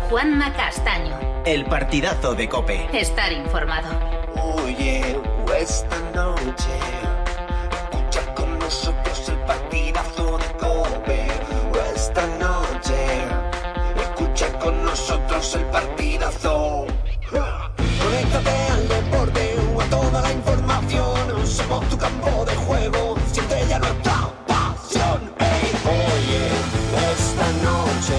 Juanma Castaño. El partidazo de COPE. Estar informado. Oye, esta noche escucha con nosotros el partidazo de COPE. Esta noche escucha con nosotros el partidazo. Conéctate al deporte o a toda la información. Somos tu campo de juego, siente ya nuestra pasión. Hey, oye, esta noche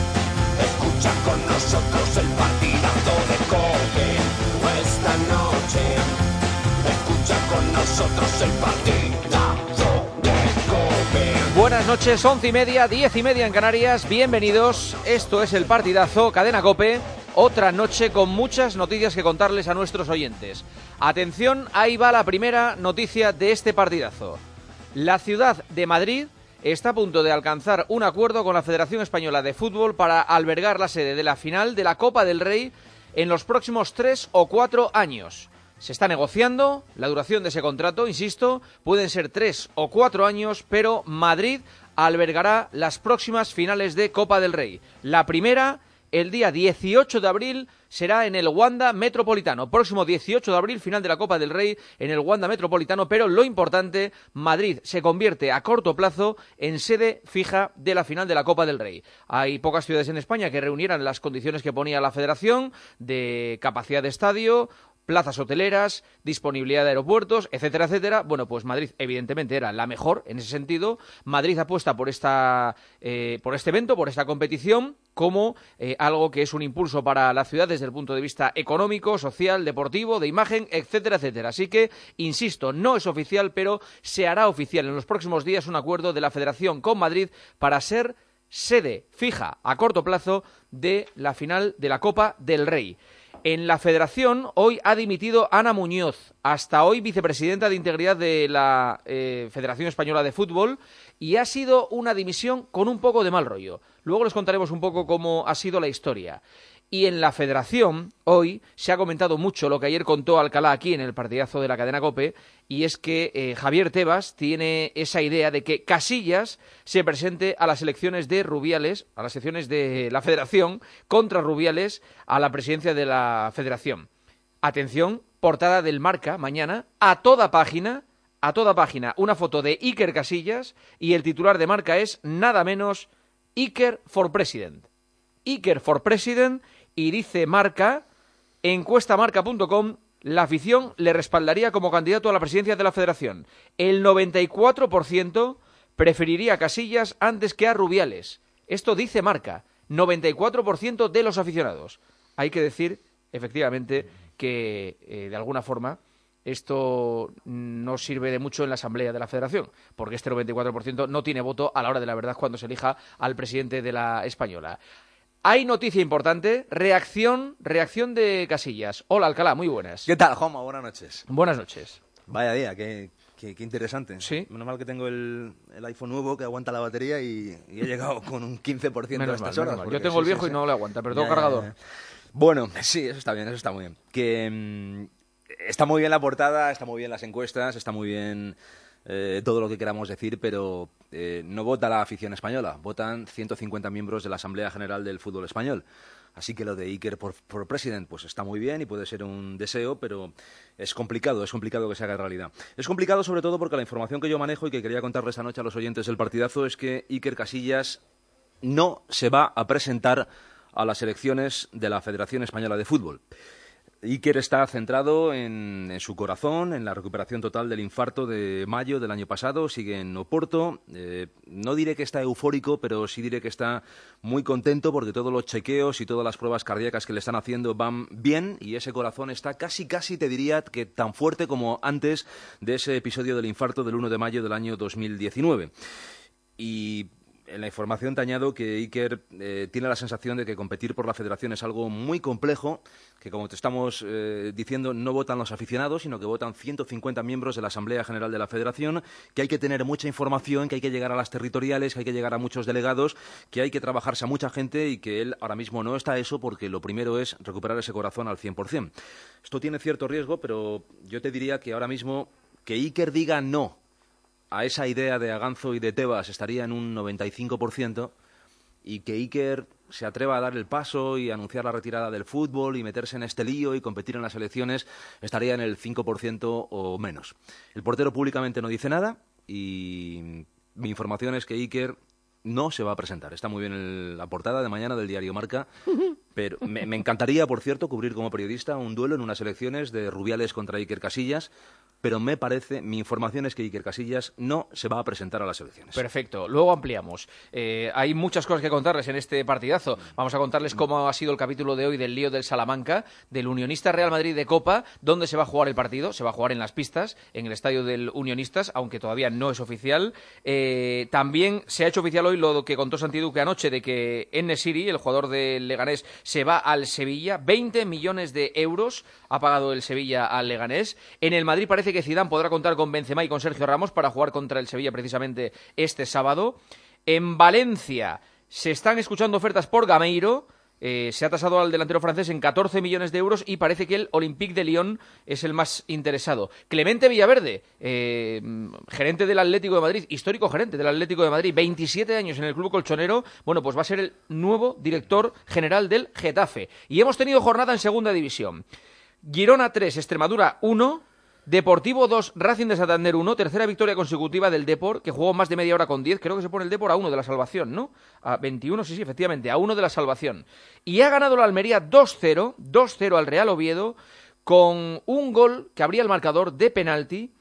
escucha con nosotros el partidazo de COPE. Esta noche escucha con nosotros el partidazo de COPE. Buenas noches, 11:30, 10:30 en Canarias. Bienvenidos, esto es el partidazo, Cadena COPE. Otra noche con muchas noticias que contarles a nuestros oyentes. Atención, ahí va la primera noticia de este partidazo. La ciudad de Madrid está a punto de alcanzar un acuerdo con la Federación Española de Fútbol para albergar la sede de la final de la Copa del Rey en los próximos 3 o 4 años. Se está negociando la duración de ese contrato, insisto, pueden ser 3 o 4 años, pero Madrid albergará las próximas finales de Copa del Rey. La primera, el día 18 de abril, será en el Wanda Metropolitano. Próximo 18 de abril, final de la Copa del Rey en el Wanda Metropolitano, pero lo importante, Madrid se convierte a corto plazo en sede fija de la final de la Copa del Rey. Hay pocas ciudades en España que reunieran las condiciones que ponía la Federación de capacidad de estadio, plazas hoteleras, disponibilidad de aeropuertos, etcétera, etcétera. Bueno, pues Madrid evidentemente era la mejor en ese sentido. Madrid apuesta por este evento, por esta competición, como algo que es un impulso para la ciudad desde el punto de vista económico, social, deportivo, de imagen, etcétera, etcétera. Así que, insisto, no es oficial, pero se hará oficial en los próximos días un acuerdo de la Federación con Madrid para ser sede fija a corto plazo de la final de la Copa del Rey. En la Federación hoy ha dimitido Ana Muñoz, hasta hoy vicepresidenta de Integridad de la Federación Española de Fútbol, y ha sido una dimisión con un poco de mal rollo. Luego les contaremos un poco cómo ha sido la historia. Y en la Federación hoy se ha comentado mucho lo que ayer contó Alcalá aquí en el partidazo de la cadena COPE, y es que Javier Tebas tiene esa idea de que Casillas se presente a las elecciones de Rubiales, a las elecciones de la Federación, contra Rubiales a la presidencia de la Federación. Atención, portada del Marca mañana, a toda página, una foto de Iker Casillas, y el titular de Marca es nada menos Iker for President. Iker for President. Y dice Marca, encuestamarca.com, la afición le respaldaría como candidato a la presidencia de la Federación. El 94% preferiría a Casillas antes que a Rubiales. Esto dice Marca, 94% de los aficionados. Hay que decir, efectivamente, que de alguna forma esto no sirve de mucho en la Asamblea de la Federación, porque este 94% no tiene voto a la hora de la verdad cuando se elija al presidente de la Española. Hay noticia importante, reacción de Casillas. Hola, Alcalá, muy buenas. ¿Qué tal, Juanma? Buenas noches. Buenas noches. Vaya día, qué interesante. Sí. Menos mal que tengo el iPhone nuevo que aguanta la batería y he llegado con un 15% a estas horas. Yo tengo el viejo y no le aguanta, pero tengo cargador. Ya. Bueno, sí, eso está bien, eso está muy bien. Que está muy bien la portada, está muy bien las encuestas, está muy bien todo lo que queramos decir, pero no vota la afición española, votan 150 miembros de la Asamblea General del Fútbol Español. Así que lo de Iker for President pues está muy bien y puede ser un deseo, pero es complicado que se haga realidad. Es complicado sobre todo porque la información que yo manejo y que quería contarles esta noche a los oyentes del partidazo es que Iker Casillas no se va a presentar a las elecciones de la Federación Española de Fútbol. Iker está centrado en su corazón, en la recuperación total del infarto de mayo del año pasado, sigue en Oporto. No diré que está eufórico, pero sí diré que está muy contento porque todos los chequeos y todas las pruebas cardíacas que le están haciendo van bien y ese corazón está casi te diría que tan fuerte como antes de ese episodio del infarto del 1 de mayo del año 2019. Y en la información te añado que Iker tiene la sensación de que competir por la Federación es algo muy complejo, que como te estamos diciendo no votan los aficionados, sino que votan 150 miembros de la Asamblea General de la Federación, que hay que tener mucha información, que hay que llegar a las territoriales, que hay que llegar a muchos delegados, que hay que trabajarse a mucha gente y que él ahora mismo no está a eso porque lo primero es recuperar ese corazón al 100%. Esto tiene cierto riesgo, pero yo te diría que ahora mismo que Iker diga no a esa idea de Aganzo y de Tebas estaría en un 95%, y que Iker se atreva a dar el paso y anunciar la retirada del fútbol y meterse en este lío y competir en las elecciones, estaría en el 5% o menos. El portero públicamente no dice nada y mi información es que Iker no se va a presentar. Está muy bien la portada de mañana del diario Marca, pero me encantaría, por cierto, cubrir como periodista un duelo en unas elecciones de Rubiales contra Iker Casillas, pero mi información es que Iker Casillas no se va a presentar a las elecciones. Perfecto, luego ampliamos. Hay muchas cosas que contarles en este partidazo. Vamos a contarles cómo ha sido el capítulo de hoy del lío del Salamanca, del Unionista Real Madrid de Copa, dónde se va a jugar el partido. Se va a jugar en las pistas, en el estadio del Unionistas, aunque todavía no es oficial. También se ha hecho oficial hoy lo que contó Santi Duque anoche, de que En-Nesyri, el jugador del Leganés, se va al Sevilla. 20 millones de euros ha pagado el Sevilla al Leganés. En el Madrid parece que Zidane podrá contar con Benzema y con Sergio Ramos para jugar contra el Sevilla precisamente este sábado. En Valencia se están escuchando ofertas por Gameiro. Se ha tasado al delantero francés en 14 millones de euros y parece que el Olympique de Lyon es el más interesado. Clemente Villaverde, gerente del Atlético de Madrid, histórico gerente del Atlético de Madrid, 27 años en el club colchonero, bueno, pues va a ser el nuevo director general del Getafe. Y hemos tenido jornada en segunda división. Girona 3, Extremadura 1... Deportivo 2, Racing de Santander 1, tercera victoria consecutiva del Depor, que jugó más de media hora con 10, creo que se pone el Depor a 1 de la salvación, ¿no? A 21, sí, efectivamente, a 1 de la salvación. Y ha ganado la Almería 2-0 al Real Oviedo, con un gol que abría el marcador de penalti,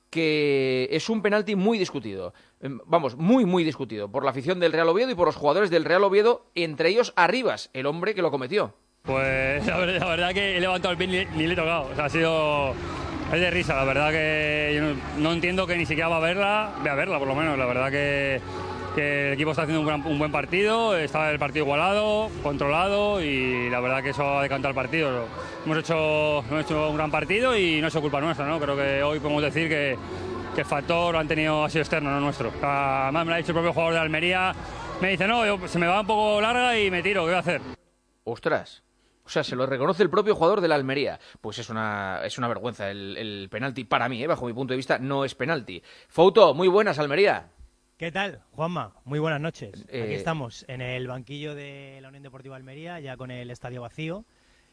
que es un penalti muy discutido. Vamos, muy discutido, por la afición del Real Oviedo y por los jugadores del Real Oviedo, entre ellos Arribas, el hombre que lo cometió. Pues la verdad que he levantado el pie ni le he tocado, o sea, ha sido... Es de risa, la verdad que yo no entiendo que ni siquiera va a verla, voy a verla por lo menos, la verdad que el equipo está haciendo un buen partido, está el partido igualado, controlado y la verdad que eso ha decantado el partido. Hemos hecho un gran partido y no es culpa nuestra, ¿no? Creo que hoy podemos decir que el factor lo han tenido así externo, no nuestro. Además me lo ha dicho el propio jugador de Almería, me dice, no, se me va un poco larga y me tiro, ¿qué voy a hacer? ¡Ostras! O sea, se lo reconoce el propio jugador de la Almería. Pues es una vergüenza el penalti. Para mí, bajo mi punto de vista, no es penalti. Fouto, muy buenas, Almería. ¿Qué tal, Juanma? Muy buenas noches. Aquí estamos, en el banquillo de la Unión Deportiva Almería, ya con el estadio vacío,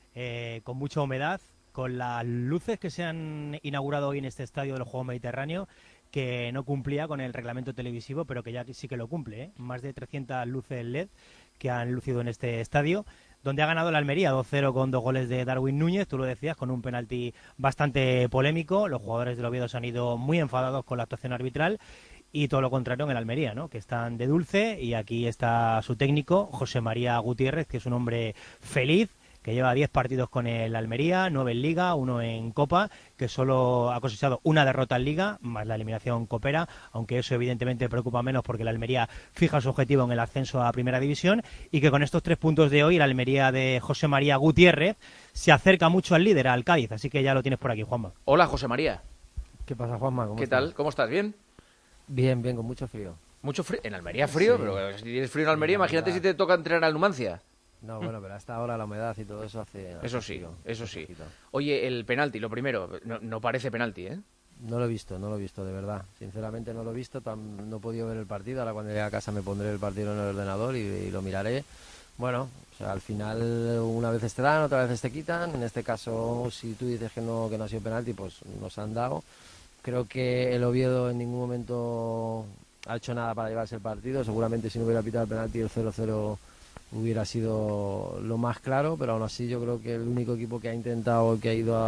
con mucha humedad, con las luces que se han inaugurado hoy en este estadio del Juego Mediterráneo, que no cumplía con el reglamento televisivo, pero que ya sí que lo cumple, ¿eh? Más de 300 luces LED que han lucido en este estadio, donde ha ganado la Almería 2-0 con 2 goles de Darwin Núñez, tú lo decías, con un penalti bastante polémico. Los jugadores del Oviedo se han ido muy enfadados con la actuación arbitral y todo lo contrario en el Almería, ¿no? Que están de dulce, y aquí está su técnico, José María Gutiérrez, que es un hombre feliz, que lleva 10 partidos con el Almería, 9 en Liga, 1 en Copa, que solo ha cosechado una derrota en Liga, más la eliminación copera, aunque eso evidentemente preocupa menos porque el Almería fija su objetivo en el ascenso a Primera División, y que con estos 3 puntos de hoy, el Almería de José María Gutiérrez se acerca mucho al líder, al Cádiz, así que ya lo tienes por aquí, Juanma. Hola, José María. ¿Qué pasa, Juanma? ¿Qué tal? ¿Cómo estás? ¿Bien? Bien, con mucho frío. ¿Mucho frío? ¿En Almería frío? Sí. Pero si tienes frío en Almería, imagínate si te toca entrenar al Numancia. No, bueno, pero hasta ahora la humedad y todo eso hace... Eso sí, eso sí. Oye, el penalti, lo primero, no parece penalti, ¿eh? No lo he visto, de verdad. Sinceramente no lo he visto, no he podido ver el partido. Ahora cuando llegue a casa me pondré el partido en el ordenador y lo miraré. Bueno, o sea, al final una vez te dan, otra vez te quitan. En este caso, si tú dices que no ha sido penalti, pues nos han dado. Creo que el Oviedo en ningún momento ha hecho nada para llevarse el partido. Seguramente si no hubiera pitado el penalti, el 0-0 hubiera sido lo más claro, pero aún así yo creo que el único equipo que ha intentado, que ha ido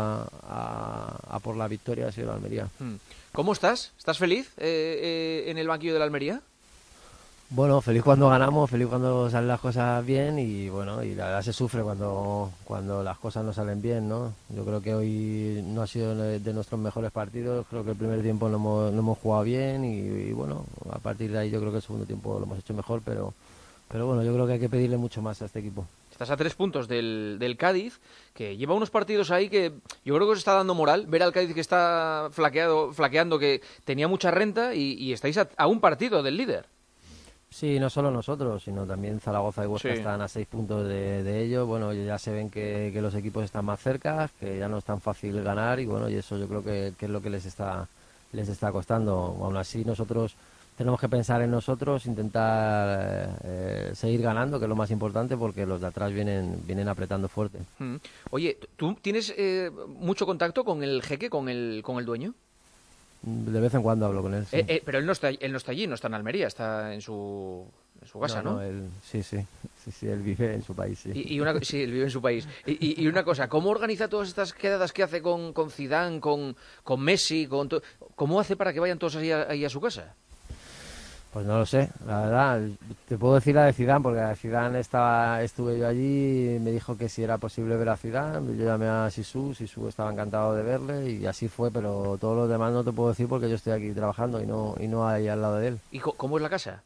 a por la victoria ha sido la Almería. ¿Cómo estás? ¿Estás feliz en el banquillo de la Almería? Bueno, feliz cuando ganamos, feliz cuando salen las cosas bien, y bueno, y la verdad se sufre cuando las cosas no salen bien, ¿no? Yo creo que hoy no ha sido de nuestros mejores partidos, creo que el primer tiempo lo hemos jugado bien y bueno, a partir de ahí yo creo que el segundo tiempo lo hemos hecho mejor, pero bueno, yo creo que hay que pedirle mucho más a este equipo. Estás a 3 puntos del Cádiz, que lleva unos partidos ahí que yo creo que os está dando moral. Ver al Cádiz que está flaqueando, que tenía mucha renta, y estáis a un partido del líder. Sí, no solo nosotros, sino también Zaragoza y Huesca están a 6 puntos de ellos. Bueno, ya se ven que los equipos están más cerca, que ya no es tan fácil ganar, y bueno, y eso yo creo que es lo que les está costando. Aún así nosotros tenemos que pensar en nosotros, intentar seguir ganando, que es lo más importante, porque los de atrás vienen apretando fuerte. Oye, ¿tú tienes mucho contacto con el jeque, con el dueño? De vez en cuando hablo con él, sí. Pero él no está allí, no está en Almería, está en su casa, ¿no? Sí, él vive en su país, sí. Sí, él vive en su país. Y una cosa, ¿cómo organiza todas estas quedadas que hace con Zidane, con Messi, cómo hace para que vayan todos ahí a su casa? Pues no lo sé, la verdad. Te puedo decir la de Zidane, porque la de Zidane estuve yo allí y me dijo que si era posible ver a Zidane. Yo llamé a Sisu estaba encantado de verle y así fue, pero todos los demás no te puedo decir porque yo estoy aquí trabajando y no ahí al lado de él. ¿Y cómo es la casa?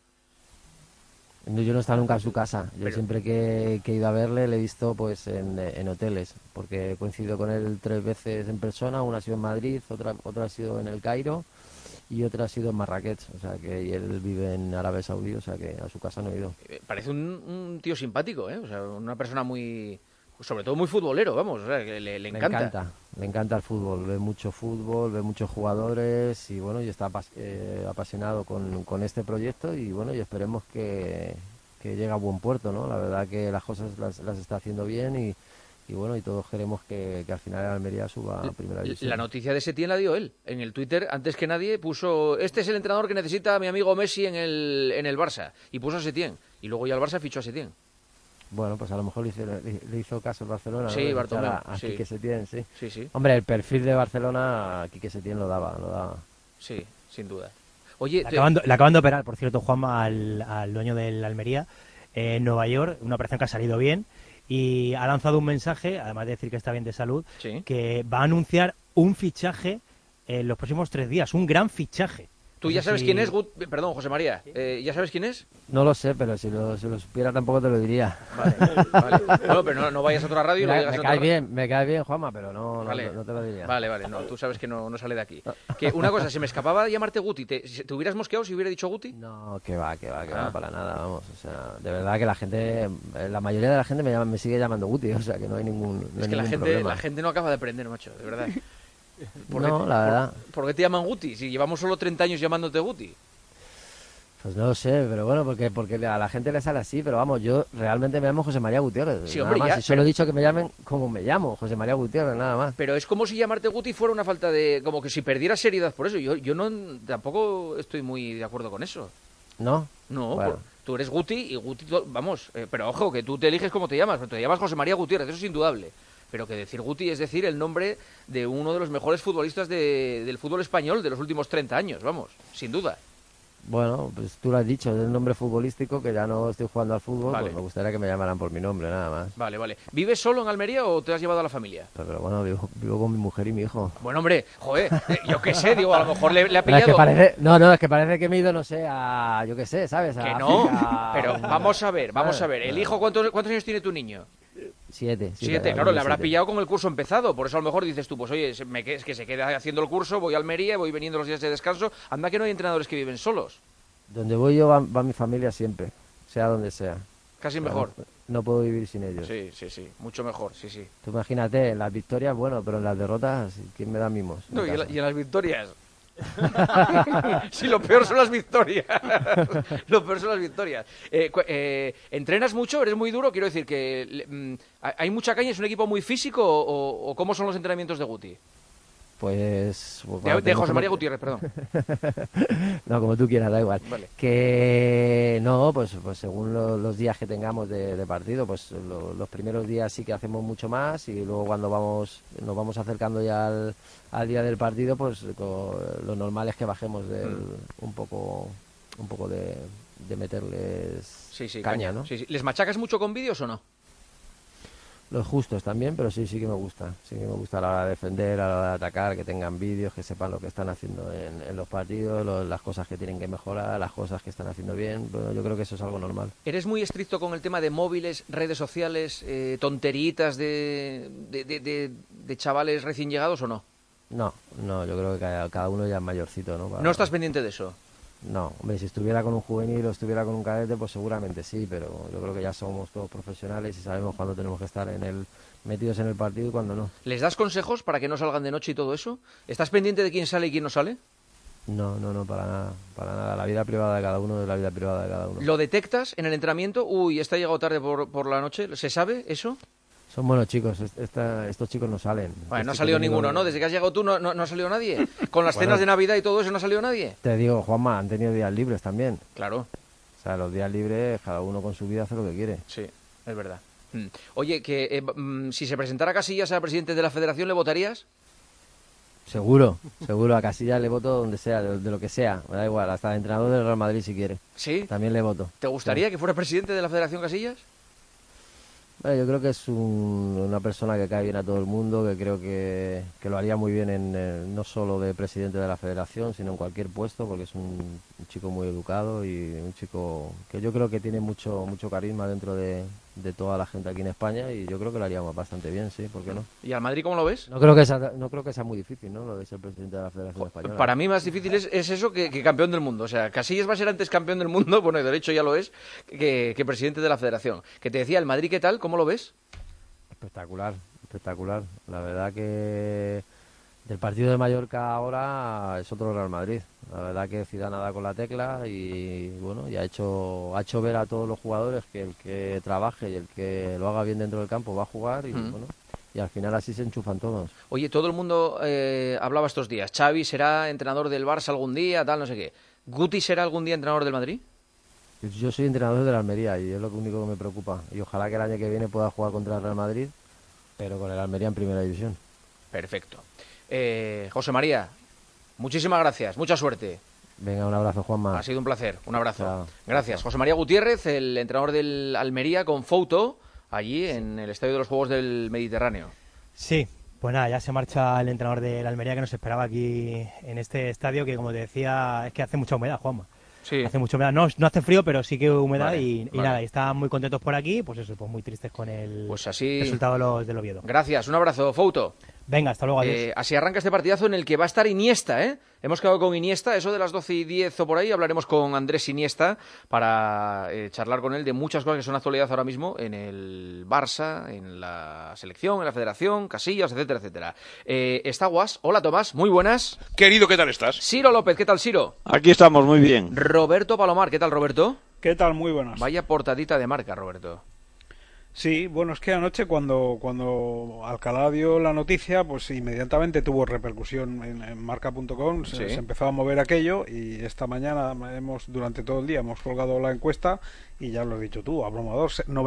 Yo no he estado nunca en su casa. Yo siempre que he ido a verle le he visto pues en hoteles, porque he coincidido con él 3 veces en persona. Una ha sido en Madrid, otra ha sido en el Cairo y otra ha sido en Marrakech, o sea que y él vive en Arabia Saudí, o sea que a su casa no he ido. Parece un tío simpático, ¿eh? O sea, una persona muy, sobre todo muy futbolero, vamos, o sea, que le encanta. Le encanta el fútbol, ve mucho fútbol, ve muchos jugadores y bueno, y está apasionado con este proyecto y bueno, y esperemos que llegue a buen puerto, ¿no? La verdad que las cosas las está haciendo bien y bueno, y todos queremos que al final Almería suba a primera división. La noticia de Setién la dio él. En el Twitter, antes que nadie, puso: este es el entrenador que necesita a mi amigo Messi en el Barça. Y puso a Setién. Y luego ya el Barça fichó a Setién. Bueno, pues a lo mejor le hizo caso el Barcelona. Sí, ¿no? Bartomeu. A Quique Setién, sí. Sí. Hombre, el perfil de Barcelona, Quique Setién lo daba. Sí, sin duda. Oye, le acaban de operar, por cierto, Juanma, al dueño del Almería, en Nueva York, una operación que ha salido bien. Y ha lanzado un mensaje, además de decir que está bien de salud, que va a anunciar un fichaje en los próximos 3 días, un gran fichaje. ¿Tú ya sabes quién es? Perdón, José María, ¿ya sabes quién es? No lo sé, pero si lo supiera tampoco te lo diría. Vale. No, pero no vayas a otra radio y lo digas. Me cae bien, Juanma, pero no te lo diría. Vale, no, tú sabes que no sale de aquí. Que una cosa, se me escapaba llamarte Guti. ¿Te hubieras mosqueado si hubiera dicho Guti? No, que va, para nada, vamos. O sea, de verdad que la mayoría de la gente me sigue llamando Guti, o sea que no hay ningún problema. La gente no acaba de aprender, macho, de verdad. No, la verdad. ¿Por qué te llaman Guti? Si llevamos solo 30 años llamándote Guti. Pues no lo sé, pero bueno, porque a la gente le sale así, pero vamos, yo realmente me llamo José María Gutiérrez. Sí, hombre, ya. Solo he dicho que me llamen como me llamo, José María Gutiérrez, nada más. Pero es como si llamarte Guti fuera una falta de... Como que si perdieras seriedad por eso. Yo tampoco estoy muy de acuerdo con eso. ¿No? No, bueno. Tú eres Guti y Guti... Vamos, pero ojo, que tú te eliges cómo te llamas. Te llamas José María Gutiérrez, eso es indudable. Pero que decir Guti es decir el nombre de uno de los mejores futbolistas del fútbol español de los últimos 30 años, vamos, sin duda. Bueno, pues tú lo has dicho, es el nombre futbolístico, que ya no estoy jugando al fútbol, vale. Pues me gustaría que me llamaran por mi nombre, nada más. Vale. ¿Vives solo en Almería o te has llevado a la familia? Pero bueno, vivo con mi mujer y mi hijo. Bueno, hombre, joder, yo qué sé, digo, a lo mejor le ha pillado... Es que parece que me he ido, no sé, yo qué sé, ¿sabes? Que no, pero vamos a ver. ¿El hijo cuántos años tiene tu niño? 7, claro, le habrá pillado con el curso empezado. Por eso a lo mejor dices tú, pues oye, es que se queda haciendo el curso, voy a Almería, voy viniendo los días de descanso. Anda que no hay entrenadores que viven solos. Donde voy yo va mi familia siempre, sea donde sea. Casi mejor. No puedo vivir sin ellos. Sí, mucho mejor, sí. Tú imagínate, en las victorias, bueno, pero en las derrotas, ¿quién me da mimos? No, y en las victorias... Sí, lo peor son las victorias. ¿Entrenas mucho? ¿Eres muy duro? Quiero decir que ¿hay mucha caña? ¿Es un equipo muy físico o cómo son los entrenamientos de Guti? Pues de José María Gutiérrez, perdón. No, como tú quieras, da igual. Vale. Que no, pues según los días que tengamos de partido, pues los primeros días sí que hacemos mucho más y luego cuando nos vamos acercando ya al día del partido, pues lo normal es que bajemos un poco de meterles caña, ¿no? Sí. ¿Les machacas mucho con vídeos o no? Los justos también, pero sí que me gusta. Sí que me gusta a la hora de defender, a la hora de atacar, que tengan vídeos, que sepan lo que están haciendo en los partidos, las cosas que tienen que mejorar, las cosas que están haciendo bien. Bueno, yo creo que eso es algo normal. ¿Eres muy estricto con el tema de móviles, redes sociales, tonteritas de chavales recién llegados o no? No, yo creo que cada uno ya es mayorcito, ¿no? ¿No estás pendiente de eso? No, hombre, si estuviera con un juvenil o estuviera con un cadete, pues seguramente sí, pero yo creo que ya somos todos profesionales y sabemos cuándo tenemos que estar metidos en el partido y cuándo no. ¿Les das consejos para que no salgan de noche y todo eso? ¿Estás pendiente de quién sale y quién no sale? No, para nada. La vida privada de cada uno es la vida privada de cada uno. ¿Lo detectas en el entrenamiento? Uy, está llegado tarde por la noche. ¿Se sabe eso? Son buenos chicos, estos chicos no salen. Bueno, no ha salido ninguno, ¿no? Desde que has llegado tú no ha salido nadie. Con las cenas de Navidad y todo eso no ha salido nadie. Te digo, Juanma, han tenido días libres también. Claro. O sea, los días libres, cada uno con su vida hace lo que quiere. Sí, es verdad. Oye, que si se presentara Casillas a presidente de la Federación, ¿le votarías? Seguro, a Casillas le voto donde sea, de lo que sea, me da igual, hasta el entrenador del Real Madrid si quiere. ¿Sí? También le voto. ¿Te gustaría que fuera presidente de la Federación Casillas? Bueno, yo creo que es una persona que cae bien a todo el mundo, que creo que lo haría muy bien no solo de presidente de la Federación, sino en cualquier puesto, porque es un chico muy educado y un chico que yo creo que tiene mucho carisma dentro de toda la gente aquí en España, y yo creo que lo haría bastante bien, sí, ¿por qué no? ¿Y al Madrid cómo lo ves? No creo que sea muy difícil, ¿no?, lo de ser presidente de la Federación Española. Para mí más difícil es eso que campeón del mundo. O sea, Casillas va a ser antes campeón del mundo, bueno, y de hecho ya lo es, que presidente de la Federación. Que te decía, ¿el Madrid qué tal? ¿Cómo lo ves? Espectacular. La verdad que del partido de Mallorca ahora es otro Real Madrid. La verdad que Zidane ha dado con la tecla y bueno, y ha hecho ver a todos los jugadores que el que trabaje y el que lo haga bien dentro del campo va a jugar y bueno, y al final así se enchufan todos. Oye, todo el mundo hablaba estos días. Xavi será entrenador del Barça algún día, tal, no sé qué. ¿Guti será algún día entrenador del Madrid? Yo soy entrenador de la Almería y es lo único que me preocupa. Y ojalá que el año que viene pueda jugar contra el Real Madrid, pero con el Almería en primera división. Perfecto. José María, muchísimas gracias, mucha suerte. Venga, un abrazo, Juanma. Ha sido un placer, un abrazo. Chao. Gracias. José María Gutiérrez, el entrenador del Almería, con foto allí en el Estadio de los Juegos del Mediterráneo. Sí, pues nada, ya se marcha el entrenador del Almería que nos esperaba aquí en este estadio, que como te decía, es que hace mucha humedad, Juanma. Sí. Hace mucha humedad, no hace frío, pero sí que humedad. Vale, y vale. nada, y están muy contentos por aquí, pues eso, pues muy tristes con el resultado del Oviedo. Gracias, un abrazo, Fouto. Venga, hasta luego, adiós. Así arranca este partidazo en el que va a estar Iniesta, ¿eh? Hemos quedado con Iniesta, eso de las 12:10 o por ahí, hablaremos con Andrés Iniesta para charlar con él de muchas cosas que son actualidad ahora mismo en el Barça, en la selección, en la Federación, Casillas, etcétera, etcétera. Está Guas. Hola, Tomás, muy buenas. Querido, ¿qué tal estás? Ciro López, ¿qué tal, Ciro? Aquí estamos, muy bien. Roberto Palomar, ¿qué tal, Roberto? ¿Qué tal? Muy buenas. Vaya portadita de marca, Roberto. Sí, bueno, es que anoche cuando Alcalá dio la noticia, pues inmediatamente tuvo repercusión en marca.com, se empezó a mover aquello y esta mañana durante todo el día hemos colgado la encuesta y ya lo has dicho tú, abrumador,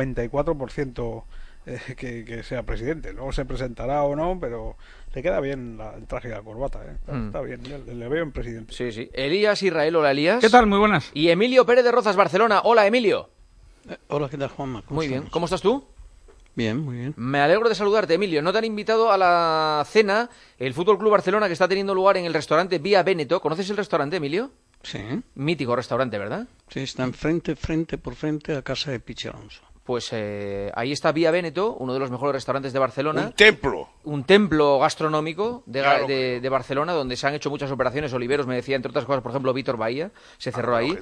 94% que sea presidente. Luego se presentará o no, pero le queda bien el traje y la corbata, está bien, le veo en presidente. Sí, sí. Elías Israel, hola Elías. ¿Qué tal? Muy buenas. Y Emilio Pérez de Rozas, Barcelona, hola Emilio. Hola, ¿qué tal, Juanma? Muy bien, ¿cómo estás tú? Bien, muy bien. Me alegro de saludarte, Emilio. ¿No te han invitado a la cena el Fútbol Club Barcelona que está teniendo lugar en el restaurante Vía Véneto? ¿Conoces el restaurante, Emilio? Sí. Mítico restaurante, ¿verdad? Sí, está frente por frente a casa de Pichi Alonso. Pues ahí está Vía Véneto, uno de los mejores restaurantes de Barcelona. Un templo. Un templo gastronómico de Barcelona, donde se han hecho muchas operaciones. Oliveros me decía, entre otras cosas, por ejemplo, Víctor Bahía, se cerró ahí.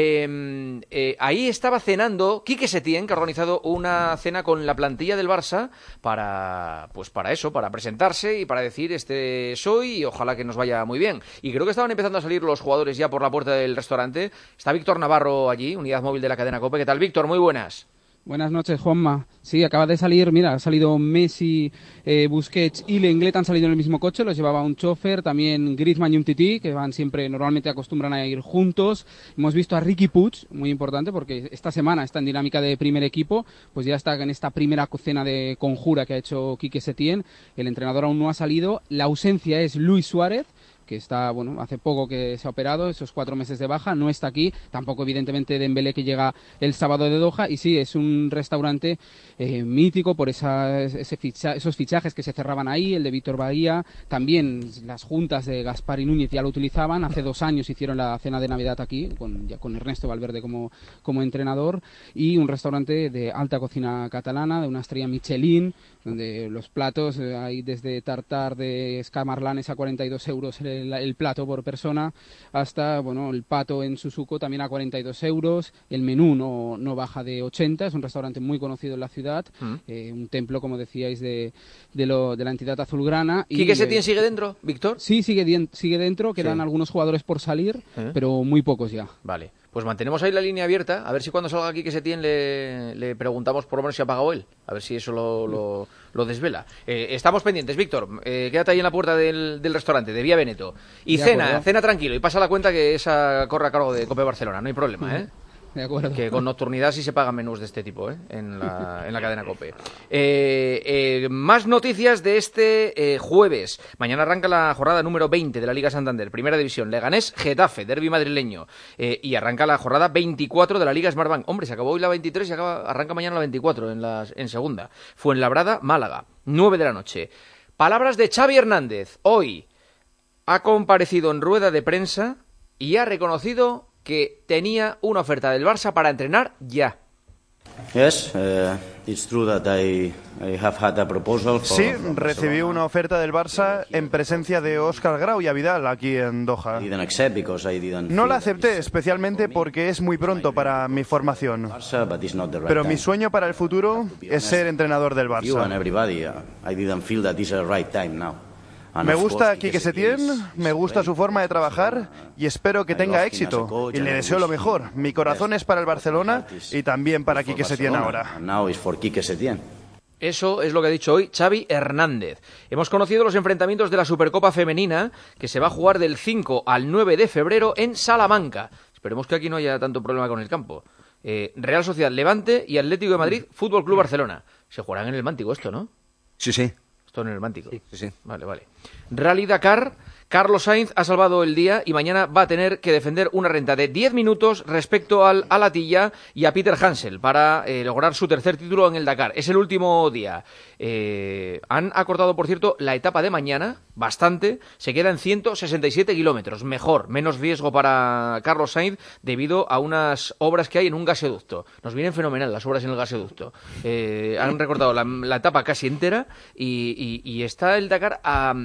Ahí estaba cenando Quique Setién, que ha organizado una cena con la plantilla del Barça para presentarse y para decir, soy, y ojalá que nos vaya muy bien. Y creo que estaban empezando a salir los jugadores ya por la puerta del restaurante. Está Víctor Navarro allí, unidad móvil de la cadena COPE. ¿Qué tal, Víctor? Muy buenas. Buenas noches, Juanma. Sí, acaba de salir, mira, ha salido Messi, Busquets y Lenglet, han salido en el mismo coche, los llevaba un chofer, también Griezmann y Umtiti, que normalmente acostumbran a ir juntos. Hemos visto a Riqui Puig, muy importante, porque esta semana está en dinámica de primer equipo, pues ya está en esta primera cena de conjura que ha hecho Quique Setién. El entrenador aún no ha salido. La ausencia es Luis Suárez, que está, hace poco que se ha operado, esos 4 meses de baja, no está aquí, tampoco evidentemente Dembélé, que llega el sábado de Doha, y sí, es un restaurante mítico por esos fichajes que se cerraban ahí, el de Víctor Bahía, también las juntas de Gaspar y Núñez ya lo utilizaban, hace 2 años hicieron la cena de Navidad aquí, con Ernesto Valverde como entrenador, y un restaurante de alta cocina catalana, de una estrella Michelin, donde los platos hay desde tartar de escamarlanes a 42 euros el plato por persona, hasta el pato en Suzuko también a 42 euros. El menú no baja de 80, es un restaurante muy conocido en la ciudad, un templo, como decíais, de la entidad azulgrana. ¿Quique Setién sigue dentro, Víctor? Sí, sigue dentro, quedan algunos jugadores por salir, pero muy pocos ya. Vale, pues mantenemos ahí la línea abierta, a ver si cuando salga Quique Setién le preguntamos por lo menos si ha pagado él, a ver si eso lo desvela. Estamos pendientes, Víctor, quédate ahí en la puerta del restaurante, de Vía Veneto, y cena tranquilo, y pasa la cuenta que esa corre a cargo de Cope Barcelona, no hay problema, ¿eh? De acuerdo. Que con nocturnidad sí se pagan menús de este tipo, en la cadena COPE. Más noticias de este jueves. Mañana arranca la jornada número 20 de la Liga Santander, Primera División. Leganés, Getafe, derbi madrileño. Y arranca la jornada 24 de la Liga Smartbank. Hombre, se acabó hoy la 23 y arranca mañana la 24 en segunda. Fuenlabrada, Málaga, 9 de la noche. Palabras de Xavi Hernández. Hoy ha comparecido en rueda de prensa y ha reconocido que tenía una oferta del Barça para entrenar ya. Yes, it's true that I have had a proposal for, sí, recibí una oferta del Barça en presencia de Óscar Grau y Vidal aquí en Doha. No la acepté, especialmente porque es muy pronto para mi formación. Pero mi sueño para el futuro es ser entrenador del Barça. Me gusta Quique Setién, me gusta su forma de trabajar y espero que tenga éxito. Y le deseo lo mejor. Mi corazón es para el Barcelona y también para Quique Setién ahora. Eso es lo que ha dicho hoy Xavi Hernández. Hemos conocido los enfrentamientos de la Supercopa Femenina, que se va a jugar del 5 al 9 de febrero en Salamanca. Esperemos que aquí no haya tanto problema con el campo. Real Sociedad Levante y Atlético de Madrid Fútbol Club Barcelona. Se jugarán en el Mántico esto, ¿no? Sí. Esto en el Mántico. Sí. Vale. Rally Dakar. Carlos Sainz ha salvado el día y mañana va a tener que defender una renta de 10 minutos respecto a Latilla y a Peter Hansel para lograr su tercer título en el Dakar. Es el último día. Han acortado, por cierto, la etapa de mañana, bastante. Se queda en 167 kilómetros. Mejor, menos riesgo para Carlos Sainz debido a unas obras que hay en un gasoducto. Nos vienen fenomenal las obras en el gasoducto. Han recortado la etapa casi entera y está el Dakar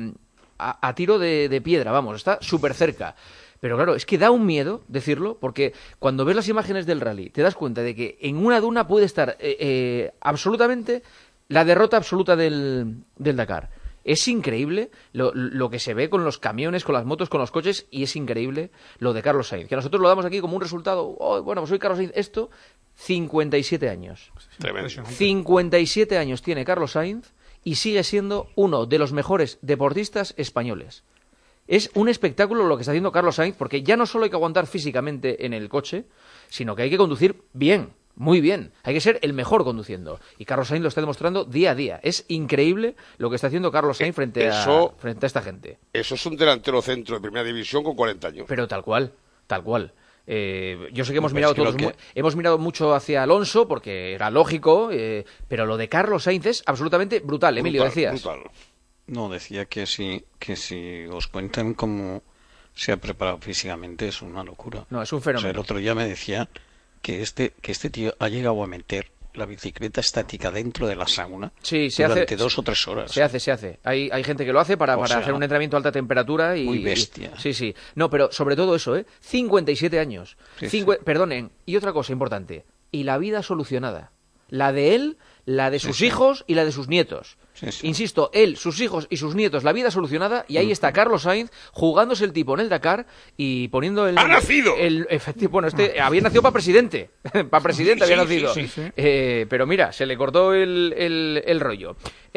a tiro de piedra, vamos, está súper cerca. Pero claro, es que da un miedo decirlo, porque cuando ves las imágenes del rally te das cuenta de que en una duna puede estar absolutamente la derrota absoluta del Dakar. Es increíble lo que se ve con los camiones, con las motos, con los coches, y es increíble lo de Carlos Sainz, que nosotros lo damos aquí como un resultado. Pues soy Carlos Sainz. Esto, 57 años. Tremendo. 57 años tiene Carlos Sainz y sigue siendo uno de los mejores deportistas españoles. Es un espectáculo lo que está haciendo Carlos Sainz, porque ya no solo hay que aguantar físicamente en el coche, sino que hay que conducir bien, muy bien. Hay que ser el mejor conduciendo. Y Carlos Sainz lo está demostrando día a día. Es increíble lo que está haciendo Carlos Sainz frente a esta gente. Eso es un delantero centro de Primera División con 40 años. Pero tal cual. Yo sé que hemos mirado todos, hemos mirado mucho hacia Alonso porque era lógico, pero lo de Carlos Sainz es absolutamente brutal. Emilio, decías. Brutal. No, decía que si os cuentan cómo se ha preparado físicamente es una locura. No, es un fenómeno. O sea, el otro día me decía que este tío ha llegado a meter la bicicleta estática dentro de la sauna durante 2 o 3 horas. Se hace. Hay gente que lo hace para hacer un entrenamiento a alta temperatura. Muy bestia. Sí. No, pero sobre todo eso, 57 años. Perdonen, y otra cosa importante. Y la vida solucionada. La de él, la de sus hijos y la de sus nietos. Insisto, él, sus hijos y sus nietos, la vida solucionada, y ahí está Carlos Sainz jugándose el tipo en el Dakar y poniendo el... ¡Ha nacido! Había nacido para presidente. Para presidente había nacido. Sí. Pero mira, se le cortó el rollo.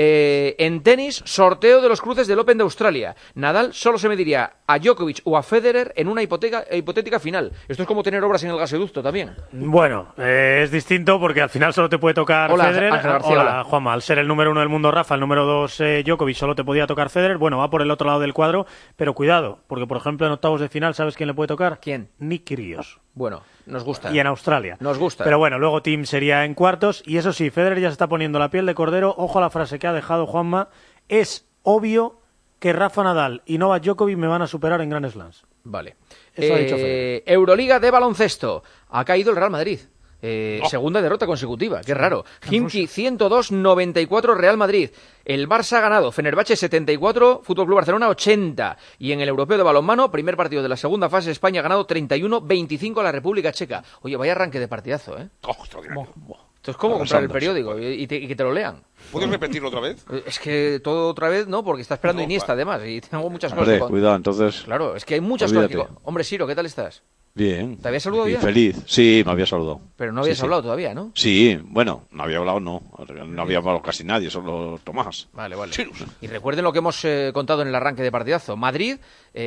En tenis, sorteo de los cruces del Open de Australia. Nadal solo se mediría a Djokovic o a Federer en una hipotética final. Esto es como tener obras en el gasoducto también. Bueno, es distinto porque al final solo te puede tocar Federer. Hola, Juanma. Al ser el número 1 del mundo, Rafa, el número 2 Djokovic, solo te podía tocar Federer. Bueno, va por el otro lado del cuadro, pero cuidado, porque por ejemplo en octavos de final, ¿sabes quién le puede tocar? ¿Quién? Nick Kyrgios. Bueno, nos gusta. Y en Australia. Nos gusta. Pero bueno, luego Tim sería en cuartos. Y eso sí, Federer ya se está poniendo la piel de cordero. Ojo a la frase que ha dejado Juanma. Es obvio que Rafa Nadal y Novak Djokovic me van a superar en Grand Slams. Vale. Eso ha dicho Federer. Euroliga de baloncesto. Ha caído el Real Madrid. Segunda derrota consecutiva, qué raro. Khimki 102-94 Real Madrid. El Barça ha ganado, Fenerbahce 74, Fútbol Club Barcelona 80. Y en el Europeo de Balonmano, primer partido de la segunda fase, España ha ganado 31-25 a la República Checa. Oye, vaya arranque de partidazo, ¿eh? Esto es como comprar el periódico y que te lo lean. ¿Puedes repetirlo otra vez? Es que todo otra vez no, porque está esperando Iniesta además y tengo muchas cosas. Cuidado, entonces. Claro, es que hay muchas cosas. Hombre, Siro, ¿qué tal estás? Bien. ¿Te habías saludado ya? Feliz. Sí, me había saludado. Pero no habías hablado todavía, ¿no? Sí, bueno, no había hablado, no. No había hablado casi nadie, solo Tomás. Vale. Y recuerden lo que hemos contado en el arranque de partidazo. Madrid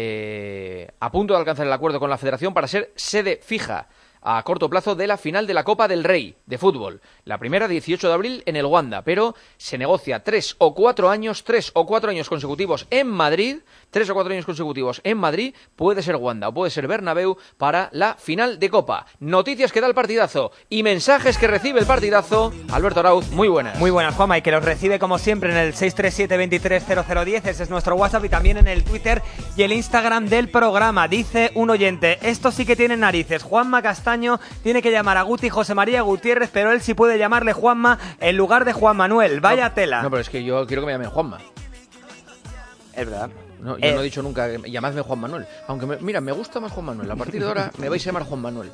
a punto de alcanzar el acuerdo con la Federación para ser sede fija a corto plazo de la final de la Copa del Rey de fútbol. La primera, 18 de abril, en el Wanda, pero se negocia 3 o 4 años consecutivos en Madrid. 3 o 4 años consecutivos en Madrid, puede ser Wanda o puede ser Bernabéu para la final de Copa. Noticias que da el partidazo y mensajes que recibe el partidazo. Alberto Arauz, muy buenas. Muy buenas, Juanma, y que los recibe como siempre en el 637-230010, ese es nuestro WhatsApp, y también en el Twitter y el Instagram del programa. Dice un oyente, esto sí que tiene narices, Juanma Castaño tiene que llamar a Guti José María Gutiérrez, pero él sí puede llamarle Juanma en lugar de Juan Manuel, vaya tela. No, pero es que yo quiero que me llamen Juanma. Es verdad. No, yo no he dicho nunca, llamadme Juan Manuel. Aunque, mira, me gusta más Juan Manuel. A partir de ahora me vais a llamar Juan Manuel.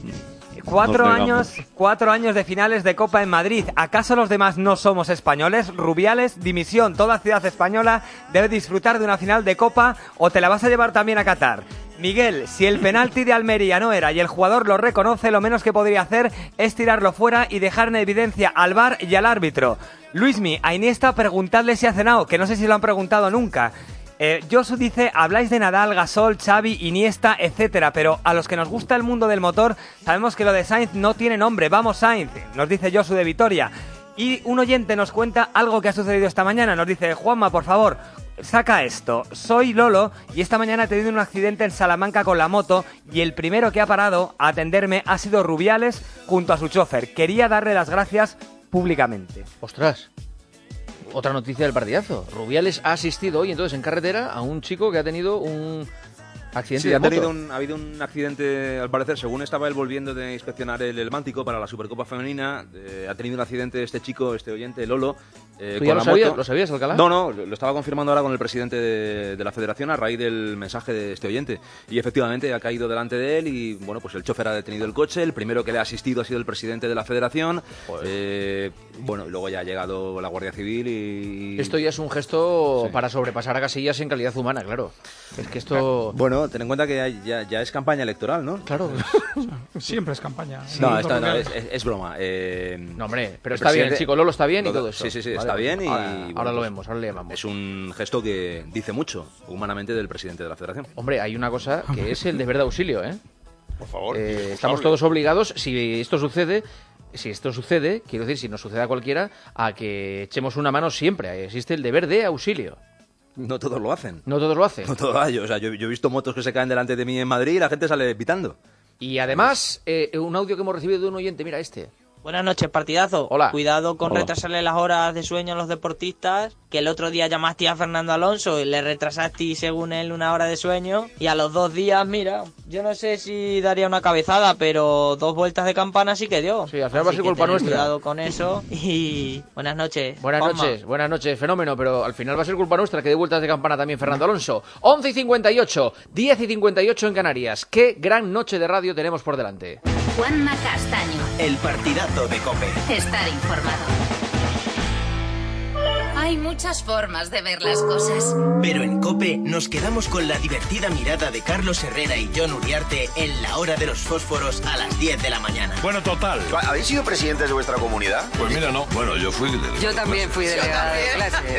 4 años de finales de Copa en Madrid. ¿Acaso los demás no somos españoles? Rubiales, dimisión. Toda ciudad española debe disfrutar de una final de Copa o te la vas a llevar también a Qatar. Miguel, si el penalti de Almería no era y el jugador lo reconoce, lo menos que podría hacer es tirarlo fuera y dejar en evidencia al VAR y al árbitro. Luismi, a Iniesta preguntadle si ha cenado, que no sé si lo han preguntado nunca. Josu dice, habláis de Nadal, Gasol, Xavi, Iniesta, etcétera, pero a los que nos gusta el mundo del motor sabemos que lo de Sainz no tiene nombre. Vamos Sainz, nos dice Josu de Vitoria. Y un oyente nos cuenta algo que ha sucedido esta mañana. Nos dice, Juanma, por favor, saca esto. Soy Lolo y esta mañana he tenido un accidente en Salamanca con la moto y el primero que ha parado a atenderme ha sido Rubiales junto a su chofer. Quería darle las gracias públicamente. ¡Ostras! Otra noticia del partidazo. Rubiales ha asistido hoy entonces en carretera a un chico que ha tenido un accidente de moto. Ha habido un accidente, al parecer, según estaba él volviendo de inspeccionar el Mántico para la Supercopa Femenina. Ha tenido un accidente este chico, este oyente, Lolo. ¿Tú ya lo sabías, Alcalá? No, lo estaba confirmando ahora con el presidente de la Federación a raíz del mensaje de este oyente. Y efectivamente ha caído delante de él y, bueno, pues el chofer ha detenido el coche. El primero que le ha asistido ha sido el presidente de la Federación. Bueno, luego ya ha llegado la Guardia Civil y... Esto ya es un gesto para sobrepasar a Casillas en calidad humana, claro. Es que esto... Bueno, ten en cuenta que ya es campaña electoral, ¿no? Claro. Siempre es campaña. Sí, no, es broma. No, hombre, pero está bien, chico, Lolo está bien y todo eso. Sí, está bien y... Ahora lo vemos, ahora le llamamos. Es un gesto que dice mucho, humanamente, del presidente de la Federación. Hombre, hay una cosa que es el deber de auxilio, ¿eh? Por favor. Estamos todos obligados, si esto sucede, quiero decir, si nos sucede a cualquiera, a que echemos una mano siempre. Existe el deber de auxilio. No todos lo hacen. No todos lo hacen. No todos lo hacen. O sea, yo he visto motos que se caen delante de mí en Madrid y la gente sale pitando. Y además, un audio que hemos recibido de un oyente, mira este. Buenas noches, partidazo. Hola. Cuidado con retrasarle las horas de sueño a los deportistas, que el otro día llamaste a Fernando Alonso y le retrasaste, según él, 1 hora de sueño, y a los 2 días, mira, yo no sé si daría una cabezada, pero 2 vueltas de campana sí que dio. Sí, al final va a ser culpa nuestra. Cuidado con eso y buenas noches. Buenas noches, fenómeno, pero al final va a ser culpa nuestra que dé vueltas de campana también Fernando Alonso. 11:58, 10:58 en Canarias. Qué gran noche de radio tenemos por delante. Juanma Castaño. El partidazo de COPE. Estar informado. Hay muchas formas de ver las cosas. Pero en COPE nos quedamos con la divertida mirada de Carlos Herrera y Jon Uriarte en la hora de los fósforos a las 10 de la mañana. Bueno, total. ¿Habéis sido presidentes de vuestra comunidad? Pues mira, no. Bueno, yo fui delegado. Yo también fui delegado de clase.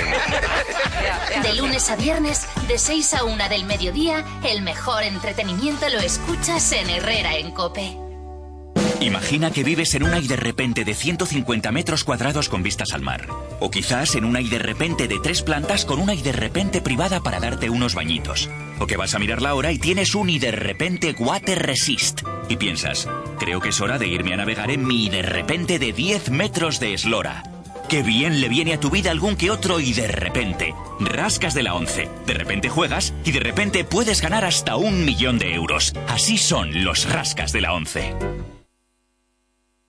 De lunes a viernes, de 6 a 1 del mediodía, el mejor entretenimiento lo escuchas en Herrera en COPE. Imagina que vives en una y de repente de 150 metros cuadrados con vistas al mar. O quizás en una y de repente de 3 plantas con una y de repente privada para darte unos bañitos. O que vas a mirar la hora y tienes un y de repente Water Resist. Y piensas, creo que es hora de irme a navegar en mi y de repente de 10 metros de eslora. ¡Qué bien le viene a tu vida algún que otro y de repente! Rascas de la 11. De repente juegas y de repente puedes ganar hasta 1 millón de euros. Así son los rascas de la 11.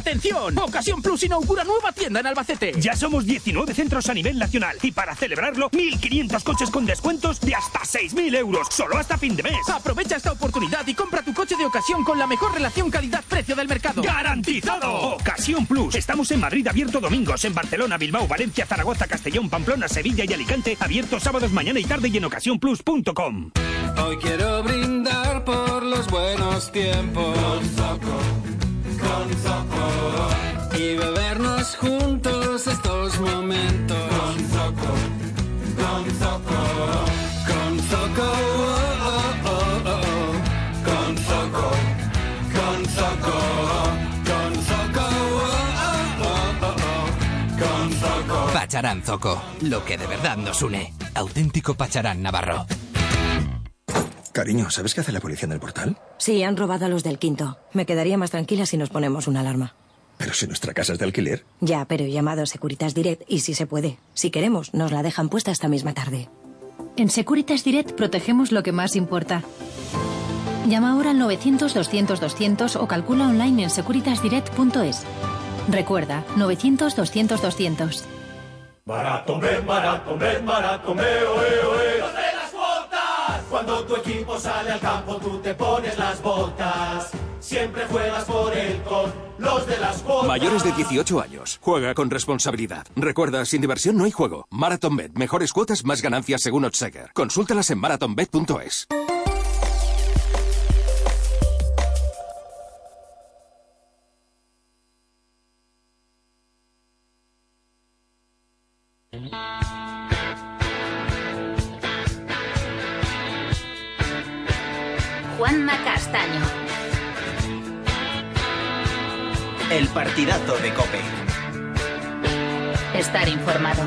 ¡Atención! Ocasión Plus inaugura nueva tienda en Albacete. Ya somos 19 centros a nivel nacional y para celebrarlo, 1.500 coches con descuentos de hasta 6.000 euros, solo hasta fin de mes. Aprovecha esta oportunidad y compra tu coche de ocasión con la mejor relación calidad-precio del mercado. ¡Garantizado! Ocasión Plus. Estamos en Madrid, abierto domingos, en Barcelona, Bilbao, Valencia, Zaragoza, Castellón, Pamplona, Sevilla y Alicante, abierto sábados, mañana y tarde y en ocasiónplus.com. Hoy quiero brindar por los buenos tiempos con Zoco y bebernos juntos estos momentos con Zoco con Zoco con Zoco con Zoco con Zoco. Pacharán Zoco, lo que de verdad nos une. Auténtico Pacharán Navarro. Cariño, ¿sabes qué hace la policía en el portal? Sí, han robado a los del quinto. Me quedaría más tranquila si nos ponemos una alarma. Pero si nuestra casa es de alquiler. Ya, pero he llamado a Securitas Direct y si se puede. Si queremos, nos la dejan puesta esta misma tarde. En Securitas Direct protegemos lo que más importa. Llama ahora al 900-200-200 o calcula online en securitasdirect.es. Recuerda, 900-200-200. Maratón, maratón, oe. ¡Los de las botas! Cuando tu equipo sale al campo, tú te pones las botas. Siempre juegas por él con los de las botas. Mayores de 18 años. Juega con responsabilidad. Recuerda, sin diversión no hay juego. MarathonBet. Mejores cuotas, más ganancias según Oddschecker. Consúltalas en marathonbet.es. Juanma Castaño. El partidazo de COPE. Estar informado.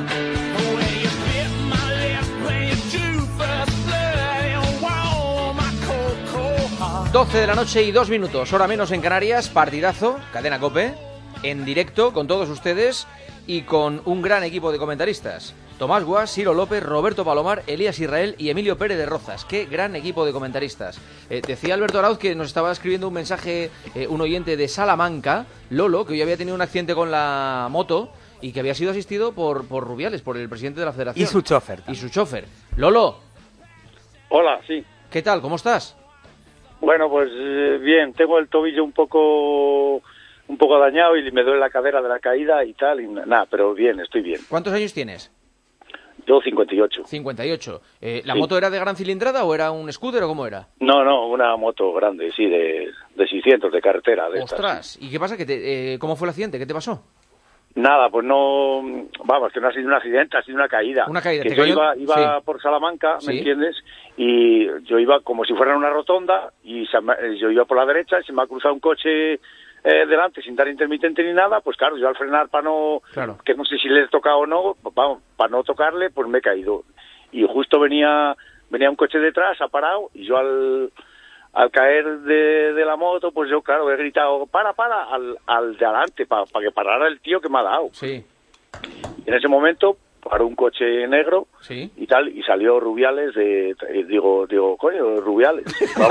12 de la noche y 2 minutos, hora menos en Canarias, partidazo, cadena COPE, en directo con todos ustedes y con un gran equipo de comentaristas. Tomás Guas, Ciro López, Roberto Palomar, Elías Israel y Emilio Pérez de Rozas. ¡Qué gran equipo de comentaristas! Decía Alberto Arauz que nos estaba escribiendo un mensaje un oyente de Salamanca, Lolo, que hoy había tenido un accidente con la moto y que había sido asistido por Rubiales, por el presidente de la Federación. Y su chofer. Y su chofer. Lolo. Hola, sí. ¿Qué tal? ¿Cómo estás? Bueno, pues bien. Tengo el tobillo un poco dañado y me duele la cadera de la caída y tal. Y nada, pero bien, estoy bien. ¿Cuántos años tienes? Yo 58. 58. ¿La sí. moto era de gran cilindrada o era un scooter o cómo era? No, una moto grande, sí, de 600, de carretera. De ¡ostras! Estas. ¿Y qué pasa? ¿Cómo fue el accidente? ¿Qué te pasó? Nada, pues no... Vamos, que no ha sido un accidente, ha sido una caída. Una caída. Que yo iba sí. Por Salamanca, ¿me entiendes? Y yo iba como si fuera en una rotonda y yo iba por la derecha y se me ha cruzado un coche... delante sin dar intermitente ni nada, pues claro, yo al frenar para no, que no sé si le he tocado o no, vamos, para no tocarle, pues me he caído. Y justo venía un coche detrás, ha parado, y yo al caer de la moto, pues yo claro, he gritado, para, al de adelante, para que parara el tío que me ha dado. Sí. Y en ese momento paró un coche negro y tal, y salió Rubiales digo, coño, Rubiales.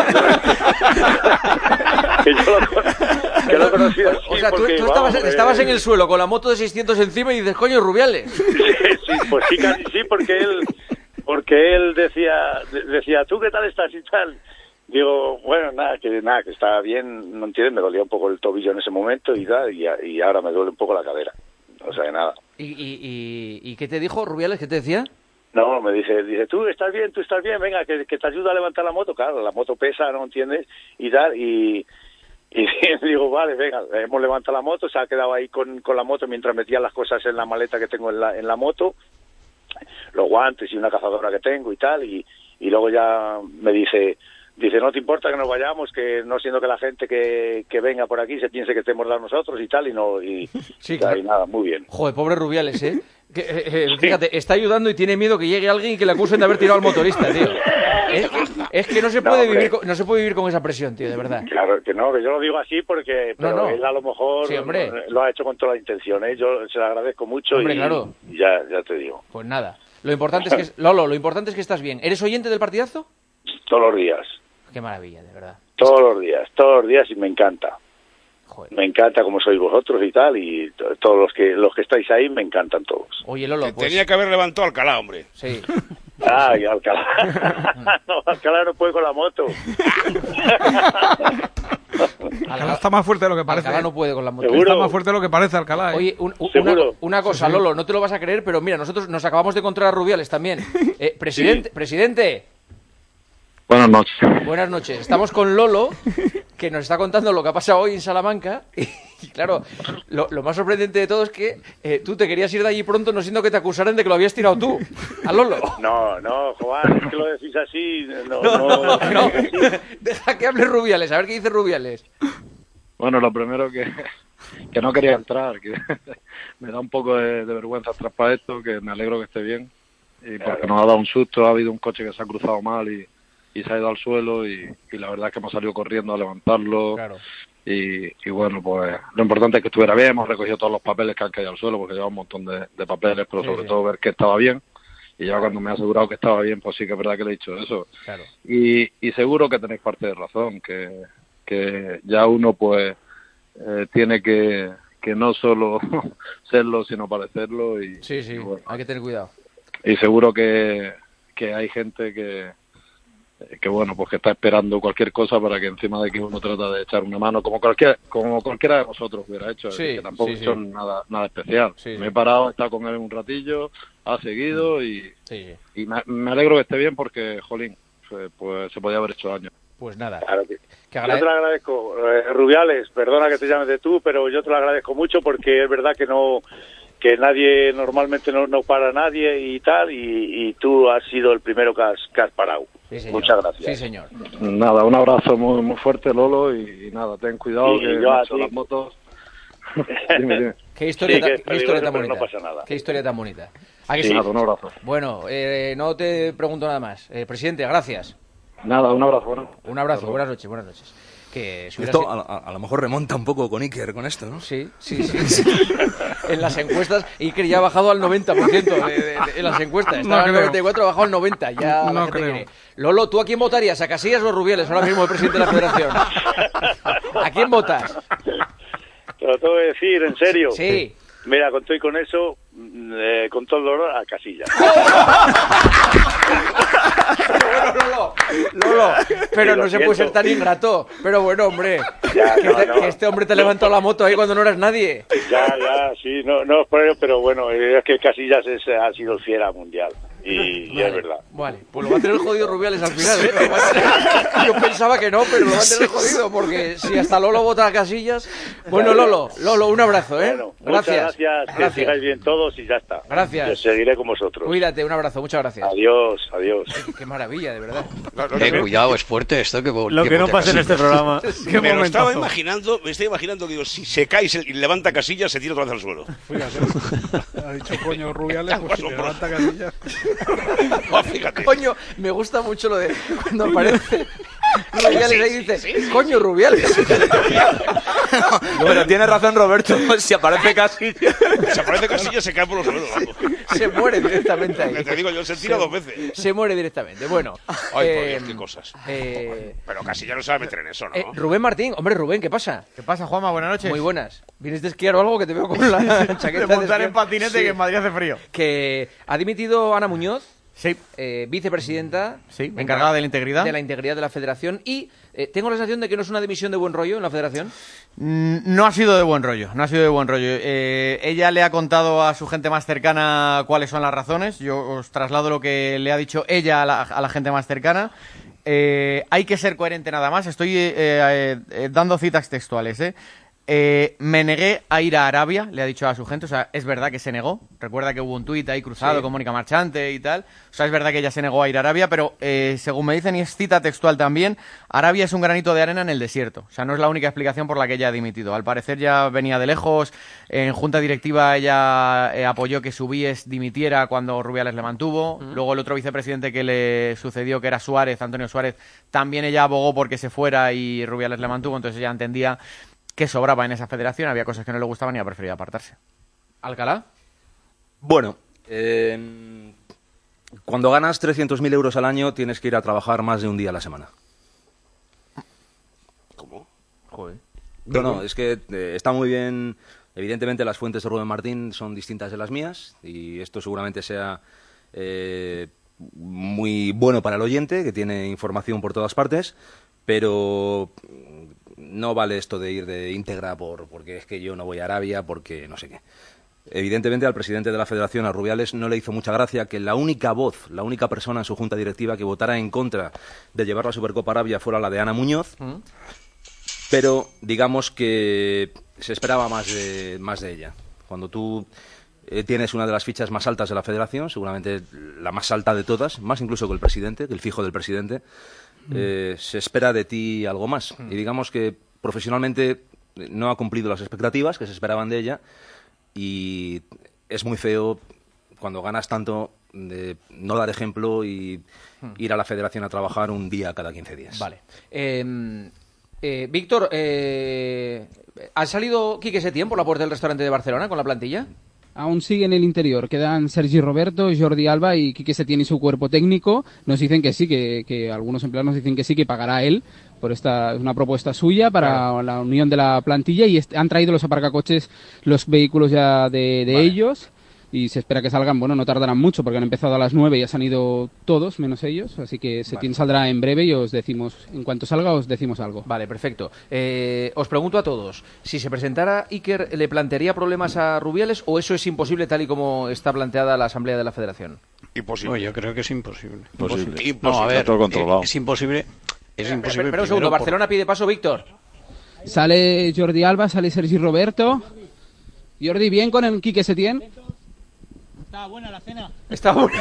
que lo conocía así. O sea, porque, tú estabas en el suelo con la moto de 600 encima y dices, coño, Rubiales. Sí, pues sí, casi sí, porque él decía, ¿tú qué tal estás y tal? Digo, bueno, nada, que estaba bien, no entiendes, me dolía un poco el tobillo en ese momento y tal, y ahora me duele un poco la cadera. O sea, que nada. ¿Y qué te dijo Rubiales? ¿Qué te decía? No, me dice, tú estás bien, venga, que te ayuda a levantar la moto. Claro, la moto pesa, ¿no entiendes? Y tal, y digo, vale, venga, hemos levantado la moto, se ha quedado ahí con la moto mientras metía las cosas en la maleta que tengo en la moto, los guantes y una cazadora que tengo y tal, y luego ya me dice, no te importa que nos vayamos, que no siendo que la gente que venga por aquí se piense que estemos dando nosotros y tal, sí, claro. Y nada, muy bien. Joder, pobre Rubiales, ¿eh? Fíjate, está ayudando y tiene miedo que llegue alguien y que le acusen de haber tirado al motorista, tío. Es que no se puede vivir con esa presión, tío, de verdad. Claro que no, que yo lo digo así porque pero él a lo mejor lo ha hecho con toda la intención, ¿eh? Yo se lo agradezco mucho. Hombre, claro. Y ya te digo. Pues nada, lo importante es que estás bien. ¿Eres oyente del partidazo? Todos los días. Qué maravilla, de verdad. Todos los días y me encanta. Me encanta como sois vosotros y tal, y todos los que estáis ahí me encantan todos. Oye, Lolo, pues... Tenía que haber levantado Alcalá, hombre. Sí. Ay, Alcalá. No, Alcalá no puede con la moto. Alcalá está más fuerte de lo que parece. Alcalá no puede con la moto. Está más fuerte de lo que parece Alcalá. Oye, una cosa, Lolo, no te lo vas a creer, pero mira, nosotros nos acabamos de encontrar a Rubiales también. Presidente. Buenas noches. Buenas noches. Estamos con Lolo, que nos está contando lo que ha pasado hoy en Salamanca. Y claro, lo más sorprendente de todo es que tú te querías ir de allí pronto, no siendo que te acusaran de que lo habías tirado tú, a Lolo. No, Juan, es que lo decís así. No. Deja que hable Rubiales, a ver qué dice Rubiales. Bueno, lo primero que no quería entrar, que me da un poco de vergüenza entrar para esto, que me alegro que esté bien. Y porque nos ha dado un susto, ha habido un coche que se ha cruzado mal y se ha ido al suelo y la verdad es que hemos salido corriendo a levantarlo. Claro. Y bueno, pues lo importante es que estuviera bien, hemos recogido todos los papeles que han caído al suelo porque lleva un montón de papeles, pero sobre todo ver que estaba bien. Y ya cuando me ha asegurado que estaba bien, pues sí que es verdad que le he dicho eso. Claro. Y seguro que tenéis parte de razón, que ya uno pues tiene que no solo serlo, sino parecerlo. Sí, bueno, hay que tener cuidado. Y seguro que hay gente que bueno, pues que está esperando cualquier cosa para que encima de que uno trata de echar una mano, como cualquiera de vosotros hubiera hecho, que tampoco son nada especial. Me he parado, he estado con él un ratillo, ha seguido y me alegro que esté bien porque, jolín, pues se podía haber hecho daño. Pues nada. Claro que yo te lo agradezco, Rubiales, perdona que te llames de tú, pero yo te lo agradezco mucho porque es verdad que nadie normalmente no para a nadie y tal, y tú has sido el primero que has parado. Sí, muchas gracias. Sí, señor. Nada, un abrazo muy, muy fuerte, Lolo, y nada, ten cuidado que las motos... dime. Qué historia tan bonita. No pasa nada. Qué historia tan bonita. Nada, un abrazo. Bueno, no te pregunto nada más. Presidente, gracias. Nada, un abrazo. Bueno. Un abrazo, buenas noches. Que si esto a lo mejor remonta un poco con Iker con esto, ¿no? Sí. En las encuestas Iker ya ha bajado al 90% en las encuestas. Estaba en el 94, ha bajado al 90%. Ya no creo. Quiere. Lolo, ¿tú a quién votarías? ¿A Casillas o a Rubiales? Ahora mismo el presidente de la Federación. ¿A quién votas? Te lo tengo que decir, en serio. Sí. Mira, con todo y con eso, con todo el dolor, a Casillas. Lolo, pero no se puede ser tan ingrato. Pero bueno, hombre, que este hombre te levantó la moto ahí cuando no eras nadie. Ya, sí, no es por ello, pero bueno, es que Casillas ha sido el fiera mundial. Y es verdad. Vale, pues lo va a tener jodido Rubiales al final, ¿eh? Yo pensaba que no, pero lo va a tener jodido, porque si hasta Lolo vota a Casillas... Bueno, Lolo, un abrazo, ¿eh? Bueno, gracias. Que sigáis bien todos y ya está. Gracias. Yo seguiré con vosotros. Cuídate, un abrazo, muchas gracias. Adiós. Qué maravilla, de verdad. Cuidado, es fuerte esto. Lo que no pasa en este programa. Me lo estaba imaginando, que digo, si se cae y levanta Casillas, se tira otra vez al suelo. Fíjate, ha dicho coño Rubiales, pues si levanta Casillas... Fíjate. Coño, me gusta mucho lo de cuando aparece Rubiales ahí dice, coño Rubiales. Pero tiene razón Roberto, si aparece Casillas. Si aparece Casillas se cae por los suelos. Se muere directamente ahí. Te digo, yo se tira 2 veces. Se muere directamente, bueno. Ay, por Dios, qué cosas. Pero Casillas no sabe meter en eso, ¿no? Rubén Martín, hombre Rubén, ¿qué pasa? ¿Qué pasa, Juanma? Buenas noches. Muy buenas. ¿Vienes de esquiar o algo que te veo con la chaqueta de montar en patinete que en Madrid hace frío? Que ha dimitido Ana Muñoz. Sí. Vicepresidenta. Sí, encargada de la integridad. De la integridad de la Federación. Y tengo la sensación de que no es una dimisión de buen rollo en la Federación. No ha sido de buen rollo, ella le ha contado a su gente más cercana cuáles son las razones. Yo os traslado lo que le ha dicho ella a la gente más cercana. Hay que ser coherente nada más. Estoy dando citas textuales, me negué a ir a Arabia, le ha dicho a su gente. O sea, es verdad que se negó. Recuerda que hubo un tuit ahí cruzado con Mónica Marchante y tal. O sea, es verdad que ella se negó a ir a Arabia, pero según me dicen, y es cita textual también, Arabia es un granito de arena en el desierto. O sea, no es la única explicación por la que ella ha dimitido. Al parecer ya venía de lejos. En junta directiva ella apoyó que Subíes dimitiera cuando Rubiales le mantuvo. Luego el otro vicepresidente que le sucedió, que era Suárez, Antonio Suárez, también ella abogó porque se fuera y Rubiales le mantuvo. Entonces ella entendía que sobraba en esa federación, había cosas que no le gustaban y ha preferido apartarse. ¿Alcalá? Bueno, cuando ganas 300.000 euros al año tienes que ir a trabajar más de un día a la semana. ¿Cómo? Joder. No, es que está muy bien. Evidentemente las fuentes de Rubén Martín son distintas de las mías y esto seguramente sea muy bueno para el oyente, que tiene información por todas partes, pero no vale esto de ir de íntegra porque es que yo no voy a Arabia, porque no sé qué. Evidentemente al presidente de la Federación, a Rubiales, no le hizo mucha gracia que la única voz, la única persona en su junta directiva que votara en contra de llevar la Supercopa a Arabia fuera la de Ana Muñoz, pero digamos que se esperaba más de ella. Cuando tú tienes una de las fichas más altas de la Federación, seguramente la más alta de todas, más incluso que el presidente, que el fijo del presidente, se espera de ti algo más. Y digamos que profesionalmente no ha cumplido las expectativas que se esperaban de ella. Y es muy feo cuando ganas tanto de no dar ejemplo y ir a la Federación a trabajar un día cada 15 días. Vale. Víctor, ¿ha salido Quique Setién por la puerta del restaurante de Barcelona con la plantilla? Aún sigue en el interior, quedan Sergi Roberto, Jordi Alba y Quique Setién y su cuerpo técnico. Nos dicen que sí, que algunos empleados nos dicen que sí, que pagará él. Por esta es una propuesta suya para la unión de la plantilla y han traído los aparcacoches, los vehículos ya de ellos y se espera que salgan, bueno, no tardarán mucho porque han empezado a las 9 y ya se han ido todos, menos ellos, así que Setién saldrá en breve y os decimos, en cuanto salga os decimos algo. Vale, perfecto. Os pregunto a todos, si se presentara Iker, ¿le plantearía problemas a Rubiales o eso es imposible tal y como está planteada la Asamblea de la Federación? Imposible. No, yo creo que es imposible. Imposible. No, a ver, está todo controlado. es imposible. Es imposible. Espera un segundo, Barcelona pide paso, Víctor. Sale Jordi Alba, sale Sergi Roberto. Jordi, ¿bien con el Quique Setién? Está buena la cena. Está buena.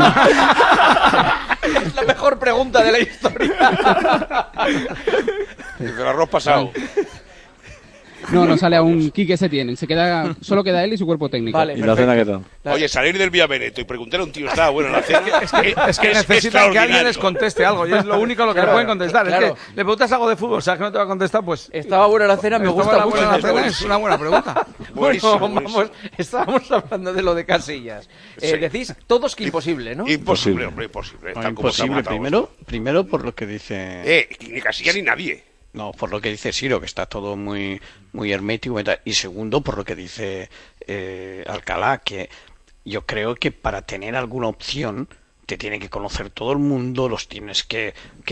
Es la mejor pregunta de la historia. El arroz pasado. No sale aún Quique Setién. Solo queda él y su cuerpo técnico. Vale, ¿y la cena qué tal? Oye, salir del Vía Veneto y preguntar a un tío, ¿está bueno la cena? Es que necesitan que alguien les conteste algo y es lo único a lo que le pueden contestar. Claro. Es que le preguntas algo de fútbol, ¿sabes que no te va a contestar? Pues estaba buena la cena, me gusta mucho. La cena es una buena pregunta. Bueno, estábamos hablando de lo de Casillas. Decís todos que imposible, ¿no? Imposible, hombre, imposible. No, imposible, primero por lo que dice... Ni Casillas ni nadie. No, por lo que dice Siro, que está todo muy hermético. Y segundo, por lo que dice Alcalá, que yo creo que para tener alguna opción te tiene que conocer todo el mundo, los tienes que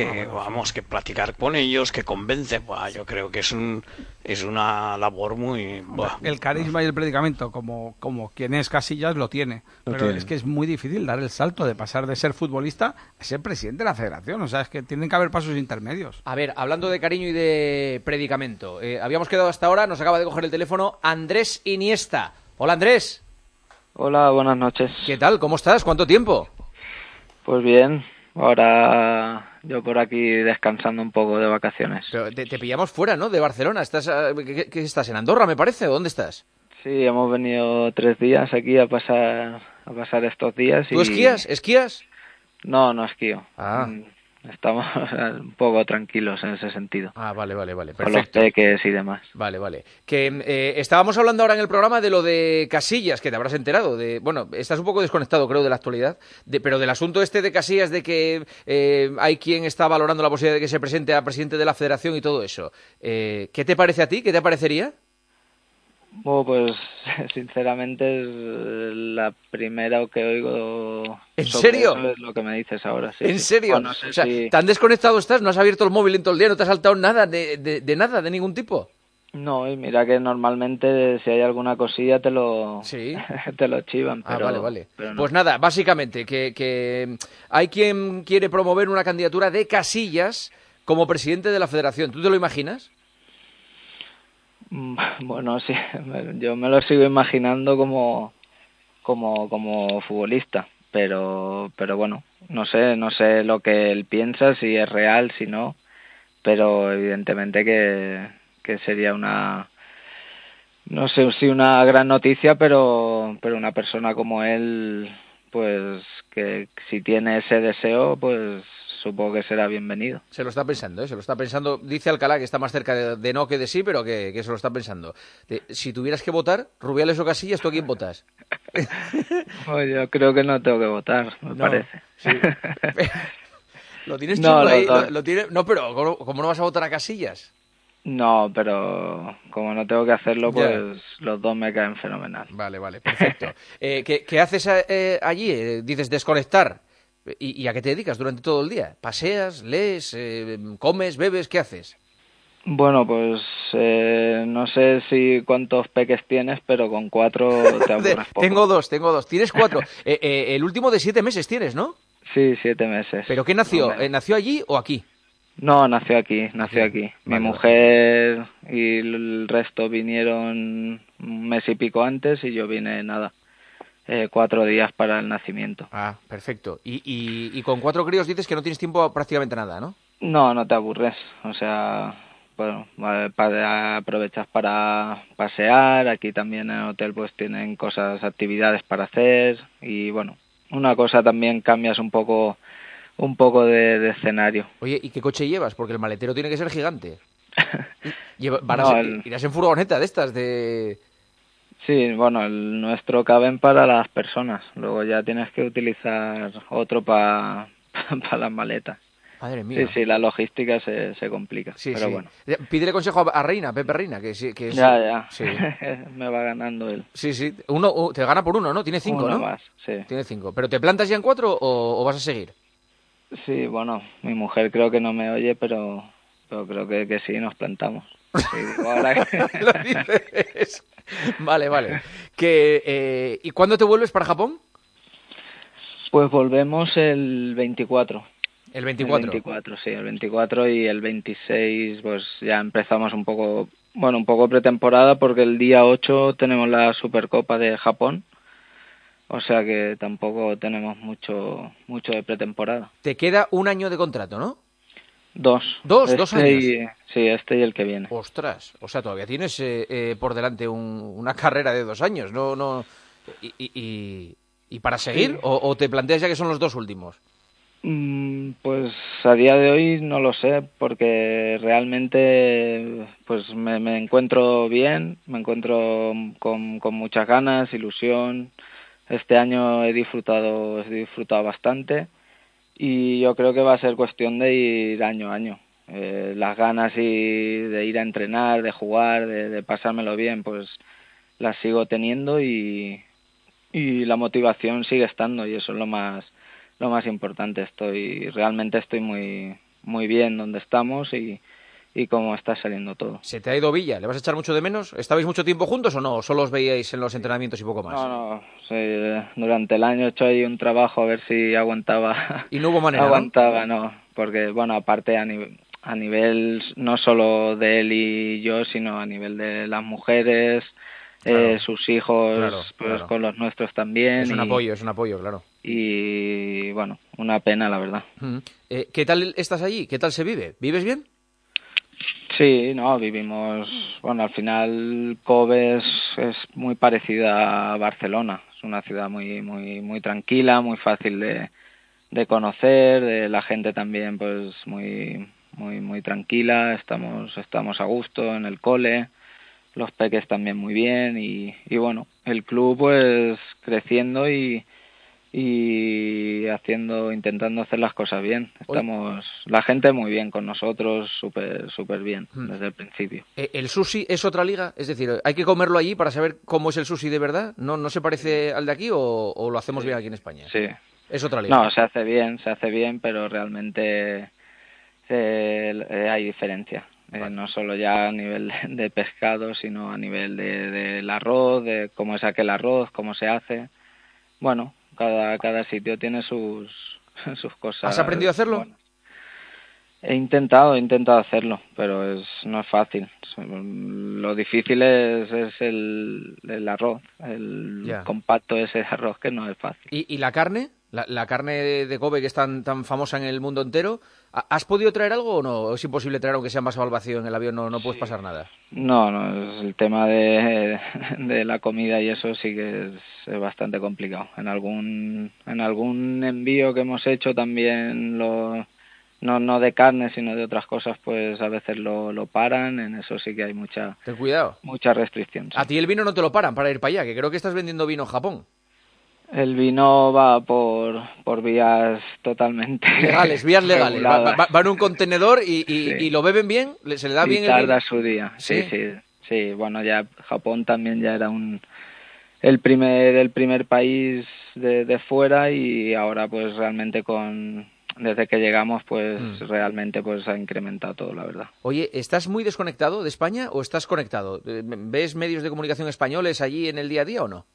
platicar con ellos, que convencer. Yo creo que es una labor muy... El carisma y el predicamento, como quien es Casillas, lo tiene. Pero es que es muy difícil dar el salto de pasar de ser futbolista a ser presidente de la Federación. O sea, es que tienen que haber pasos intermedios. A ver, hablando de cariño y de predicamento, habíamos quedado hasta ahora, nos acaba de coger el teléfono Andrés Iniesta. Hola, Andrés. Hola, buenas noches. ¿Qué tal? ¿Cómo estás? ¿Cuánto tiempo? Pues bien, ahora yo por aquí descansando un poco de vacaciones. Pero te pillamos fuera, ¿no? De Barcelona. ¿Qué estás? ¿En Andorra, me parece? ¿O dónde estás? Sí, hemos venido 3 días aquí a pasar estos días. ¿Tú esquías? ¿Esquías? No esquío. Ah. Estamos un poco tranquilos en ese sentido. Ah, vale, perfecto. Con los peques y demás. Vale. Que estábamos hablando ahora en el programa de lo de Casillas, que te habrás enterado. Bueno, estás un poco desconectado, creo, de la actualidad, pero del asunto este de Casillas, de que hay quien está valorando la posibilidad de que se presente a presidente de la Federación y todo eso. ¿Qué te parece a ti? ¿Qué te parecería? Bueno, pues sinceramente es la primera que oigo. ¿En serio? Eso es lo que me dices ahora, sí. ¿En serio? Bueno, no sé, o sea, ¿tan desconectado estás? ¿No has abierto el móvil en todo el día? ¿No te has saltado nada de nada, de ningún tipo? No, y mira que normalmente si hay alguna cosilla te lo chivan. Pero, vale. Pero no. Pues nada, básicamente que hay quien quiere promover una candidatura de Casillas como presidente de la Federación. ¿Tú te lo imaginas? Bueno, sí, yo me lo sigo imaginando como futbolista, pero bueno, no sé lo que él piensa, si es real, si no, pero evidentemente que sería una, no sé si una gran noticia, pero una persona como él, pues que si tiene ese deseo, pues supongo que será bienvenido. Se lo está pensando, se lo está pensando. Dice Alcalá que está más cerca de no que de sí, pero que se lo está pensando. Si tuvieras que votar, Rubiales o Casillas, ¿tú a quién votas? Pues yo creo que no tengo que votar, me parece. Sí. Lo tienes chulo ahí. Lo tiene... No, pero ¿cómo no vas a votar a Casillas? No, pero como no tengo que hacerlo, pues los dos me caen fenomenal. Vale, perfecto. ¿Qué haces allí? Dices desconectar. ¿Y a qué te dedicas durante todo el día? ¿Paseas, lees, comes, bebes? ¿Qué haces? Bueno, pues no sé cuántos peques tienes, pero con 4 te aburres poco. Tengo dos. Tienes 4. El último de 7 meses tienes, ¿no? Sí, 7 meses. ¿Pero qué nació? ¿Nació allí o aquí? No, nació aquí. Mi mujer y el resto vinieron un mes y pico antes y yo vine 4 días para el nacimiento. Ah, perfecto. Y con 4 críos dices que no tienes tiempo a prácticamente nada, ¿no? No te aburres. O sea, bueno, aprovechas para pasear. Aquí también en el hotel pues tienen actividades para hacer y bueno, una cosa también cambias un poco de escenario. Oye, ¿y qué coche llevas? Porque el maletero tiene que ser gigante. Irás en furgoneta de estas de... Sí, bueno, el nuestro caben para las personas. Luego ya tienes que utilizar otro para las maletas. Madre mía. Sí, la logística se complica. Sí, pero sí. Bueno. Pídele consejo a Pepe Reina, que Ya. Sí. Me va ganando él. Sí. Te gana por 1, ¿no? Tiene 5, ¿no? Más, sí. Tiene 5. ¿Pero te plantas ya en 4 o vas a seguir? Sí, bueno, mi mujer creo que no me oye, pero creo que sí, nos plantamos. Sí, ahora Lo dices. Vale. ¿Y cuándo te vuelves para Japón? Pues volvemos el 24. ¿El 24? El 24, sí, el 24 y el 26 pues ya empezamos un poco pretemporada porque el día 8 tenemos la Supercopa de Japón. O sea que tampoco tenemos mucho de pretemporada. Te queda 1 año de contrato, ¿no? 2. 2 años. Sí, este y el que viene. Ostras, o sea, todavía tienes por delante una carrera de 2 años, no. ¿Y para seguir? Sí. ¿O te planteas ya que son los 2 últimos? Pues a día de hoy no lo sé, porque realmente pues me encuentro bien, me encuentro con muchas ganas, ilusión. Este año he disfrutado bastante y yo creo que va a ser cuestión de ir año a año. Las ganas de ir a entrenar, de jugar, de pasármelo bien, pues las sigo teniendo y la motivación sigue estando y eso es lo más importante. Realmente estoy muy bien donde estamos y cómo está saliendo todo. ¿Se te ha ido Villa? ¿Le vas a echar mucho de menos? ¿Estabais mucho tiempo juntos o no? ¿O solo os veíais en los entrenamientos y poco más? No. Sí, durante el año he hecho ahí un trabajo a ver si aguantaba. ¿Y no hubo manera? Aguantaba, ¿no? Porque, bueno, aparte a nivel no solo de él y yo, sino a nivel de las mujeres, claro. Sus hijos, claro. Con los nuestros también. Es un apoyo, claro. Y, bueno, una pena, la verdad. ¿Qué tal estás allí? ¿Qué tal se vive? ¿Vives bien? Sí, vivimos, al final Kobe es muy parecida a Barcelona, es una ciudad muy tranquila, muy fácil de conocer, la gente también pues muy tranquila, estamos a gusto en el cole, los peques también muy bien y bueno, el club pues creciendo y intentando hacer las cosas bien. La gente muy bien con nosotros, súper bien desde el principio. ¿El sushi es otra liga? Es decir, ¿hay que comerlo allí para saber cómo es el sushi de verdad? ¿No se parece al de aquí o lo hacemos bien aquí en España? Sí. ¿Es otra liga? No, se hace bien, pero realmente hay diferencia. Vale. No solo ya a nivel de pescado, sino a nivel del arroz, de cómo es aquel arroz, cómo se hace. Bueno, cada sitio tiene sus cosas. ¿Has aprendido a hacerlo? Buenas. He intentado hacerlo, pero no es fácil. Lo difícil es el arroz, compacto ese arroz que no es fácil. ¿Y la carne? La carne de Kobe que es tan famosa en el mundo entero, ¿has podido traer algo o no? ¿Es imposible traer aunque sea envasado al vacío en el avión? No puedes pasar nada. No, es el tema de la comida y eso sí que es bastante complicado. En algún envío que hemos hecho también no de carne sino de otras cosas, pues a veces lo paran. En eso sí que hay mucha Ten cuidado. Mucha restricción. Sí. A ti el vino no te lo paran para ir para allá, que creo que estás vendiendo vino en Japón. El vino va por vías totalmente legales, vías legales. Va en un contenedor y sí. Lo beben bien, se le da bien. Tarda su día. Sí. Bueno, ya Japón también ya era el primer país de fuera, y ahora pues realmente desde que llegamos pues realmente pues ha incrementado todo, la verdad. Oye, ¿estás muy desconectado de España o estás conectado? ¿Ves medios de comunicación españoles allí en el día a día o no?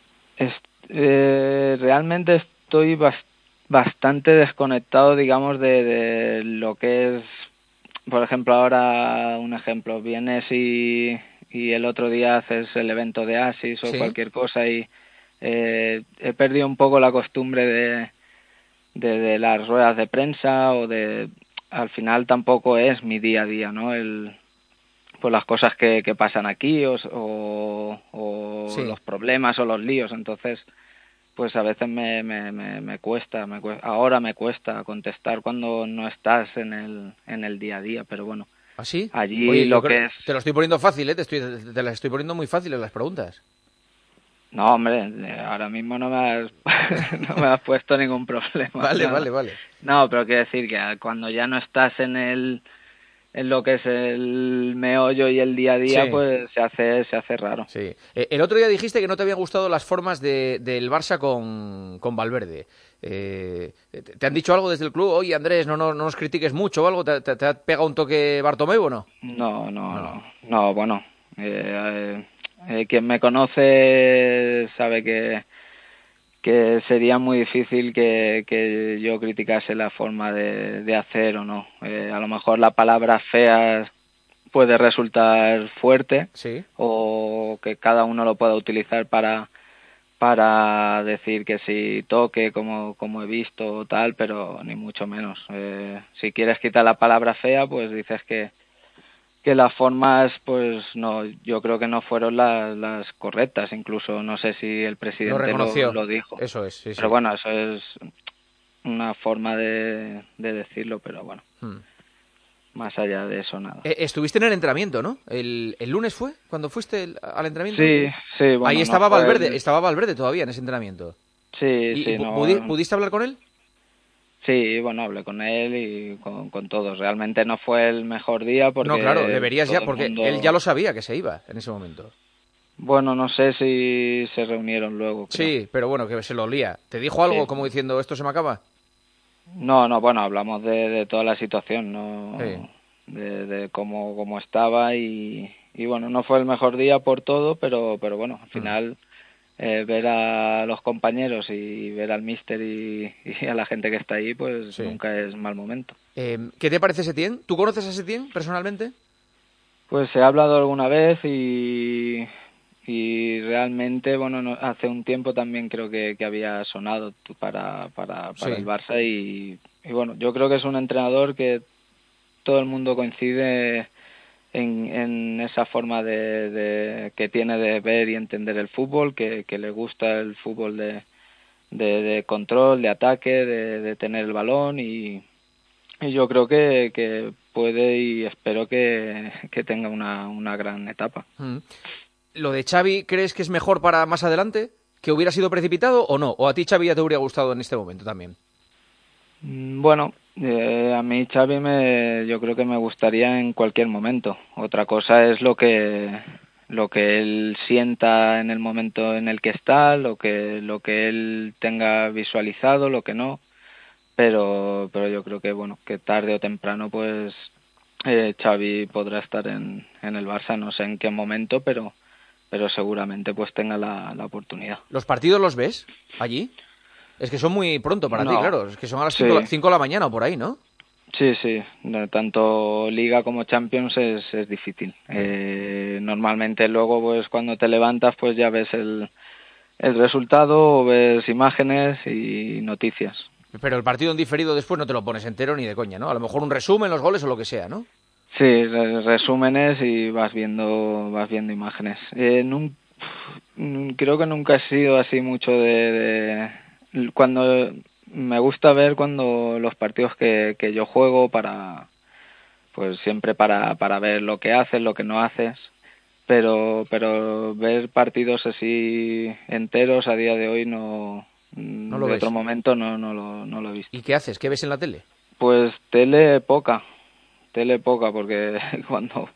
Realmente estoy bastante desconectado, digamos, de lo que es, por ejemplo, ahora un ejemplo, vienes y el otro día haces el evento de ASIS o cualquier cosa, y he perdido un poco la costumbre de las ruedas de prensa, al final tampoco es mi día a día, ¿no? Pues las cosas que pasan aquí o los problemas o los líos. Entonces pues a veces me cuesta, ahora me cuesta contestar cuando no estás en el día a día, pero bueno. ¿Ah, sí? Allí Oye, lo que es... Te lo estoy poniendo fácil, ¿eh? Te las estoy poniendo muy fáciles las preguntas. No, hombre, ahora mismo no me has puesto ningún problema. Vale. No, pero quiero decir que cuando ya no estás en lo que es el meollo y el día a día, pues se hace raro. Sí. El otro día dijiste que no te habían gustado las formas del Barça con Valverde. ¿Te han dicho algo desde el club? Oye, Andrés, no nos critiques mucho o algo. ¿Te ha pegado un toque Bartomeu o no? No, bueno. Quien me conoce sabe que sería muy difícil que yo criticase la forma de hacer o no. A lo mejor la palabra fea puede resultar fuerte, o que cada uno lo pueda utilizar para decir que sí toque como he visto o tal, pero ni mucho menos. Si quieres quitar la palabra fea, pues dices que las formas, pues no, yo creo que no fueron las correctas. Incluso no sé si el presidente lo dijo. Eso es, sí. Pero bueno, eso es una forma de decirlo, pero bueno. Más allá de eso, nada. Estuviste en el entrenamiento, ¿no? ¿El lunes fue cuando fuiste al entrenamiento? Sí. Bueno, ahí estaba Valverde, estaba Valverde todavía en ese entrenamiento. Sí. ¿Pudiste hablar con él? Sí, bueno, hablé con él y con todos. Realmente no fue el mejor día porque... No, claro, deberías ya, porque él ya lo sabía que se iba en ese momento. Bueno, no sé si se reunieron luego. Creo. Sí, pero bueno, que se lo olía. ¿Te dijo algo como diciendo, esto se me acaba? No, bueno, hablamos de toda la situación, ¿no? Sí. De cómo estaba y bueno, no fue el mejor día por todo, pero bueno, al final... ver a los compañeros y ver al míster y a la gente que está ahí, pues nunca es mal momento. ¿Qué te parece Setién? ¿Tú conoces a Setién personalmente? Pues he hablado alguna vez y realmente, bueno, hace un tiempo también creo que había sonado para el Barça y bueno, yo creo que es un entrenador que todo el mundo coincide en esa forma que tiene de ver y entender el fútbol, que le gusta el fútbol de control, de ataque, de tener el balón y yo creo que puede y espero que tenga una gran etapa. ¿Lo de Xavi crees que es mejor para más adelante? ¿Que hubiera sido precipitado o no? ¿O a ti Xavi ya te hubiera gustado en este momento también? Bueno, a mí Xavi yo creo que me gustaría en cualquier momento. Otra cosa es lo que él sienta en el momento en el que está, lo que él tenga visualizado, lo que no. Pero yo creo que bueno, que tarde o temprano pues Xavi podrá estar en el Barça, no sé en qué momento, pero seguramente pues tenga la oportunidad. ¿Los partidos los ves allí? Es que son muy pronto para ti, claro. Es que son a las 5 de la mañana o por ahí, ¿no? Sí. Tanto Liga como Champions es difícil. Normalmente luego, pues cuando te levantas, pues ya ves el resultado o ves imágenes y noticias. Pero el partido en diferido después no te lo pones entero ni de coña, ¿no? A lo mejor un resumen, los goles o lo que sea, ¿no? Sí, resúmenes y vas viendo imágenes. Creo que nunca he sido así mucho cuando me gusta ver cuando los partidos que yo juego pues siempre para ver lo que haces, lo que no haces, pero ver partidos así enteros a día de hoy no No lo de ves. otro momento no lo he visto. ¿Y qué haces? ¿Qué ves en la tele? Pues tele poca, porque cuando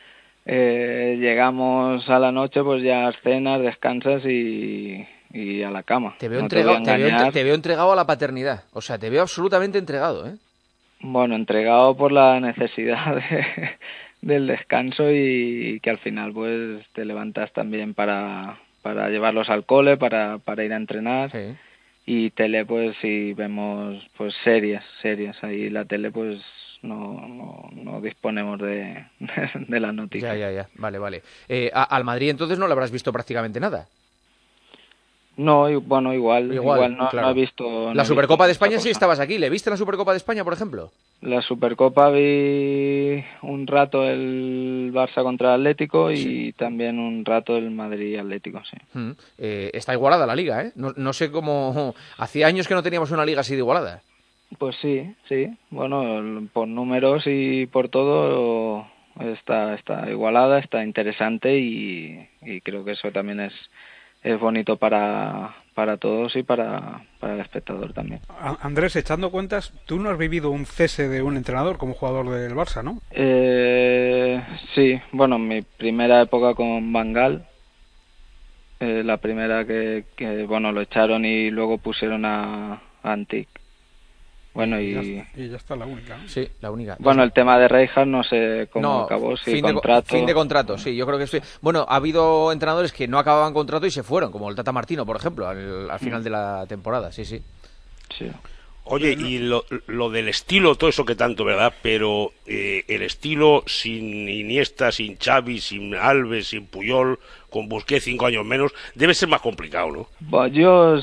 llegamos a la noche, pues ya cenas, descansas y a la cama. Te veo, No te voy a engañar. te veo entregado a la paternidad. O sea, te veo absolutamente entregado, ¿eh? Bueno, entregado por la necesidad del descanso y que al final pues te levantas también para llevarlos al cole, para ir a entrenar. Sí. Y tele, pues si vemos pues series. Ahí la tele pues no disponemos de las noticias. Ya. Vale. Al Madrid entonces no le habrás visto prácticamente nada. No, igual no, claro. no he visto... La Supercopa de España sí estabas aquí. ¿Le viste la Supercopa de España, por ejemplo? La Supercopa vi un rato el Barça contra el Atlético y también un rato el Madrid Atlético, sí. Está igualada la liga, ¿eh? No sé cómo... Hacía años que no teníamos una liga así de igualada. Pues sí. Bueno, por números y por todo está igualada, está interesante y creo que eso también es bonito para todos y para el espectador también. Andrés, echando cuentas, tú no has vivido un cese de un entrenador como jugador del Barça, ¿no? Sí, bueno, mi primera época con Van Gaal, la primera que bueno, lo echaron y luego pusieron a Antic. Bueno, y ya está la única, ¿no? Sí, la única. Bueno, el tema de Rijkaard no sé cómo acabó, si fin de contrato, sí, yo creo que Bueno, ha habido entrenadores que no acababan contrato y se fueron, como el Tata Martino, por ejemplo, al final de la temporada, sí. Oye, y lo del estilo, todo eso que tanto, ¿verdad? Pero el estilo sin Iniesta, sin Xavi, sin Alves, sin Puyol, con Busquets 5 años menos, debe ser más complicado, ¿no? Bueno,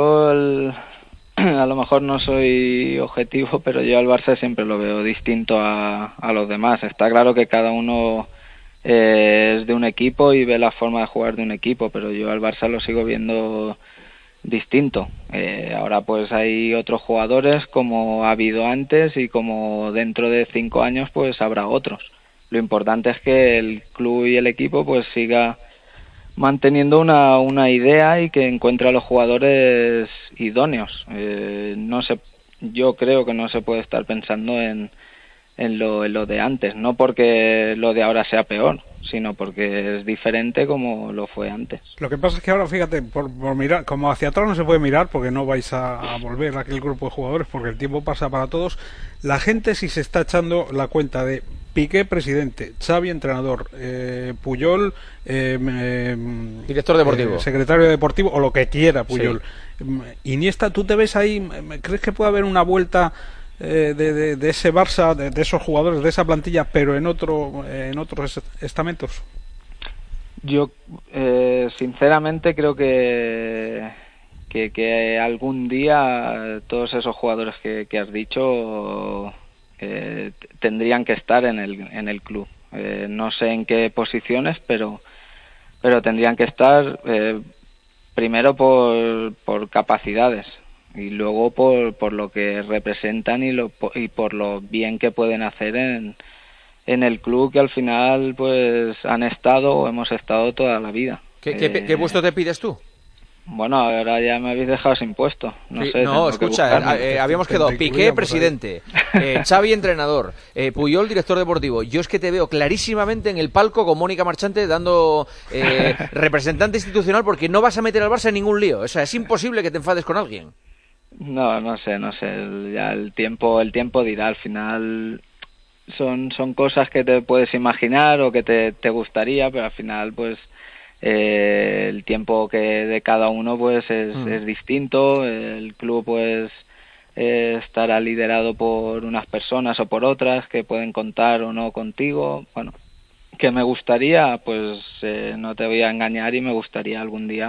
a lo mejor no soy objetivo, pero yo al Barça siempre lo veo distinto a los demás. Está claro que cada uno es de un equipo y ve la forma de jugar de un equipo, pero yo al Barça lo sigo viendo distinto. Ahora pues hay otros jugadores como ha habido antes y como dentro de 5 años pues habrá otros. Lo importante es que el club y el equipo pues siga manteniendo una idea y que encuentre a los jugadores idóneos. Yo creo que no se puede estar pensando en lo de antes, no porque lo de ahora sea peor, sino porque es diferente como lo fue antes. Lo que pasa es que ahora, fíjate, por mirar, como hacia atrás no se puede mirar porque no vais a volver a aquel grupo de jugadores porque el tiempo pasa para todos. La gente sí se está echando la cuenta de Piqué presidente, Xavi entrenador, Puyol director deportivo, secretario deportivo o lo que quiera Puyol. Sí. Iniesta, ¿tú te ves ahí? ¿Crees que puede haber una vuelta de ese Barça, de esos jugadores, de esa plantilla, pero en otros estamentos? Yo sinceramente creo que algún día todos esos jugadores que has dicho tendrían que estar en el club. No sé en qué posiciones, pero tendrían que estar primero por capacidades y luego por lo que representan y por lo bien que pueden hacer en el club, que al final pues han estado o hemos estado toda la vida. ¿Qué puesto te pides tú? Bueno, ahora ya me habéis dejado sin puesto. No, escucha, habíamos quedado Piqué presidente, Xavi entrenador, Puyol director deportivo. Yo es que te veo clarísimamente en el palco con Mónica Marchante dando representante institucional, porque no vas a meter al Barça en ningún lío. O sea, es imposible que te enfades con alguien. No sé. Ya el tiempo dirá. Al final son cosas que te puedes imaginar o que te gustaría, pero al final pues el tiempo que de cada uno pues es distinto. El club pues estará liderado por unas personas o por otras que pueden contar o no contigo. Bueno, que me gustaría, pues no te voy a engañar, y me gustaría algún día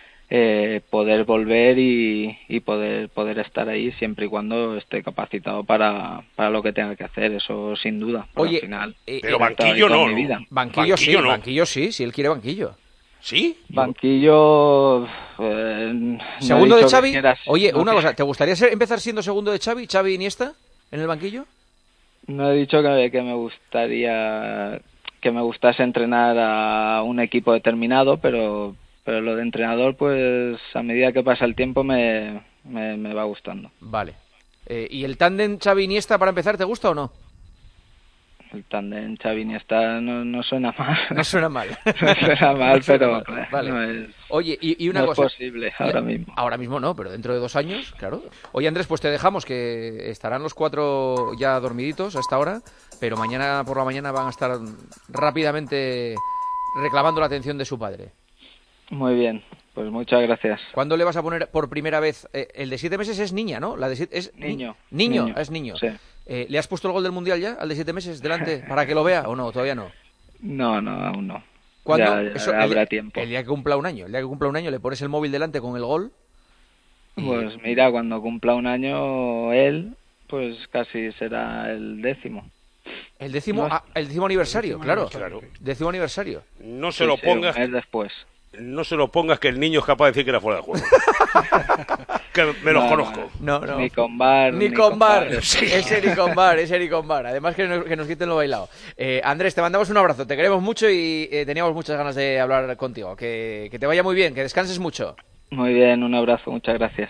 poder volver y poder estar ahí, siempre y cuando esté capacitado para lo que tenga que hacer, eso sin duda. Oye, al final, pero banquillo no. Banquillo sí, si él quiere banquillo. ¿Sí? Banquillo... ¿Segundo de Xavi? Oye, una cosa, ¿te gustaría empezar siendo segundo de Xavi Iniesta en el banquillo? No he dicho que me gustaría... que me gustase entrenar a un equipo determinado, pero pero lo de entrenador, pues a medida que pasa el tiempo me va gustando. Vale. ¿Y el tándem Xavi-Iniesta, para empezar, te gusta o no? El tándem Xavi-Iniesta no suena mal. No suena mal. No suena mal, pero vale. no es... Oye, y una no cosa. Es posible ahora mismo. Ahora mismo no, pero dentro de 2 años, claro. Oye, Andrés, pues te dejamos, que estarán los 4 ya dormiditos a esta hora, pero mañana por la mañana van a estar rápidamente reclamando la atención de su padre. Muy bien, pues muchas gracias. ¿Cuándo le vas a poner por primera vez? El de 7 meses es niña, ¿no? La de es niño. Niño, es niño. Sí. ¿Le has puesto el gol del Mundial ya, al de 7 meses, delante, para que lo vea o no? Todavía no. No, aún no. ¿Cuándo? Ya habrá tiempo. El día que cumpla un año. El día que cumpla un año le pones el móvil delante con el gol. Pues mira, cuando cumpla un año él, pues casi será el 10º. El 10º aniversario, claro. 10º aniversario. No se lo pongas. Un mes después. No se lo pongas, que el niño es capaz de decir que era fuera de juego. Que me los conozco. No. Ni con bar. Sí. Ese ni con bar. Además que nos quiten lo bailado. Andrés, te mandamos un abrazo. Te queremos mucho y teníamos muchas ganas de hablar contigo. Que te vaya muy bien, que descanses mucho. Muy bien, un abrazo. Muchas gracias.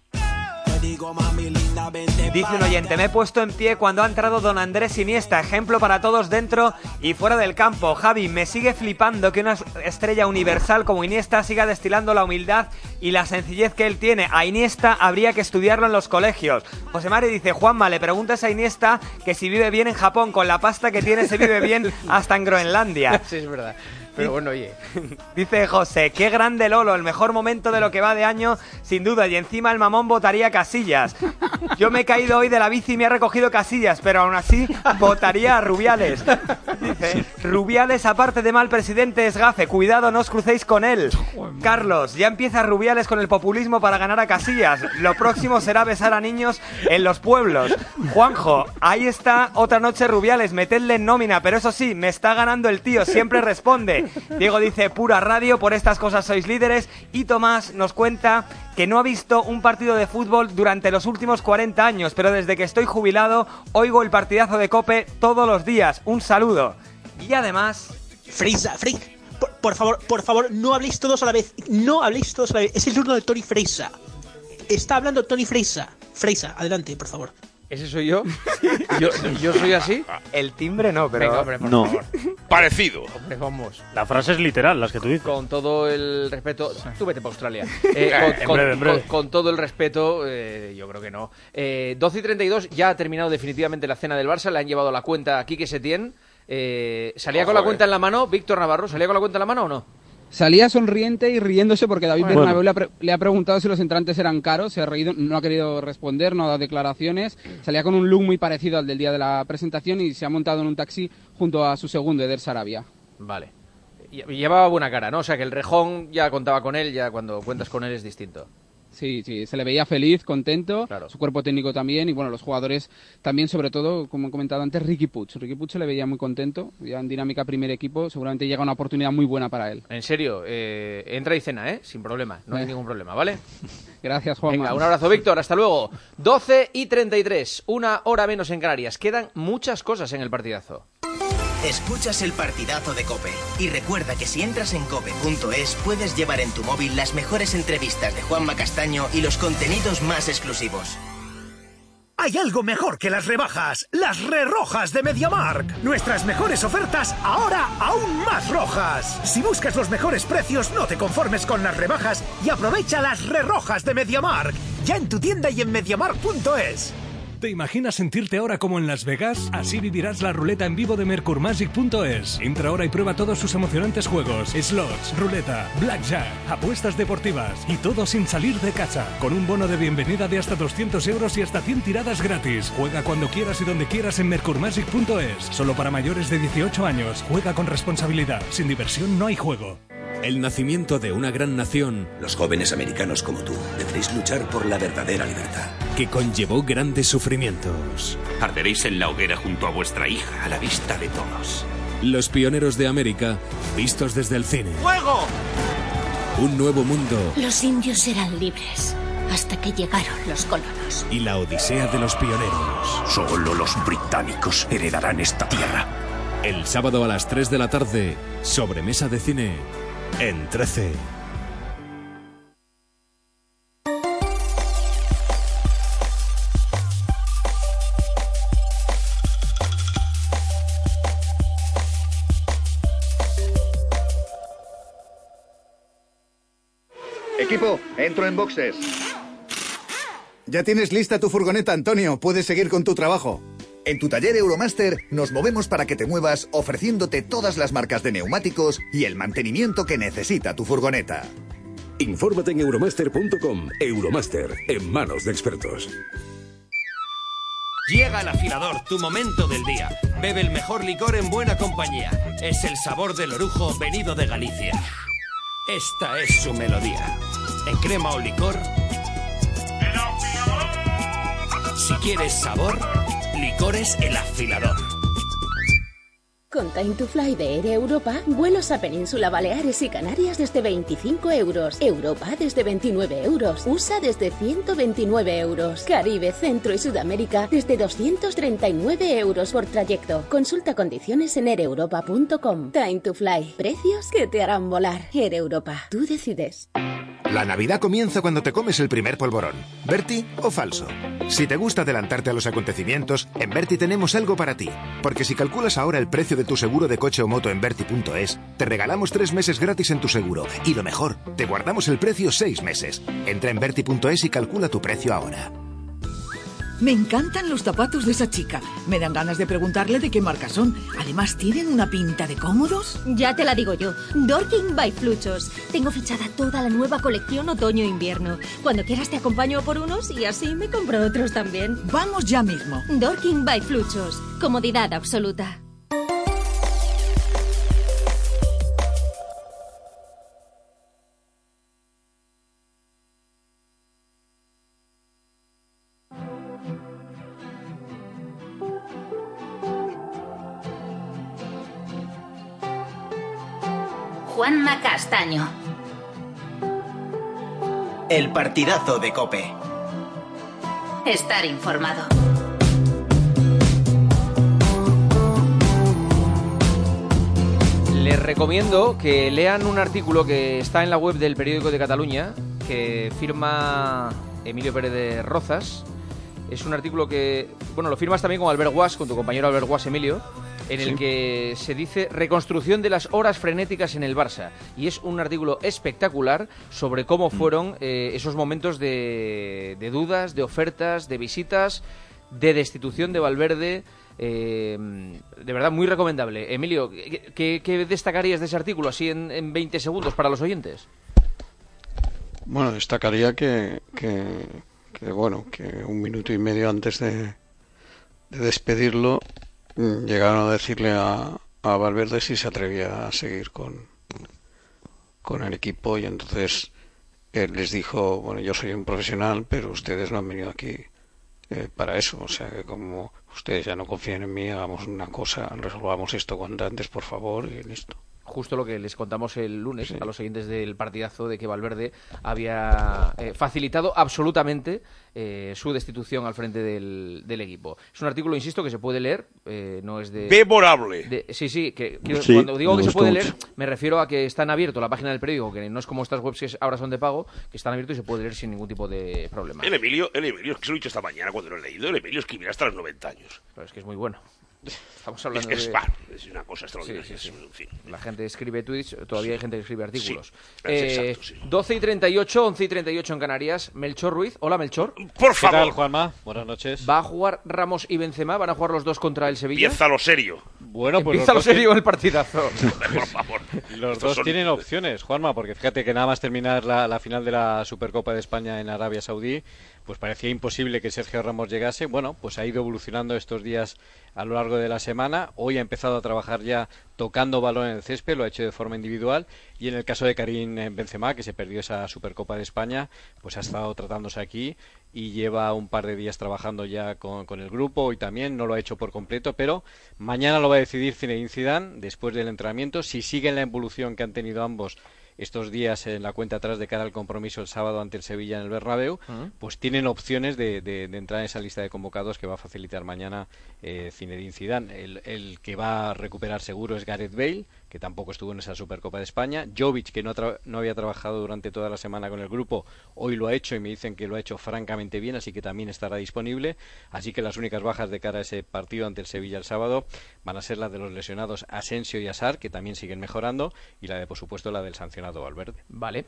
Dice un oyente, me he puesto en pie cuando ha entrado don Andrés Iniesta, ejemplo para todos dentro y fuera del campo. Javi, me sigue flipando que una estrella universal como Iniesta siga destilando la humildad y la sencillez que él tiene. A Iniesta habría que estudiarlo en los colegios. José Mari dice, Juanma, le preguntas a Iniesta que si vive bien en Japón, con la pasta que tiene se vive bien hasta en Groenlandia. Sí, es verdad. Pero bueno, oye. Dice José, qué grande Lolo, el mejor momento de lo que va de año, sin duda, y encima el mamón votaría Casillas. Yo me he caído hoy de la bici y me ha recogido Casillas, pero aún así votaría a Rubiales. Dice, Rubiales, aparte de mal presidente, es gafe, cuidado, no os crucéis con él. Carlos, ya empieza Rubiales con el populismo para ganar a Casillas. Lo próximo será besar a niños en los pueblos. Juanjo, ahí está otra noche Rubiales, metedle en nómina, pero eso sí, me está ganando el tío, siempre responde. Diego dice, pura radio, por estas cosas sois líderes. Y Tomás nos cuenta que no ha visto un partido de fútbol durante los últimos 40 años, pero desde que estoy jubilado oigo el partidazo de COPE todos los días. Un saludo. Y además... Freisa, por favor, no habléis todos a la vez. Es el turno de Tony Freisa. Está hablando Tony Freisa. Freisa, adelante, por favor. ¿Ese soy yo? ¿Yo soy así? El timbre no, pero... Venga, hombre, por no. favor. Parecido. Hombre, vamos. La frase es literal, las que tú dices. Con todo el respeto... Tú vete para Australia. En breve. Con todo el respeto, yo creo que no. 12:32, ya ha terminado definitivamente la cena del Barça. Le han llevado la cuenta a Quique Setién. ¿Salía con la cuenta en la mano? Víctor Navarro, ¿salía con la cuenta en la mano o no? Salía sonriente y riéndose porque David Bernabéu le ha preguntado si los entrantes eran caros, se ha reído, no ha querido responder, no ha dado declaraciones. Salía con un look muy parecido al del día de la presentación y se ha montado en un taxi junto a su segundo, Eder Sarabia. Vale. Y llevaba buena cara, ¿no? O sea que el rejón ya contaba con él, ya cuando cuentas con él es distinto. Sí, se le veía feliz, contento, claro. Su cuerpo técnico también, y bueno, los jugadores también, sobre todo, como he comentado antes, Riqui Puig se le veía muy contento, ya en dinámica primer equipo, seguramente llega una oportunidad muy buena para él. En serio, entra y cena, sin problema, no hay ningún problema, ¿vale? Gracias, Juanma. Venga, un abrazo, Víctor, hasta luego. 12:33, 1 hora menos en Canarias, quedan muchas cosas en el partidazo. Escuchas el partidazo de COPE y recuerda que si entras en cope.es puedes llevar en tu móvil las mejores entrevistas de Juanma Castaño y los contenidos más exclusivos. Hay algo mejor que las rebajas, las re-rojas de MediaMarkt. Nuestras mejores ofertas ahora aún más rojas. Si buscas los mejores precios, no te conformes con las rebajas y aprovecha las re-rojas de MediaMarkt. Ya en tu tienda y en MediaMarkt.es. ¿Te imaginas sentirte ahora como en Las Vegas? Así vivirás la ruleta en vivo de MercurMagic.es. Entra ahora y prueba todos sus emocionantes juegos, slots, ruleta, blackjack, apuestas deportivas y todo sin salir de casa. Con un bono de bienvenida de hasta 200 euros y hasta 100 tiradas gratis. Juega cuando quieras y donde quieras en MercurMagic.es. Solo para mayores de 18 años. Juega con responsabilidad. Sin diversión no hay juego. El nacimiento de una gran nación. Los jóvenes americanos como tú deberéis luchar por la verdadera libertad. Que conllevó grandes sufrimientos. Arderéis en la hoguera junto a vuestra hija a la vista de todos. Los pioneros de América, vistos desde el cine. ¡Fuego! Un nuevo mundo. Los indios eran libres hasta que llegaron los colonos. Y la odisea de los pioneros. Solo los británicos heredarán esta tierra. El sábado a las 3 de la tarde, sobremesa de cine en 13. Equipo, entro en boxes. Ya tienes lista tu furgoneta, Antonio. Puedes seguir con tu trabajo. En tu taller Euromaster nos movemos para que te muevas ofreciéndote todas las marcas de neumáticos y el mantenimiento que necesita tu furgoneta. Infórmate en euromaster.com. Euromaster, en manos de expertos. Llega el afilador, tu momento del día. Bebe el mejor licor en buena compañía. Es el sabor del orujo venido de Galicia. Esta es su melodía. En crema o licor. ¡El afilador! Si quieres sabor, licores El Afilador. Con Time to Fly de Air Europa, vuelos a Península Baleares y Canarias desde 25 euros. Europa desde 29 euros. USA desde 129 euros. Caribe, Centro y Sudamérica desde 239 euros por trayecto. Consulta condiciones en aireuropa.com. Time to Fly. Precios que te harán volar. Air Europa. Tú decides. La Navidad comienza cuando te comes el primer polvorón. ¿Berti o falso? Si te gusta adelantarte a los acontecimientos, en Berti tenemos algo para ti. Porque si calculas ahora el precio de tu seguro de coche o moto en Berti.es, te regalamos 3 meses gratis en tu seguro. Y lo mejor, te guardamos el precio 6 meses. Entra en Berti.es y calcula tu precio ahora. Me encantan los zapatos de esa chica. Me dan ganas de preguntarle de qué marca son. Además, ¿tienen una pinta de cómodos? Ya te la digo yo. Dorking by Fluchos. Tengo fichada toda la nueva colección otoño-invierno. Cuando quieras te acompaño por unos y así me compro otros también. Vamos ya mismo. Dorking by Fluchos. Comodidad absoluta. Juanma Castaño. El partidazo de COPE. Estar informado. Les recomiendo que lean un artículo que está en la web del Periódico de Cataluña, que firma Emilio Pérez de Rozas. Es un artículo que, bueno, lo firmas también con Albert Guas, con tu compañero Albert Guas, Emilio, en el que se dice reconstrucción de las horas frenéticas en el Barça. Y es un artículo espectacular sobre cómo fueron esos momentos de dudas, de ofertas, de visitas, de destitución de Valverde. De verdad, muy recomendable. Emilio, ¿qué destacarías de ese artículo así en 20 segundos para los oyentes? Bueno, destacaría que bueno, que 1 minuto y medio antes de despedirlo llegaron a decirle a Valverde si se atrevía a seguir con el equipo, y entonces él les dijo, bueno, yo soy un profesional, pero ustedes no han venido aquí para eso, o sea que como ustedes ya no confían en mí, hagamos una cosa, resolvamos esto cuanto antes, por favor, y listo. Justo lo que les contamos el lunes a los oyentes del partidazo, de que Valverde había facilitado absolutamente su destitución al frente del equipo. Es un artículo, insisto, que se puede leer, no es de... ¡Devorable! Sí, cuando digo que se puede leer, me refiero a que está en abierto la página del periódico, que no es como estas webs que ahora son de pago, que están abiertos y se puede leer sin ningún tipo de problema. El Emilio, es que se lo he dicho esta mañana cuando lo he leído, el Emilio escribirá hasta los 90 años. Pero es que es muy bueno. Estamos hablando es una cosa extraordinaria. Sí. En fin. La gente escribe tweets, todavía hay gente que escribe artículos. Sí, exacto, sí. 12:38, 11:38 en Canarias. Melchor Ruiz. Hola, Melchor. Por favor. ¿Qué tal, Juanma? Buenas noches. ¿Va a jugar Ramos y Benzema? ¿Van a jugar los dos contra el Sevilla? Empieza lo serio. Bueno, pues empieza lo serio el partidazo. Por favor. Los dos tienen opciones, Juanma, porque fíjate que nada más terminar la final de la Supercopa de España en Arabia Saudí, pues parecía imposible que Sergio Ramos llegase. Bueno, pues ha ido evolucionando estos días a lo largo de la semana. Hoy ha empezado a trabajar ya tocando balón en el césped, lo ha hecho de forma individual, y en el caso de Karim Benzema, que se perdió esa Supercopa de España, pues ha estado tratándose aquí y lleva un par de días trabajando ya con el grupo. Hoy también no lo ha hecho por completo, pero mañana lo va a decidir Zinedine Zidane después del entrenamiento. Si siguen la evolución que han tenido ambos estos días en la cuenta atrás de cara al compromiso el sábado ante el Sevilla en el Bernabéu, pues tienen opciones de entrar en esa lista de convocados que va a facilitar mañana Zinedine Zidane. El que va a recuperar seguro es Gareth Bale, que tampoco estuvo en esa Supercopa de España. Jovic, que no había trabajado durante toda la semana con el grupo, hoy lo ha hecho y me dicen que lo ha hecho francamente bien, así que también estará disponible. Así que las únicas bajas de cara a ese partido ante el Sevilla el sábado van a ser las de los lesionados Asensio y Azar, que también siguen mejorando, y la de, por supuesto, la del sancionado Valverde. Vale.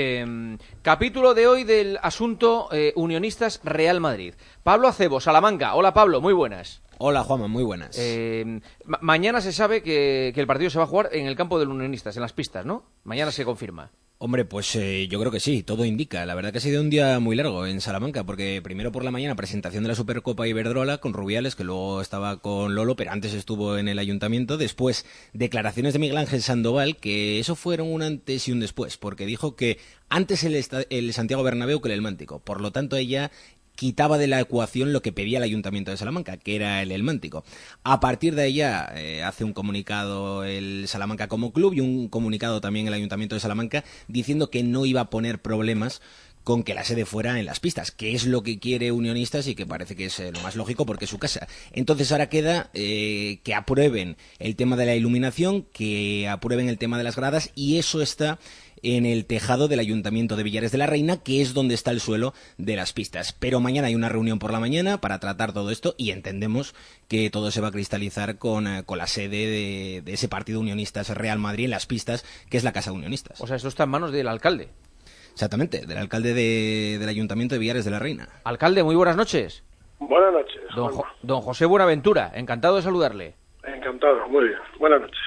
Capítulo de hoy del asunto Unionistas Real Madrid. Pablo Acebo, Salamanca. Hola, Pablo, muy buenas. Hola, Juanma, muy buenas. Mañana se sabe que el partido se va a jugar en el campo del Unionistas, en las pistas, ¿no? Mañana se confirma. Hombre, pues yo creo que sí, todo indica. La verdad que ha sido un día muy largo en Salamanca, porque primero por la mañana presentación de la Supercopa Iberdrola con Rubiales, que luego estaba con Lolo, pero antes estuvo en el ayuntamiento. Después, declaraciones de Miguel Ángel Sandoval, que eso fueron un antes y un después, porque dijo que antes el Santiago Bernabéu que el Mántico. Por lo tanto, ella quitaba de la ecuación lo que pedía el Ayuntamiento de Salamanca, que era el Mántico. A partir de ella hace un comunicado el Salamanca como club y un comunicado también el Ayuntamiento de Salamanca diciendo que no iba a poner problemas con que la sede fuera en las pistas, que es lo que quiere Unionistas y que parece que es lo más lógico porque es su casa. Entonces ahora queda que aprueben el tema de la iluminación, que aprueben el tema de las gradas, y eso está en el tejado del Ayuntamiento de Villares de la Reina, que es donde está el suelo de las pistas. Pero mañana hay una reunión por la mañana para tratar todo esto y entendemos que todo se va a cristalizar con la sede de ese partido Unionistas Real Madrid en las pistas, que es la Casa de Unionistas. O sea, esto está en manos del alcalde. Exactamente, del alcalde del Ayuntamiento de Villares de la Reina. Alcalde, muy buenas noches. Buenas noches. Don José Buenaventura, encantado de saludarle. Encantado, muy bien. Buenas noches.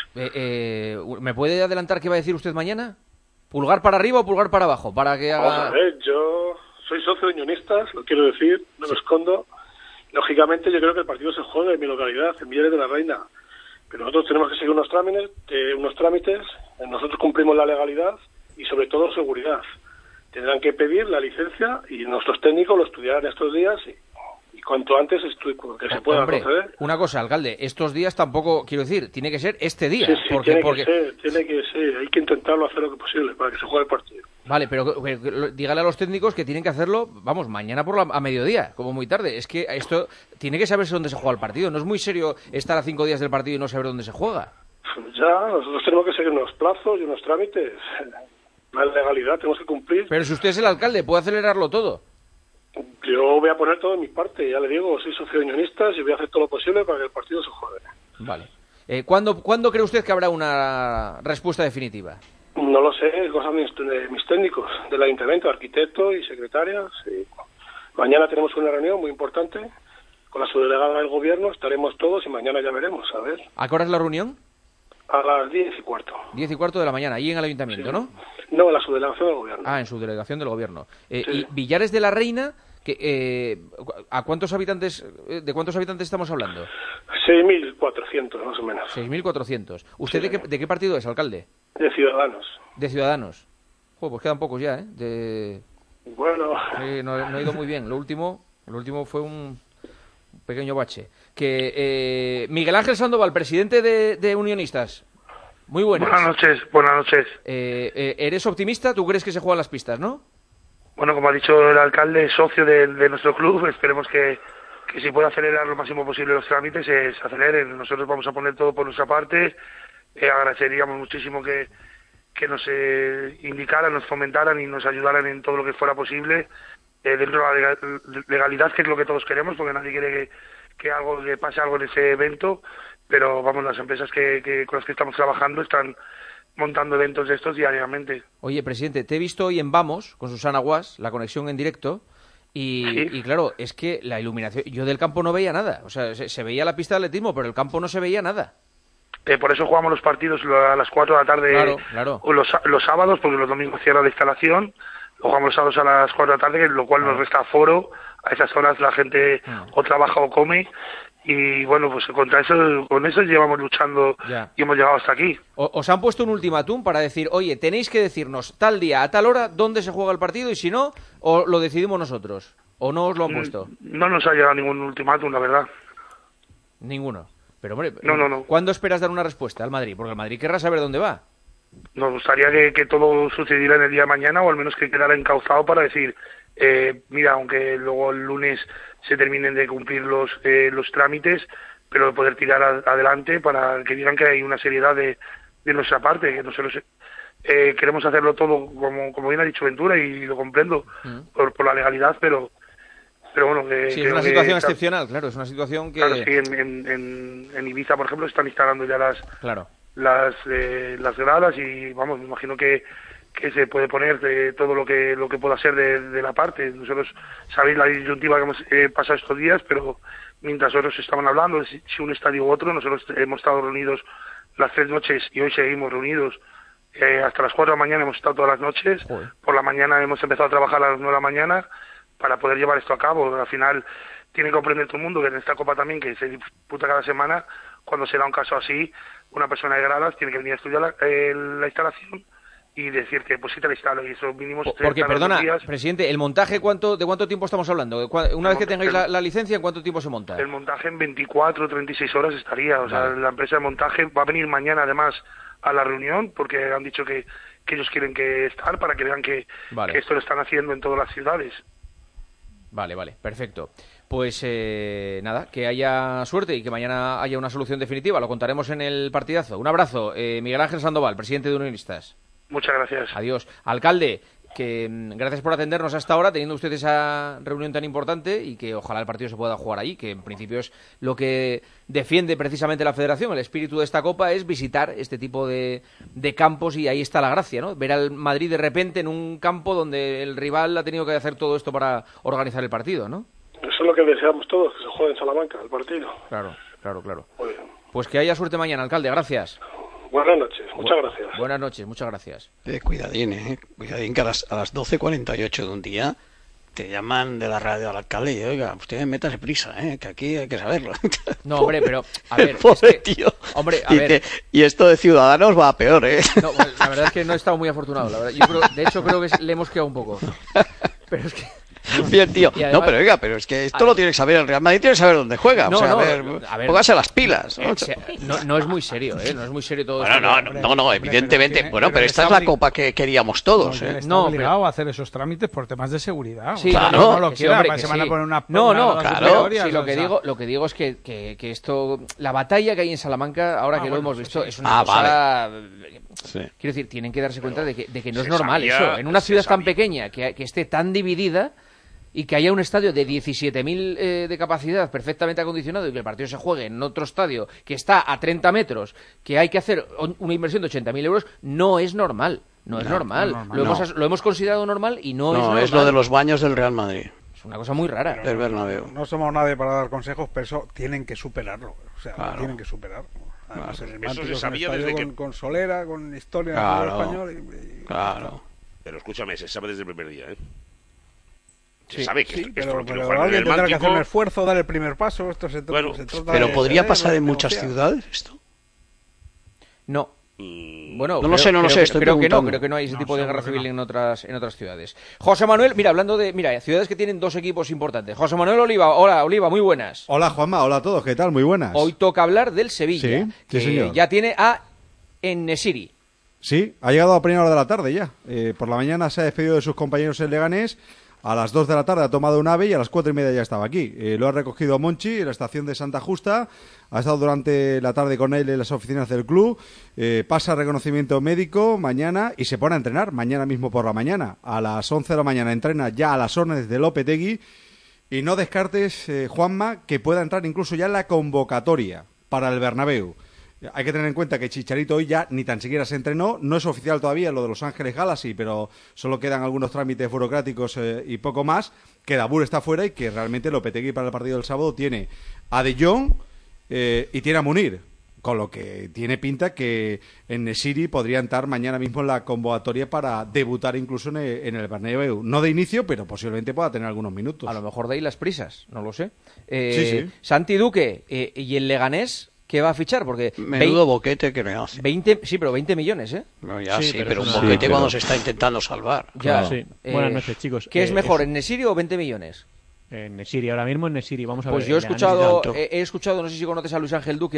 ¿Me puede adelantar qué va a decir usted mañana? ¿Pulgar para arriba o pulgar para abajo? Para que haga... Vamos a ver, yo soy socio de Unionistas, lo quiero decir, no lo escondo. Lógicamente yo creo que el partido se juega en mi localidad, en Villares de la Reina. Pero nosotros tenemos que seguir unos trámites, nosotros cumplimos la legalidad y sobre todo seguridad. Tendrán que pedir la licencia y nuestros técnicos lo estudiarán estos días y cuanto antes que se pueda proceder. Una cosa, alcalde, estos días tampoco, quiero decir, tiene que ser este día. Sí, tiene que ser, hay que intentarlo hacer lo que posible para que se juegue el partido. Vale, pero dígale a los técnicos que tienen que hacerlo, vamos, mañana a mediodía, como muy tarde. Es que esto tiene que saberse dónde se juega el partido. No es muy serio estar a 5 días del partido y no saber dónde se juega. Ya, nosotros tenemos que seguir unos plazos y unos trámites. La legalidad tenemos que cumplir. Pero si usted es el alcalde, puede acelerarlo todo. Yo voy a poner todo de mi parte, ya le digo, soy socio de Unionistas y voy a hacer todo lo posible para que el partido se juegue. Vale. ¿Cuándo cree usted que habrá una respuesta definitiva? No lo sé, es cosa de mis técnicos, del ayuntamiento, arquitectos y secretarias. Y mañana tenemos una reunión muy importante con la subdelegada del gobierno, estaremos todos y mañana ya veremos, a ver. ¿A qué hora es la reunión? A las 10:15. 10:15 de la mañana, ahí en el ayuntamiento, sí. ¿No? No, en la subdelegación del gobierno. Ah, en subdelegación del gobierno. Sí. Y Villares de la Reina, ¿a cuántos habitantes, de cuántos habitantes estamos hablando? 6.400, más o menos. 6.400. ¿Usted sí. de qué partido es, alcalde? De Ciudadanos. De Ciudadanos. Joder, pues quedan pocos ya, ¿eh? Bueno. No ha ido muy bien. Lo último fue un pequeño bache. Miguel Ángel Sandoval, presidente de Unionistas. Muy buenas. Buenas noches. ¿Eres optimista? ¿Tú crees que se juegan las pistas, no? Bueno, como ha dicho el alcalde, socio de nuestro club, esperemos que si puede acelerar lo máximo posible los trámites, se aceleren. Nosotros vamos a poner todo por nuestra parte. Agradeceríamos muchísimo que nos indicaran, nos fomentaran y nos ayudaran en todo lo que fuera posible, dentro de la legalidad, que es lo que todos queremos, porque nadie quiere que pase algo en ese evento, pero vamos, las empresas con las que estamos trabajando están montando eventos de estos diariamente. Oye, presidente, te he visto hoy en Vamos, con Susana Guas, la conexión en directo, y claro, es que la iluminación, yo del campo no veía nada, o sea, se veía la pista de atletismo, pero el campo no se veía nada. Por eso jugamos los partidos a las 4 de la tarde, claro. Los sábados, porque los domingos cierra la instalación, jugamos los sábados a las 4 de la tarde, lo cual nos resta aforo. A esas horas la gente o trabaja o come, y bueno, pues con eso llevamos luchando y hemos llegado hasta aquí. ¿Os han puesto un ultimátum para decir, oye, tenéis que decirnos tal día, a tal hora, dónde se juega el partido, y si no, o lo decidimos nosotros? ¿O no os lo han puesto? No nos ha llegado ningún ultimátum, la verdad. Ninguno. Pero hombre, no. ¿Cuándo esperas dar una respuesta al Madrid? Porque el Madrid querrá saber dónde va. Nos gustaría que todo sucediera en el día de mañana, o al menos que quedara encauzado para decir, mira, aunque luego el lunes se terminen de cumplir los trámites, pero poder tirar adelante para que digan que hay una seriedad de nuestra parte, que nosotros queremos hacerlo todo como bien ha dicho Ventura, y lo comprendo por la legalidad, pero bueno, sí, es una situación excepcional, claro, es una situación que... Claro, sí, en Ibiza, por ejemplo, están instalando ya las gradas, y vamos, me imagino que se puede poner de todo lo que pueda ser de la parte. Nosotros sabéis la disyuntiva que hemos pasado estos días, pero mientras otros estaban hablando de si un estadio u otro, nosotros hemos estado reunidos las 3 noches y hoy seguimos reunidos hasta las 4 de la mañana, hemos estado todas las noches. Joder. Por la mañana hemos empezado a trabajar a las 9 de la mañana para poder llevar esto a cabo. Al final tiene que comprender todo el mundo que en esta Copa también, que se disputa cada semana, cuando se da un caso así, una persona de gradas tiene que venir a estudiar la instalación y decir que pues sí te la instalo, y eso mínimo... Porque, perdona, presidente, ¿el montaje de cuánto tiempo estamos hablando? Una vez que tengáis la licencia, ¿en cuánto tiempo se monta? El montaje en 24 o 36 horas estaría, o sea, la empresa de montaje va a venir mañana además a la reunión, porque han dicho que ellos quieren estar para que vean que esto lo están haciendo en todas las ciudades. Vale, perfecto. Pues nada, que haya suerte y que mañana haya una solución definitiva. Lo contaremos en el partidazo. Un abrazo. Miguel Ángel Sandoval, presidente de Unionistas. Muchas gracias. Adiós. Alcalde, que gracias por atendernos hasta ahora, teniendo usted esa reunión tan importante, y que ojalá el partido se pueda jugar allí, que en principio es lo que defiende precisamente la Federación. El espíritu de esta Copa es visitar este tipo de campos, y ahí está la gracia, ¿no? Ver al Madrid de repente en un campo donde el rival ha tenido que hacer todo esto para organizar el partido, ¿no? Eso es lo que deseamos todos, que se juegue en Salamanca el partido. Claro. Pues que haya suerte mañana, alcalde. Gracias. Buenas noches, muchas gracias. Buenas noches, muchas gracias. Cuidadín, que a las 12:48 de un día te llaman de la radio al alcalde y oiga, usted métase prisa, que aquí hay que saberlo. No, hombre, pero a ver, tío. Hombre, a ver. Y esto de Ciudadanos va a peor, No, bueno, la verdad es que no he estado muy afortunado, la verdad. Yo creo que le hemos quedado un poco. Pero es que... Bien, tío. Además, no, pero oiga, pero es que esto lo tiene que saber el Real Madrid, tiene que saber dónde juega. A ver, póngase las pilas. No es muy serio, no es muy serio todo esto. No, evidentemente. Pero esta es la Copa que queríamos todos. Está obligado a hacer esos trámites por temas de seguridad. Sí, claro. No lo quiera, se van a poner una... claro. Sí, lo que digo es que esto, la batalla que hay en Salamanca, ahora que lo hemos visto, es una cosa... Vale. Sí. Quiero decir, tienen que darse cuenta de que no es normal eso. En una ciudad tan pequeña, que esté tan dividida, y que haya un estadio de 17.000 de capacidad perfectamente acondicionado, y que el partido se juegue en otro estadio que está a 30 metros, que hay que hacer una inversión de 80.000 euros, no es normal. No es normal. Lo hemos considerado normal y no es normal. No, es lo de los baños del Real Madrid. Es una cosa muy rara. Del Bernabéu. No somos nadie para dar consejos, pero eso tienen que superarlo. O sea, lo tienen que superar. Además, eso se sabía desde que... Con Solera, con historia del español. Claro. Pero escúchame, se sabe desde el primer día, Sí, sabe que pero alguien tendrá que hacer un esfuerzo, dar el primer paso. Esto se trata pero ¿podría pasar en muchas ciudades esto? No. Bueno, no sé, creo que no hay ese tipo de guerra civil en otras ciudades. José Manuel, hablando de ciudades que tienen dos equipos importantes. José Manuel Oliva, hola Oliva, muy buenas. Hola Juanma, hola a todos, ¿qué tal? Muy buenas. Hoy toca hablar del Sevilla, que señor. Ya tiene a En-Nesyri. Sí, ha llegado a primera hora de la tarde ya. Por la mañana se ha despedido de sus compañeros en Leganés. A las 2 de la tarde ha tomado un AVE y a las 4:30 ya estaba aquí. Lo ha recogido Monchi en la estación de Santa Justa. Ha estado durante la tarde con él en las oficinas del club. Pasa reconocimiento médico mañana y se pone a entrenar mañana mismo por la mañana. A las 11 de la mañana entrena ya a las órdenes de Lopetegui. Y no descartes, Juanma, que pueda entrar incluso ya en la convocatoria para el Bernabéu. Hay que tener en cuenta que Chicharito hoy ya ni tan siquiera se entrenó. No es oficial todavía lo de Los Ángeles Galaxy, pero solo quedan algunos trámites burocráticos y poco más. Que Dabur está fuera y que realmente Lopetegui para el partido del sábado tiene a De Jong y tiene a Munir. Con lo que tiene pinta que En-Nesyri podría entrar mañana mismo en la convocatoria para debutar incluso en el Bernabéu. No de inicio, pero posiblemente pueda tener algunos minutos. A lo mejor de ahí las prisas, no lo sé. Sí. Santi Duque y el Leganés, ¿qué va a fichar? Porque menudo boquete que me hace. 20 millones, ¿eh? No, ya sí, pero un boquete cuando se está intentando salvar. Ya. Sí. Buenas noches, chicos. ¿Qué es mejor, En-Nesyri o 20 millones? En-Nesyri, ahora mismo En-Nesyri, vamos a ver. Pues yo he escuchado, no sé si conoces a Luis Ángel Duque hoy.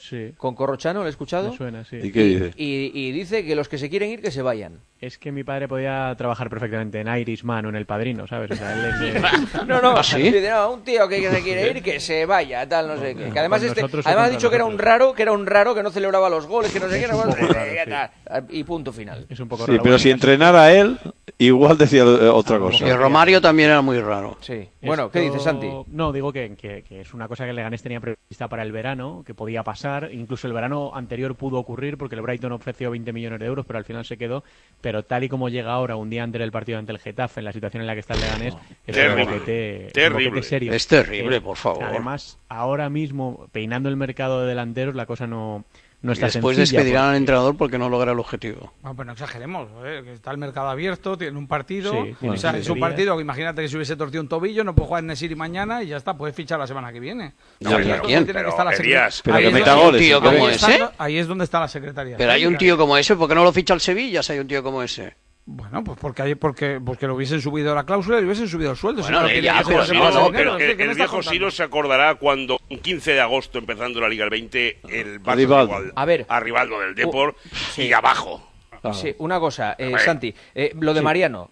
Sí. Con Corrochano, ¿lo he escuchado? Me suena, sí. ¿Y qué dice? Y dice que los que se quieren ir, que se vayan. Es que mi padre podía trabajar perfectamente en Irishman o en El Padrino, ¿sabes? O sea, él es No, ¿Ah, sí? dice, no, un tío que se quiere ir, que se vaya, tal, no sé qué. Que además nosotros además ha dicho que nosotros. era un raro que no celebraba los goles, que no sé qué, Es un poco raro, tal, y punto final. Es un poco Sí, raro. pero si entrenara él, igual decía otra cosa. Y Romario también era muy raro. Sí. Bueno, ¿qué dices, Santi? No, digo que es una cosa que el Leganés tenía prevista para el verano, que podía pasar. Incluso el verano anterior pudo ocurrir porque el Brighton ofreció 20 millones de euros, pero al final se quedó. Pero tal y como llega ahora, un día antes del partido ante el Getafe, en la situación en la que está el Leganés, es un boquete serio. Es terrible, por favor. Además, ahora mismo, peinando el mercado de delanteros, la cosa no está después sencilla. despedirán al entrenador porque no logra el objetivo. Bueno, pues no exageremos, que está el mercado abierto, tiene un partido, Sí, o sea, es un días. partido, imagínate que se hubiese torcido un tobillo, no puede jugar en Nesiri mañana y ya está, puedes fichar la semana que viene. No, Ahí ¿pero es quién? donde tiene que Pero, estar la Elías, pero ahí que es meta donde- goles, ¿tío como ese? Ahí es donde está la secretaría. Pero hay un tío como ese, ¿por qué no lo ficha el Sevilla si hay un tío como ese? Bueno, pues porque lo hubiesen subido la cláusula y le hubiesen subido el sueldo. Bueno, si no ya, querían que pero se no, pagase no, dinero, Pero ¿qué me el está viejo contando? Siro se acordará cuando, un 15 de agosto, empezando la Liga del 20, el Barça Rivaldo. igual, A ver. a Rivaldo del Depor y abajo. Sí, una cosa, Hombre. Santi, lo de Mariano.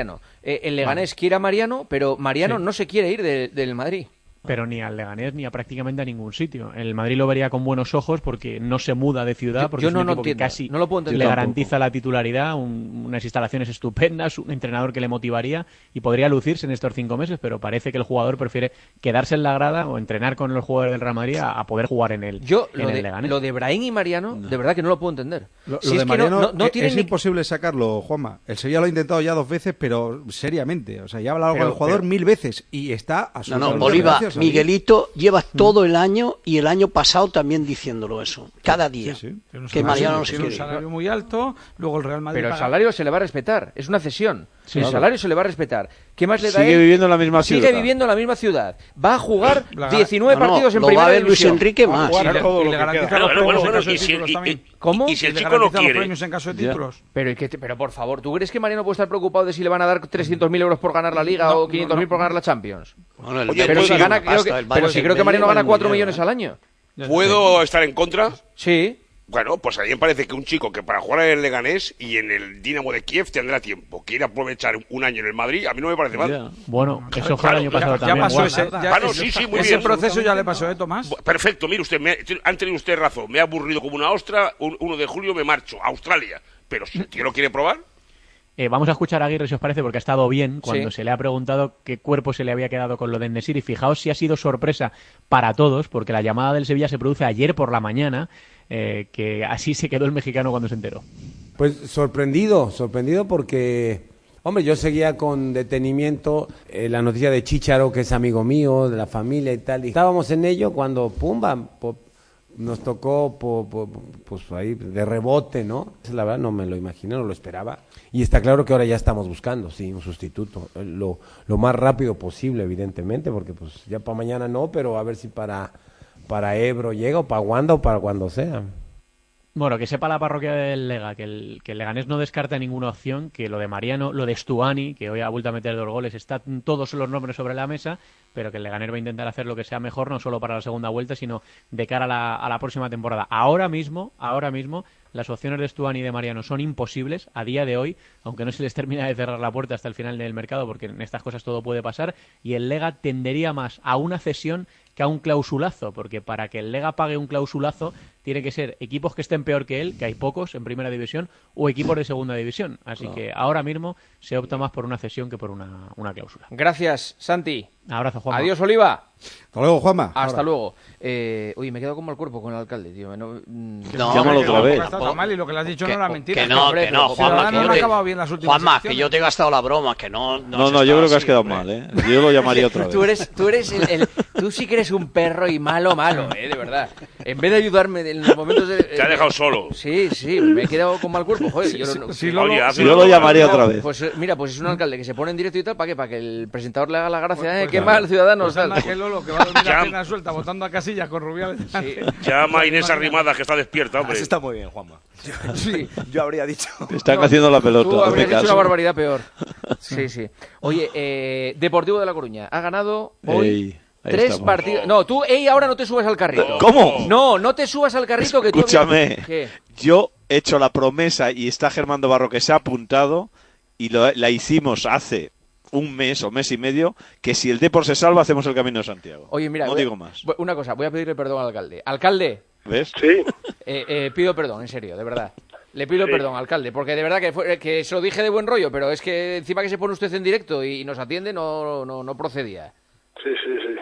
El Leganés quiere a Mariano, pero Mariano Sí. no se quiere ir del Madrid. Pero ni al Leganés ni a prácticamente a ningún sitio. El Madrid lo vería con buenos ojos porque no se muda de ciudad, porque Yo es un no equipo que entiendo, casi no lo puedo entender. le Yo tampoco. garantiza la titularidad, unas instalaciones estupendas, un entrenador que le motivaría y podría lucirse en estos 5 meses, pero parece que el jugador prefiere quedarse en la grada o entrenar con los jugadores del Real Madrid a poder jugar en el Leganés. Lo de Brahim y Mariano, de verdad que no lo puedo entender. Lo Si de es que Mariano no tienen es ni- imposible sacarlo, Juanma. El Sevilla lo ha intentado ya 2 veces, pero seriamente. O sea, ya ha hablado con Pero- el jugador pero- 1000 veces y está No, absolutamente Oliva, gracioso. Miguelito lleva todo el año y el año pasado también diciéndolo eso. Cada día. Tiene un Que Mariano no se tiene un quiere ir. salario muy alto, luego el Real Madrid Pero el paga- salario se le va a respetar, es una cesión. El claro. salario se le va a respetar. ¿Qué más le da Sigue él? viviendo en la misma Sigue ciudad. viviendo en la misma ciudad. Va a jugar La- 19 No, no, partidos en lo va a primera ver Luis división. Enrique Va a más. jugar Claro, todo y lo le que garantiza queda. los Bueno, premios bueno, en caso y de si el- títulos también. ¿Cómo? y si el le chico no garantiza los quiere, premios en caso de Ya. títulos. Pero por favor, ¿tú crees que Mariano puede estar preocupado de si le van a dar 300.000 euros por ganar la Liga No, o 500.000 por ganar la Champions? Bueno, el Oye, Pero pues si sí, gana, basta, creo que, el pero Bayern si creo que Dembélé Mariano vale gana un 4 millón, millones al año. ¿Puedo estar en contra? Sí. Bueno, pues a mí me parece que un chico que para jugar en el Leganés y en el Dinamo de Kiev tendrá tiempo, quiere aprovechar un año en el Madrid, a mí no me parece mal. Bueno, eso fue el año pasado Ya también. pasó Juan. ese, ya- Ah, no, sí, sí, muy ese bien. proceso ya le pasó, Tomás. Perfecto, mire usted, han tenido usted razón, me ha aburrido como una ostra, 1 de julio me marcho a Australia, pero si el tío lo quiere probar, Vamos a escuchar a Aguirre, si os parece, porque ha estado bien cuando Sí. se le ha preguntado qué cuerpo se le había quedado con lo de Enesiri. Fijaos si ha sido sorpresa para todos, porque la llamada del Sevilla se produce ayer por la mañana, que así se quedó el mexicano cuando se enteró. Pues sorprendido porque, hombre, yo seguía con detenimiento la noticia de Chícharo, que es amigo mío, de la familia y tal, y estábamos en ello cuando, pumba, nos tocó pues ahí de rebote, ¿no? La verdad no me lo imaginé, no lo esperaba. Y está claro que ahora ya estamos buscando, sí, un sustituto, lo más rápido posible, evidentemente, porque pues ya para mañana no, pero a ver si para Ebro llega, o para Wanda, o para cuando sea. Bueno, que sepa la parroquia del Lega, que el Leganés no descarta ninguna opción, que lo de Mariano, lo de Stuani, que hoy ha vuelto a meter 2 goles, están todos los nombres sobre la mesa, pero que el Leganés va a intentar hacer lo que sea mejor, no solo para la segunda vuelta, sino de cara a la próxima temporada. Ahora mismo, las opciones de Stuani y de Mariano son imposibles a día de hoy, aunque no se les termina de cerrar la puerta hasta el final del mercado, porque en estas cosas todo puede pasar, y el Lega tendería más a una cesión que a un clausulazo, porque para que el Lega pague un clausulazo tiene que ser equipos que estén peor que él, que hay pocos en primera división, o equipos de segunda división. Así que ahora mismo se opta más por una cesión que por una cláusula. Gracias, Santi. Abrazo, Juanma. Adiós, Oliva. Hasta luego, Juanma. Hasta luego. Oye, me he quedado como el cuerpo con el alcalde, tío. Llámalo otra vez. Está tan mal y lo que le has dicho no era mentira. Que no, Juanma, Ciudadanos no ha acabado bien las últimas Juanma, que elecciones. yo te he gastado la broma, que no No, yo creo que has quedado mal, ¿eh? Yo lo llamaría otra vez. Tú eres tú sí que eres un perro y malo, de verdad. En vez de ayudarme en los momentos de... te ha dejado solo. Sí, me he quedado con mal cuerpo, joder. Yo lo llamaría otra vez. Pues mira, pues es un alcalde que se pone en directo y tal, ¿para qué? Para que el presentador le haga la gracia, qué mal, Ciudadanos, Pues tal. anda que Lolo, que va a dormir la pierna suelta votando a Casillas con Rubiales. Llama a Inés Arrimadas, que está despierta, hombre. Eso está muy bien, Juanma. Sí. Yo habría dicho... Te están haciendo la pelota. Tú habrías hazme dicho caso. una barbaridad peor. Sí. Oye, Deportivo de La Coruña ha ganado hoy 3 partidos. No, tú, ahora no te subas al carrito. ¿Cómo? No te subas al carrito que Escúchame, tú... ¿Qué? yo he hecho la promesa y está Germán Barro que se ha apuntado y la hicimos hace un mes o mes y medio, que si el Depor se salva hacemos el Camino de Santiago. Oye, mira, no digo más. Una cosa, voy a pedirle perdón al alcalde. Alcalde. ¿Ves? Sí. Pido perdón, en serio, de verdad. Le pido perdón, alcalde, porque de verdad que se lo dije de buen rollo, pero es que encima que se pone usted en directo y nos atiende no procedía. Sí.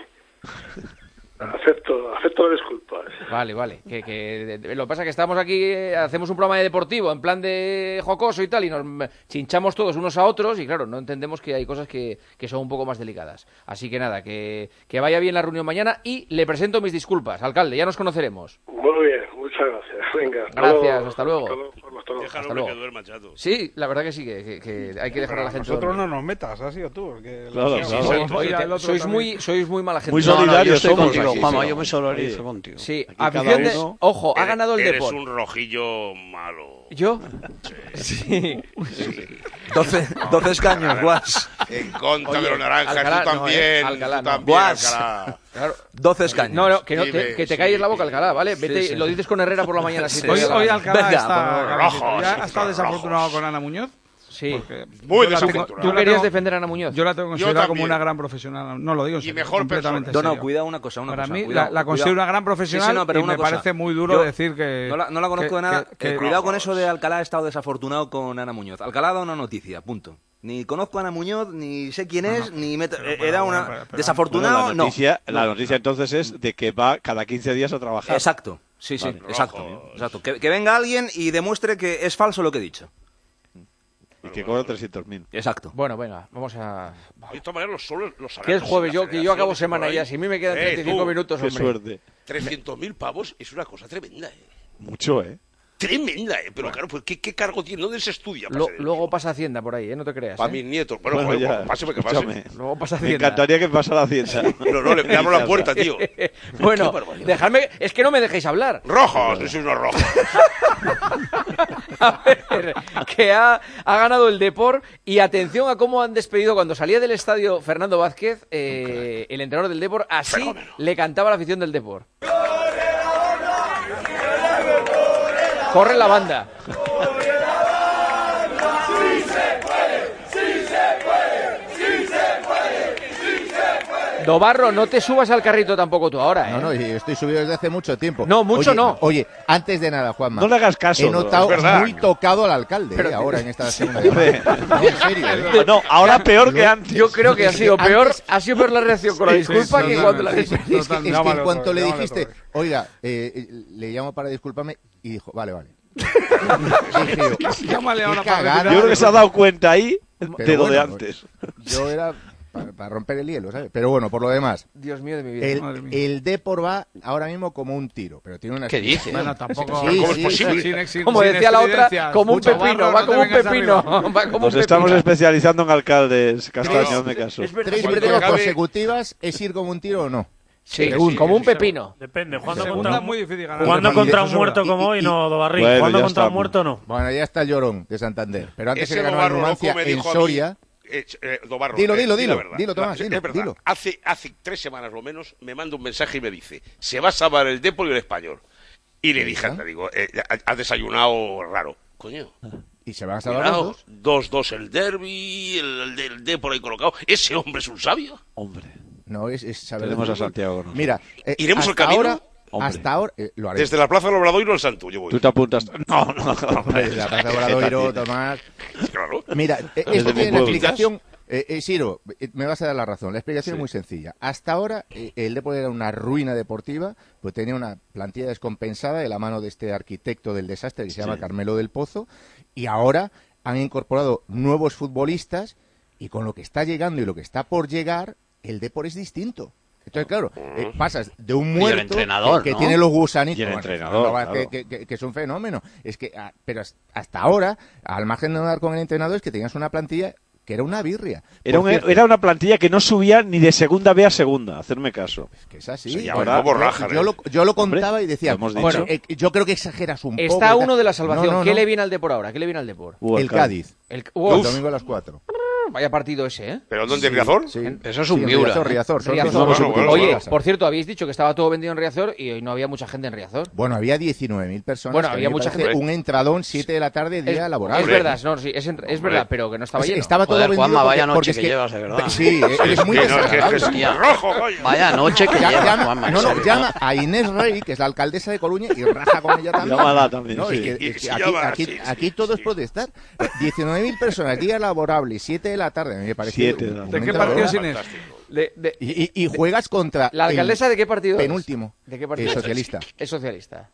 Acepto las disculpas. Vale. Que lo que pasa es que estamos aquí, hacemos un programa de deportivo en plan de jocoso y tal, y nos chinchamos todos unos a otros, y claro, no entendemos que hay cosas que son un poco más delicadas. Así que nada, que vaya bien la reunión mañana y le presento mis disculpas. Alcalde, ya nos conoceremos. Muy bien, muchas gracias. Venga, gracias, hasta luego. Déjalo que duerma, chato. Sí, la verdad que sí, que hay que dejar a la gente. Nosotros no nos metas, has sido tú. Claro. Sois muy mala gente. Muy solidarios somos. Juanma, yo me solidarizo contigo. Sí, afición de... Ojo, ha ganado el Depor. Eres un rojillo malo. ¿Yo? Sí. 12 escaños, Guas. En contra de los naranjas, Alcalá, tú también. Alcalá, tú también, Alcalá. Claro. 12 escaños. No, que te calles la boca, Alcalá, ¿vale? Vete, lo dices con Herrera por la mañana. Hoy Alcalá está... Rojos, ¿Ya ha estado desafortunado con Ana Muñoz? Sí. Muy desafortunado. ¿Tú querías defender a Ana Muñoz? Yo la tengo considerada como una gran profesional. No lo digo. Y mejor completamente persona. No, cuidado una cosa. Para mí cuidado, la considero una gran profesional, no, pero y me parece muy duro decir que... No la conozco de nada. Cuidado con eso de Alcalá ha estado desafortunado con Ana Muñoz. Alcalá ha dado una noticia, punto. Ni conozco a Ana Muñoz, ni sé quién es, ni era una... Desafortunado, bueno, la noticia entonces es de que va cada 15 días a trabajar. Exacto, sí, vale. Exacto. Que venga alguien y demuestre que es falso lo que he dicho. Y que cobra 300.000. Exacto. Bueno, venga, vamos a... De todas maneras, los que es jueves, que yo acabo semana ya. Si a mí me quedan 35 minutos, hombre. Suerte. 300.000 pavos es una cosa tremenda, Mucho, Tremenda, pero claro, pues ¿qué cargo tiene? ¿Dónde se estudia? Luego pasa Hacienda por ahí, no te creas. Para mis nietos. Bueno, ya, páseme que pase. Luego pasa Hacienda. Me encantaría que pasara Hacienda. No, le abro la puerta, tío. Bueno, dejadme... Es que no me dejéis hablar. Rojos, sois unos rojos. A ver, que ha ganado el Depor, y atención a cómo han despedido cuando salía del estadio Fernando Vázquez, el entrenador del Depor, así le cantaba la afición del Depor. Corre la banda. Dobarro, no te subas al carrito tampoco tú ahora, No, yo estoy subido desde hace mucho tiempo. No, mucho no. Oye, antes de nada, Juanma. No le hagas caso. He notado muy tocado al alcalde, ahora en esta segunda llamada. No, en serio. No, ahora peor que antes. Yo creo que ha sido peor la reacción con la disculpa que cuando la disculpa. Es que en cuanto le dijiste, oiga, le llamo para disculparme, y dijo, vale. Llámale ahora para... Yo creo que se ha dado cuenta ahí de lo de antes. Yo era... Para romper el hielo, ¿sabes? Pero bueno, por lo demás. Dios mío de mi vida. El Depor va ahora mismo como un tiro, pero tiene una... ¿Qué dices? Bueno, tampoco... ¿Cómo es posible? Como decía la otra, como un pepino, va como un pepino. Nos estamos especializando en alcaldes, Castaño, me caso. 3 victorias consecutivas, ¿es ir como un tiro o no? Sí, como un pepino. Depende. Jugando contra un muerto como hoy, no, Dobarrín. Bueno, jugando contra un muerto, no. Bueno, ya está el Llorón de Santander. Pero antes se ganó la Numancia en Soria... Dobarro, dilo, Tomás, dilo. Hace 3 semanas lo menos me manda un mensaje y me dice: se va a salvar el Depor y el Español. Y le dije, has desayunado raro. Coño. ¿Y se van a salvar los dos? 2-2 el derbi, el Depor ahí colocado. Ese hombre es un sabio. Hombre. No, es saber. Tenemos a Santiago. ¿No? Mira, iremos al camino. Hasta ahora lo haré. Desde la Plaza del Obradoiro al Santo, yo voy. ¿Tú te apuntas? No. Desde la Plaza del Obradoiro, Tomás. Claro. Mira, esto tiene la explicación... Siro, me vas a dar la razón. La explicación es muy sencilla. Hasta ahora, el Depor era una ruina deportiva, pues tenía una plantilla descompensada de la mano de este arquitecto del desastre que se llama Carmelo del Pozo, y ahora han incorporado nuevos futbolistas, y con lo que está llegando y lo que está por llegar, el Depor es distinto. Entonces, claro, pasas de un muerto que tiene los gusanitos, que es un fenómeno. Es que, pero hasta ahora, al margen de no dar con el entrenador, es que tenías una plantilla que era una birria. Era una plantilla que no subía ni de segunda B a segunda, hacerme caso. Es que es así. Sí, ahora, yo lo contaba y decía, bueno, yo creo que exageras un poco. Está uno de la salvación. ¿Qué le viene al Depor ahora? ¿Qué le viene al Depor? El Cádiz. El domingo a las 4. vaya partido ese, ¿eh? ¿Pero dónde, en Riazor? Sí. Eso es un Miura. Riazor. Oye, por cierto, habéis dicho que estaba todo vendido en Riazor y hoy no había mucha gente en Riazor. Bueno, había 19.000 personas. Bueno, había mucha gente. Un entradón, 7 de la tarde, día laboral. Es verdad, no, sí, es verdad, pero que no estaba lleno. Estaba todo vendido. Juanma, vaya noche que llevas, de verdad. Sí, es muy desagradable. Vaya noche que llevas, Juanma. No, llama a Inés Rey, que es la alcaldesa de Coruña, y raja con ella también. Llámala también, no, sí. es que aquí todo es protestar. 19.000 personas, día laborable, 7 de la tarde, me parece. ¿De qué partido es Inés? Y juegas contra... ¿La alcaldesa de qué partido es? Penúltimo. ¿De qué partido? Socialista. Es socialista.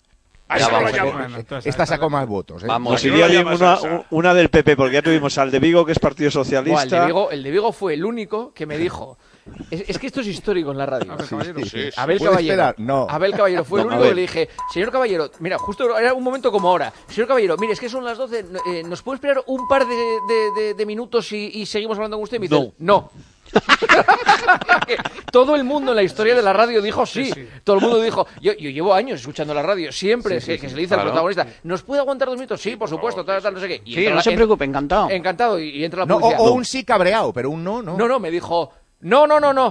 Esta sacó más votos. Vamos, pues iría bien una del PP, porque ya tuvimos al de Vigo, que es Partido Socialista. El de Vigo fue el único que me dijo... Es que esto es histórico en la radio. Abel Caballero. No. Abel Caballero fue el único que le dije, señor Caballero, mira, justo era un momento como ahora. Señor Caballero, mire, es que son las 12, ¿nos puede esperar un par de minutos y seguimos hablando con usted? Y me dice, no. Todo el mundo en la historia de la radio dijo sí. Todo el mundo dijo, yo llevo años escuchando la radio, siempre que se le dice al protagonista, ¿nos puede aguantar 2 minutos? Sí, por supuesto, tal, no sé qué. Y no se preocupe, encantado. Encantado, y entra la policía. O un sí cabreado, pero un no. No, me dijo... No.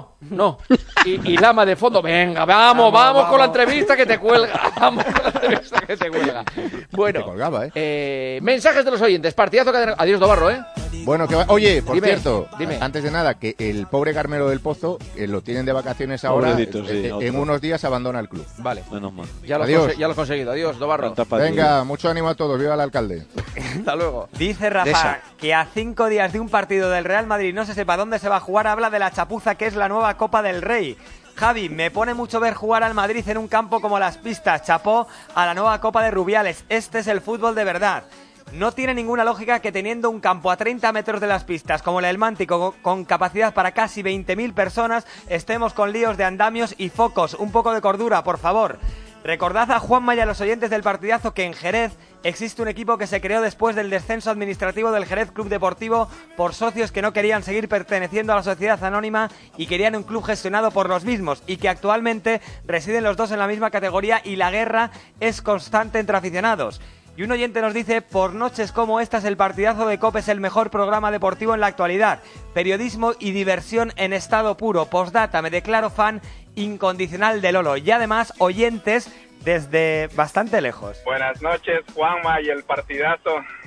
Y Lama de fondo, venga, vamos con la entrevista que te cuelga. Vamos con la entrevista que te cuelga. Bueno, te colgaba, mensajes de los oyentes. Partidazo cadena. Adiós, Dobarro, Bueno, Oye, por cierto, dime. Antes de nada, que el pobre Carmelo del Pozo, lo tienen de vacaciones ahora, en unos días abandona el club. Vale. Menos mal. Ya lo has conseguido. Adiós, Dobarro. Venga, mucho ánimo a todos. Viva el alcalde. Hasta luego. Dice Rafa que a 5 días de un partido del Real Madrid no se sepa dónde se va a jugar, habla de la chapuza que es la nueva Copa del Rey. Javi, me pone mucho ver jugar al Madrid en un campo como Las Pistas. Chapó a la nueva Copa de Rubiales. Este es el fútbol de verdad. No tiene ninguna lógica que teniendo un campo a 30 metros de Las Pistas como el Mántico, con capacidad para casi 20.000 personas, estemos con líos de andamios y focos. Un poco de cordura, por favor. Recordad a Juanma y a los oyentes del partidazo que en Jerez existe un equipo que se creó después del descenso administrativo del Jerez Club Deportivo por socios que no querían seguir perteneciendo a la sociedad anónima y querían un club gestionado por los mismos, y que actualmente residen los dos en la misma categoría y la guerra es constante entre aficionados. Y un oyente nos dice, por noches como estas el partidazo de COPE es el mejor programa deportivo en la actualidad. Periodismo y diversión en estado puro. Postdata, me declaro fan incondicional de Lolo. Y además, oyentes desde bastante lejos. Buenas noches, Juanma y el partidazo.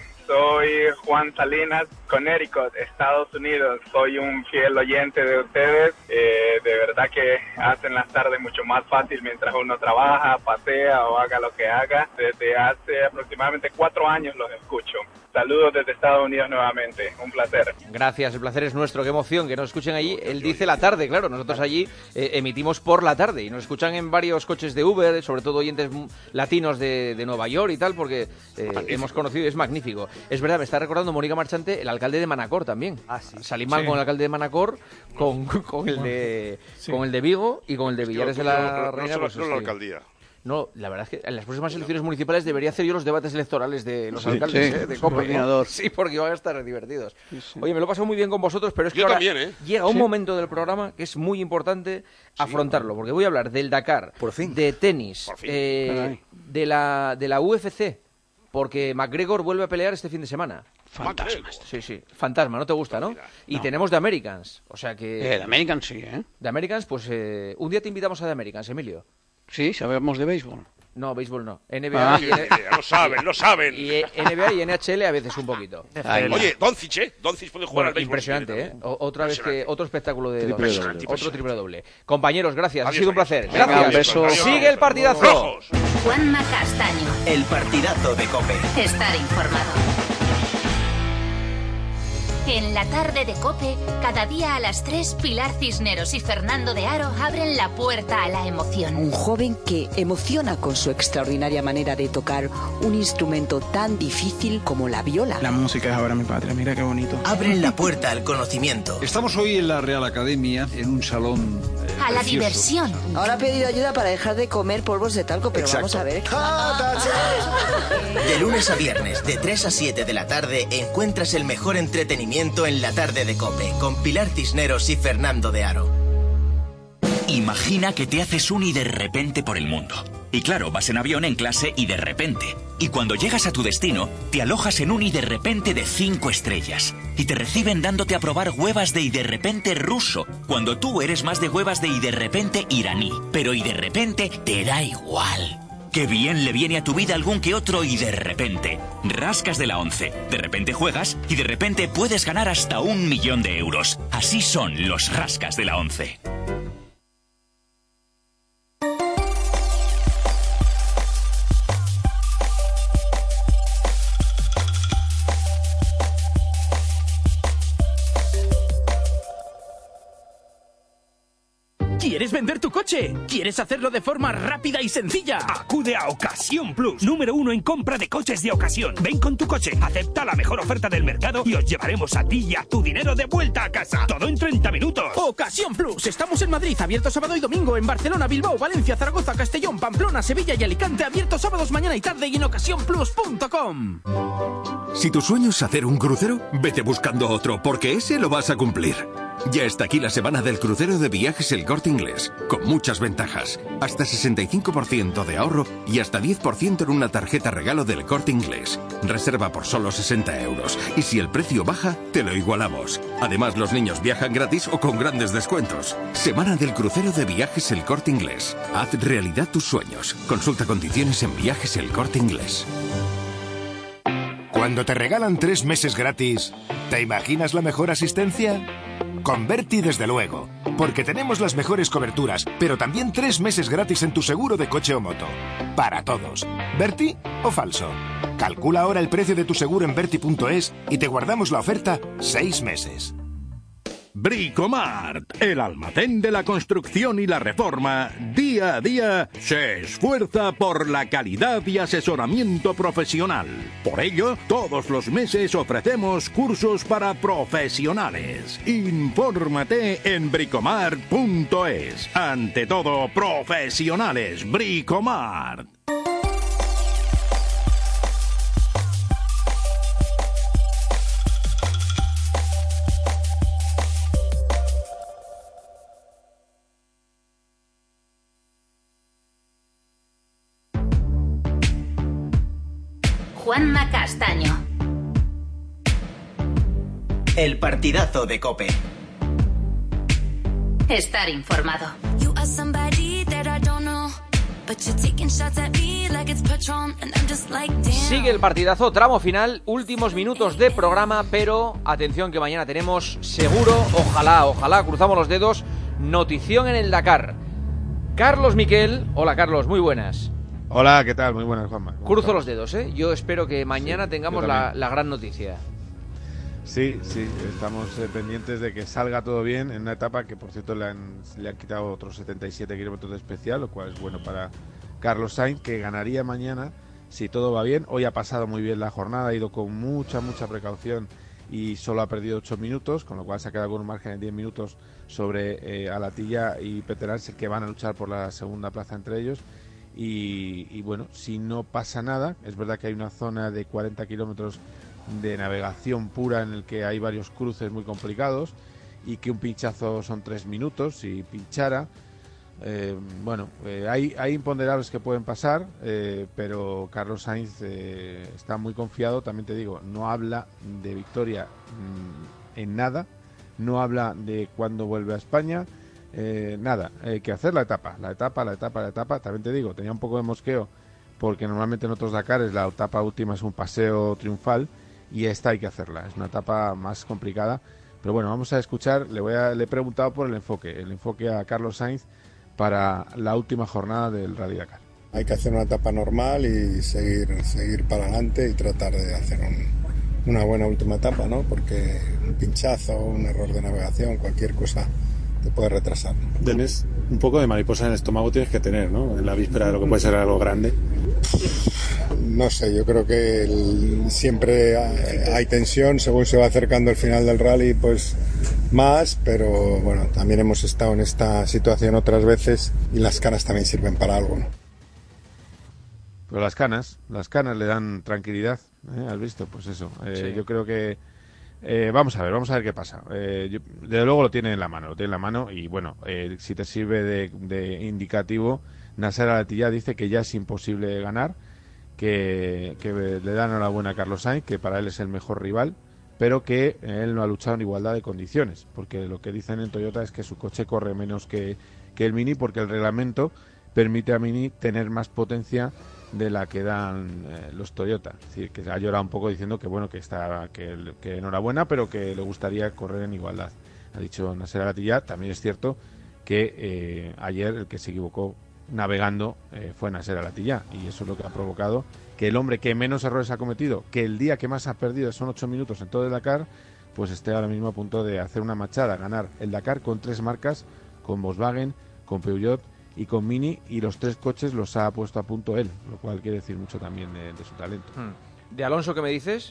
Soy Juan Salinas, Connecticut, Estados Unidos. Soy un fiel oyente de ustedes. De verdad que hacen las tardes mucho más fácil mientras uno trabaja, pasea o haga lo que haga. Desde hace aproximadamente 4 años los escucho. Saludos desde Estados Unidos nuevamente, un placer. Gracias, el placer es nuestro, qué emoción que nos escuchen allí. Él dice la tarde, claro, nosotros allí emitimos por la tarde y nos escuchan en varios coches de Uber, sobre todo oyentes latinos de Nueva York y tal, porque hemos conocido, es magnífico. Es verdad, me está recordando Mónica Marchante, el alcalde de Manacor también. Salí mal con el alcalde de Manacor, con el de Vigo y con el de Villares de la Reina. No la alcaldía. No, la verdad es que en las próximas elecciones municipales debería hacer yo los debates electorales de los alcaldes, de COPE. Sí, porque van a estar divertidos. Oye, me lo he pasado muy bien con vosotros, pero es que yo ahora también, llega un momento del programa que es muy importante afrontarlo, porque voy a hablar del Dakar, de tenis, de la UFC, porque McGregor vuelve a pelear este fin de semana. Fantasmas. Sí, fantasma, no te gusta, ¿no? Y tenemos The Americans, o sea que... The Americans sí, The Americans, pues un día te invitamos a The Americans, Emilio. Sí, sabemos de béisbol. No, béisbol no. NBA lo saben. Y NBA y NHL a veces un poquito. Oye, Doncic puede jugar al béisbol. Impresionante, Otra vez que otro espectáculo de otro triple doble. Compañeros, gracias. Ha sido un placer. Gracias. Un beso. Sigue el partidazo. Juanma Castaño. El partidazo de COPE. Estar informado. En la tarde de COPE, cada día a las 3, Pilar Cisneros y Fernando de Aro abren la puerta a la emoción. Un joven que emociona con su extraordinaria manera de tocar un instrumento tan difícil como la viola. La música es ahora mi patria, mira qué bonito. Abren la puerta al conocimiento. Estamos hoy en la Real Academia, en un salón a la diversión. Ahora ha pedido ayuda para dejar de comer polvos de talco, pero vamos a ver. De lunes a viernes, de 3 a 7 de la tarde, encuentras el mejor entretenimiento en la tarde de COPE, con Pilar Cisneros y Fernando de Aro. Imagina que te haces un y de repente por el mundo. Y claro, vas en avión, en clase y de repente. Y cuando llegas a tu destino, te alojas en un y de repente de 5 estrellas. Y te reciben dándote a probar huevas de y de repente ruso, cuando tú eres más de huevas de y de repente iraní. Pero y de repente te da igual. Qué bien le viene a tu vida algún que otro y de repente. Rascas de la 11. De repente juegas y de repente puedes ganar hasta 1 millón de euros. Así son los rascas de la 11. ¿Quieres vender tu coche? ¿Quieres hacerlo de forma rápida y sencilla? Acude a Ocasión Plus, número 1 en compra de coches de ocasión. Ven con tu coche, acepta la mejor oferta del mercado y os llevaremos a ti y a tu dinero de vuelta a casa. Todo en 30 minutos. Ocasión Plus. Estamos en Madrid, abierto sábado y domingo. En Barcelona, Bilbao, Valencia, Zaragoza, Castellón, Pamplona, Sevilla y Alicante. Abierto sábados, mañana y tarde y en ocasiónplus.com. Si tu sueño es hacer un crucero, vete buscando otro, porque ese lo vas a cumplir. Ya está aquí la semana del crucero de Viajes El Corte Inglés, con muchas ventajas. Hasta 65% de ahorro y hasta 10% en una tarjeta regalo del Corte Inglés. Reserva por solo 60 euros. Y si el precio baja, te lo igualamos. Además, los niños viajan gratis o con grandes descuentos. Semana del crucero de Viajes El Corte Inglés. Haz realidad tus sueños. Consulta condiciones en Viajes El Corte Inglés. Cuando te regalan 3 meses gratis, ¿te imaginas la mejor asistencia? Con Berti, desde luego, porque tenemos las mejores coberturas, pero también 3 meses gratis en tu seguro de coche o moto. Para todos. ¿Berti o falso? Calcula ahora el precio de tu seguro en Berti.es y te guardamos la oferta 6 meses. Bricomart, el almacén de la construcción y la reforma, día a día se esfuerza por la calidad y asesoramiento profesional. Por ello, todos los meses ofrecemos cursos para profesionales. Infórmate en bricomart.es. Ante todo, profesionales, Bricomart. Juanma Castaño. El partidazo de COPE. Estar informado. Sigue el partidazo, tramo final, últimos minutos de programa, pero atención que mañana tenemos seguro, ojalá, cruzamos los dedos, notición en el Dakar. Carlos Miquel, hola Carlos, muy buenas. Hola, ¿qué tal? Muy buenas, Juanma. Cruzo los dedos, ¿eh? Yo espero que mañana tengamos la gran noticia. Sí, estamos pendientes de que salga todo bien en una etapa que, por cierto, le han quitado otros 77 kilómetros de especial, lo cual es bueno para Carlos Sainz, que ganaría mañana si todo va bien. Hoy ha pasado muy bien la jornada, ha ido con mucha precaución y solo ha perdido 8 minutos, con lo cual se ha quedado con un margen de 10 minutos sobre Alatilla y Peter Ansel, que van a luchar por la segunda plaza entre ellos. Y bueno, si no pasa nada, es verdad que hay una zona de 40 kilómetros de navegación pura en el que hay varios cruces muy complicados y que un pinchazo son 3 minutos si pinchara. Hay imponderables que pueden pasar, pero Carlos Sainz está muy confiado. También te digo, no habla de victoria en nada, no habla de cuándo vuelve a España. Nada, hay que hacer la etapa. También te digo, tenía un poco de mosqueo porque normalmente en otros Dakares la etapa última es un paseo triunfal y esta hay que hacerla, es una etapa más complicada. Pero bueno, vamos a escuchar, le he preguntado por el enfoque a Carlos Sainz para la última jornada del Rally Dakar. Hay que hacer una etapa normal y seguir para adelante y tratar de hacer una buena última etapa, ¿no? Porque un pinchazo, un error de navegación, cualquier cosa te puede retrasar. Tienes un poco de mariposa en el estómago, tienes que tener, ¿no? En la víspera de lo que puede ser algo grande. No sé, yo creo que siempre hay tensión según se va acercando el final del rally, pues más, pero bueno, también hemos estado en esta situación otras veces y las canas también sirven para algo, ¿no? Pero las canas le dan tranquilidad, ¿has visto? Pues eso, sí. Yo creo que vamos a ver qué pasa. Desde luego lo tiene en la mano y bueno, si te sirve de indicativo, Nasser Al-Attiyah dice que ya es imposible ganar, que le da enhorabuena a Carlos Sainz, que para él es el mejor rival, pero que él no ha luchado en igualdad de condiciones, porque lo que dicen en Toyota es que su coche corre menos que el Mini, porque el reglamento permite a Mini tener más potencia de la que dan los Toyota. Es decir, que ha llorado un poco diciendo que bueno, que enhorabuena, pero que le gustaría correr en igualdad. Ha dicho Nasser Al-Attiyah. También es cierto que ayer el que se equivocó navegando fue Nasser Al-Attiyah, y eso es lo que ha provocado que el hombre que menos errores ha cometido, que el día que más ha perdido son 8 minutos en todo el Dakar, pues esté ahora mismo a punto de hacer una machada, ganar el Dakar con 3 marcas, con Volkswagen, con Peugeot y con Mini, y los 3 coches los ha puesto a punto él, lo cual quiere decir mucho también de su talento. ¿De Alonso qué me dices?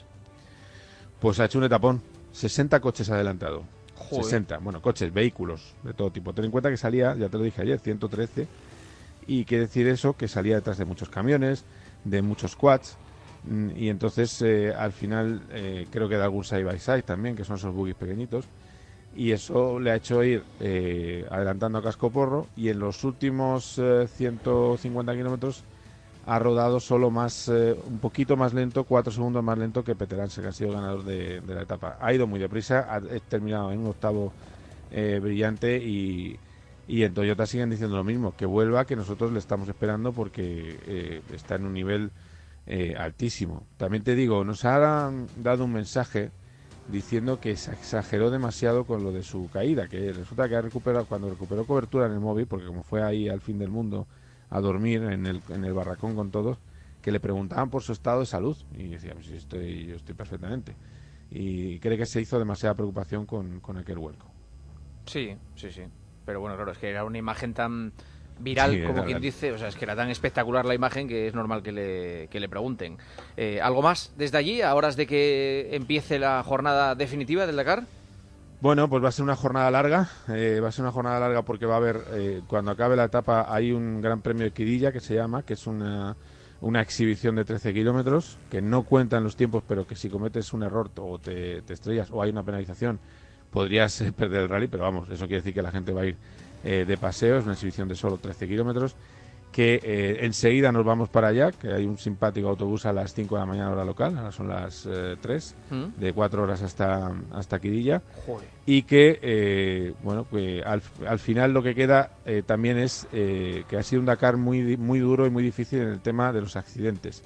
Pues ha hecho un etapón, 60 coches adelantado. Joder. 60, bueno, coches, vehículos de todo tipo. Ten en cuenta que salía, ya te lo dije ayer, 113, y quiere decir eso, que salía detrás de muchos camiones, de muchos quads, y entonces al final creo que de algún side by side también, que son esos buggies pequeñitos, y eso le ha hecho ir adelantando a cascoporro, y en los últimos 150 kilómetros ha rodado solo un poquito más lento, 4 segundos más lento que Peterance, que ha sido ganador de la etapa. Ha ido muy deprisa, ha terminado en un octavo brillante, y en Toyota siguen diciendo lo mismo, que vuelva, que nosotros le estamos esperando porque está en un nivel altísimo. También te digo, nos han dado un mensaje diciendo que se exageró demasiado con lo de su caída, que resulta que cuando recuperó cobertura en el móvil, porque como fue ahí al fin del mundo a dormir en el barracón con todos, que le preguntaban por su estado de salud, y decía, pues yo estoy perfectamente, y cree que se hizo demasiada preocupación con aquel vuelco. Sí. Pero bueno, claro, es que era una imagen tan viral, sí, como quien dice, o sea, es que era tan espectacular la imagen que es normal que le pregunten. ¿Algo más desde allí, a horas de que empiece la jornada definitiva del Dakar? Bueno, pues va a ser una jornada larga, porque va a haber, cuando acabe la etapa, hay un gran premio de Quirilla que se llama, que es una exhibición de 13 kilómetros, que no cuentan los tiempos, pero que si cometes un error o te estrellas o hay una penalización, podrías perder el rally, pero vamos, eso quiere decir que la gente va a ir de paseo. Es una exhibición de solo 13 kilómetros, que enseguida nos vamos para allá, que hay un simpático autobús a las 5 de la mañana hora local, ahora son las 3, de 4 horas hasta Quirilla. Joder. Y que, bueno, pues al final lo que queda también es que ha sido un Dakar muy, muy duro y muy difícil en el tema de los accidentes.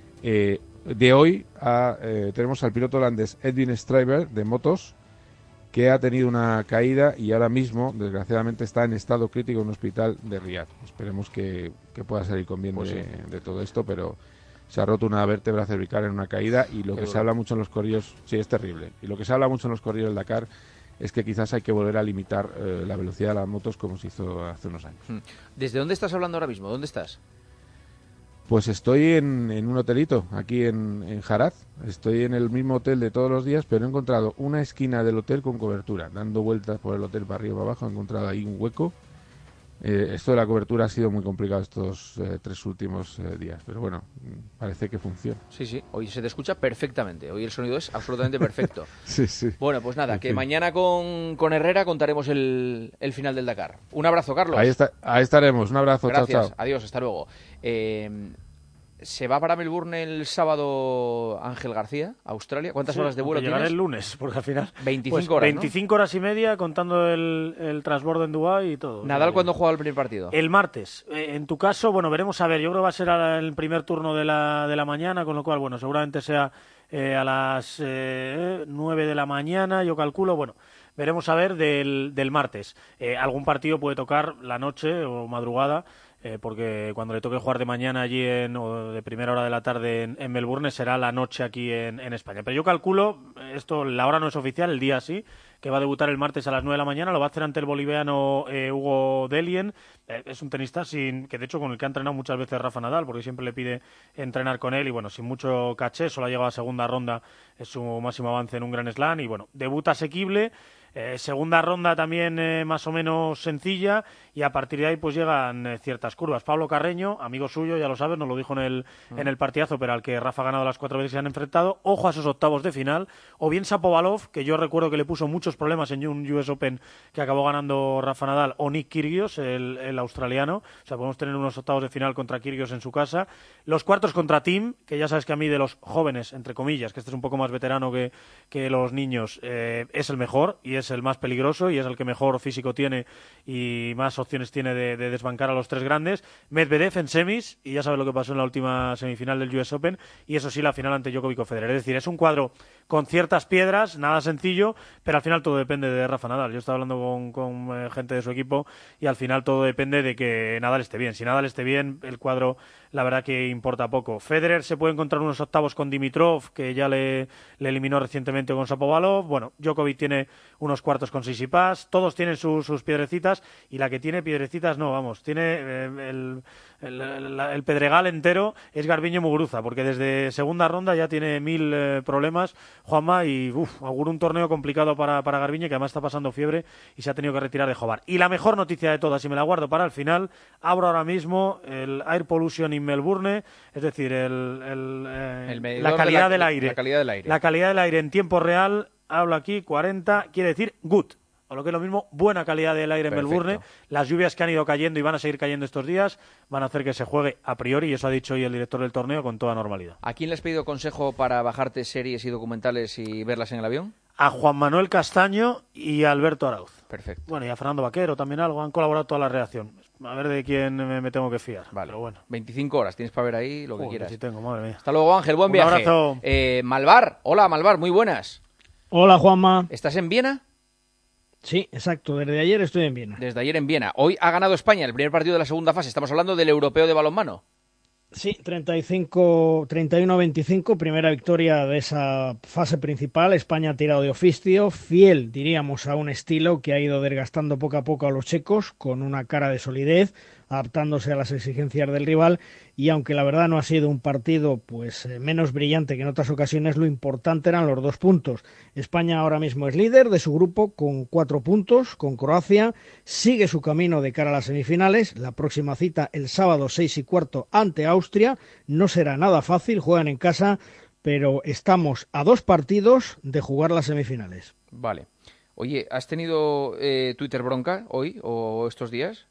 De hoy tenemos al piloto holandés Edwin Strijber de motos, que ha tenido una caída y ahora mismo, desgraciadamente, está en estado crítico en un hospital de Riad. Esperemos que pueda salir con bien de todo esto, pero se ha roto una vértebra cervical en una caída, y lo que se habla mucho en los corrillos, sí, es terrible, y lo que se habla mucho en los corrillos del Dakar es que quizás hay que volver a limitar la velocidad de las motos como se hizo hace unos años. ¿Desde dónde estás hablando ahora mismo? ¿Dónde estás? Pues estoy en un hotelito, aquí en Jaraz. Estoy en el mismo hotel de todos los días, pero he encontrado una esquina del hotel con cobertura. Dando vueltas por el hotel para arriba y para abajo, he encontrado ahí un hueco. Esto de la cobertura ha sido muy complicado estos 3 últimos días, pero bueno, parece que funciona. Sí, hoy se te escucha perfectamente, hoy el sonido es absolutamente perfecto. Sí. Bueno, pues nada, que mañana con Herrera contaremos el final del Dakar. Un abrazo, Carlos. Ahí estaremos, un abrazo. Gracias, chao. Adiós, hasta luego. Se va para Melbourne el sábado Ángel García, Australia. ¿Cuántas horas de vuelo tienes? El lunes, porque al final 25 horas, 25 horas y media, contando el transbordo en Dubái y todo. ¿Nadal cuándo juega el primer partido? El martes. En tu caso, bueno, veremos a ver. Yo creo que va a ser el primer turno de la mañana, con lo cual, bueno, seguramente sea a las 9 de la mañana, yo calculo. Bueno, veremos a ver del martes. Algún partido puede tocar la noche o madrugada, porque cuando le toque jugar de mañana allí o de primera hora de la tarde en Melbourne, será la noche aquí en España. Pero yo calculo, la hora no es oficial, el día sí, que va a debutar el martes a las 9 de la mañana, lo va a hacer ante el boliviano Hugo Delien. Es un tenista que de hecho con el que ha entrenado muchas veces Rafa Nadal, porque siempre le pide entrenar con él, y bueno, sin mucho caché, solo ha llegado a segunda ronda, es su máximo avance en un Grand Slam, y bueno, debuta asequible. Segunda ronda también más o menos sencilla, y a partir de ahí pues llegan ciertas curvas. Pablo Carreño, amigo suyo, ya lo sabes, nos lo dijo en el partidazo, pero al que Rafa ha ganado las 4 veces que se han enfrentado. Ojo a esos octavos de final. O bien Shapovalov, que yo recuerdo que le puso muchos problemas en un US Open que acabó ganando Rafa Nadal, o Nick Kyrgios, el australiano. O sea, podemos tener unos octavos de final contra Kyrgios en su casa. Los cuartos contra Thiem, que ya sabes que a mí de los jóvenes, entre comillas, que este es un poco más veterano que los niños, es el mejor y es el más peligroso y es el que mejor físico tiene y más opciones tiene de desbancar a los 3 grandes. Medvedev en semis, y ya sabes lo que pasó en la última semifinal del US Open, y eso sí, la final ante Djokovic o Federer. Es decir, es un cuadro con ciertas piedras, nada sencillo, pero al final todo depende de Rafa Nadal. Yo estaba hablando con gente de su equipo y al final todo depende de que Nadal esté bien. Si Nadal esté bien, el cuadro la verdad que importa poco. Federer se puede encontrar unos octavos con Dimitrov, que ya le eliminó recientemente con Shapovalov. Bueno, Djokovic tiene unos cuartos con Tsitsipas. Todos tienen sus piedrecitas, y la que tiene piedrecitas no, vamos, tiene el pedregal entero es Garbiñe Muguruza, porque desde segunda ronda ya tiene 1000 problemas Juanma, y auguro un torneo complicado para Garbiñe, que además está pasando fiebre y se ha tenido que retirar de Hobart. Y la mejor noticia de todas, y me la guardo para el final, abro ahora mismo el Air Pollution in Melbourne, es decir, la calidad del aire. La calidad del aire. La calidad del aire en tiempo real, hablo aquí, 40, quiere decir good. O lo que es lo mismo, buena calidad del aire en Melbourne. Las lluvias que han ido cayendo y van a seguir cayendo estos días van a hacer que se juegue a priori, y eso ha dicho hoy el director del torneo, con toda normalidad. ¿A quién le has pedido consejo para bajarte series y documentales y verlas en el avión? A Juan Manuel Castaño y a Alberto Arauz. Perfecto. Bueno, y a Fernando Vaquero también algo. Han colaborado toda la redacción. A ver de quién me tengo que fiar. Vale. Pero bueno. 25 horas tienes para ver ahí lo que quieras. Sí tengo, madre mía. Hasta luego, Ángel. Buen viaje. Un abrazo. Malvar. Hola, Malvar. Muy buenas. Hola, Juanma. ¿Estás en Viena? Sí, exacto. Desde ayer estoy en Viena. Desde ayer en Viena. Hoy ha ganado España el primer partido de la segunda fase. Estamos hablando del europeo de balonmano. Sí, 31-25, primera victoria de esa fase principal. España ha tirado de oficio, fiel, diríamos, a un estilo que ha ido desgastando poco a poco a los checos, con una cara de solidez, adaptándose a las exigencias del rival, y aunque la verdad no ha sido un partido pues menos brillante que en otras ocasiones, lo importante eran los 2 puntos. España ahora mismo es líder de su grupo con 4 puntos, con Croacia, sigue su camino de cara a las semifinales. La próxima cita el sábado 6:15 ante Austria, no será nada fácil, juegan en casa, pero estamos a 2 partidos de jugar las semifinales. Vale. Oye, ¿has tenido Twitter bronca hoy o estos días?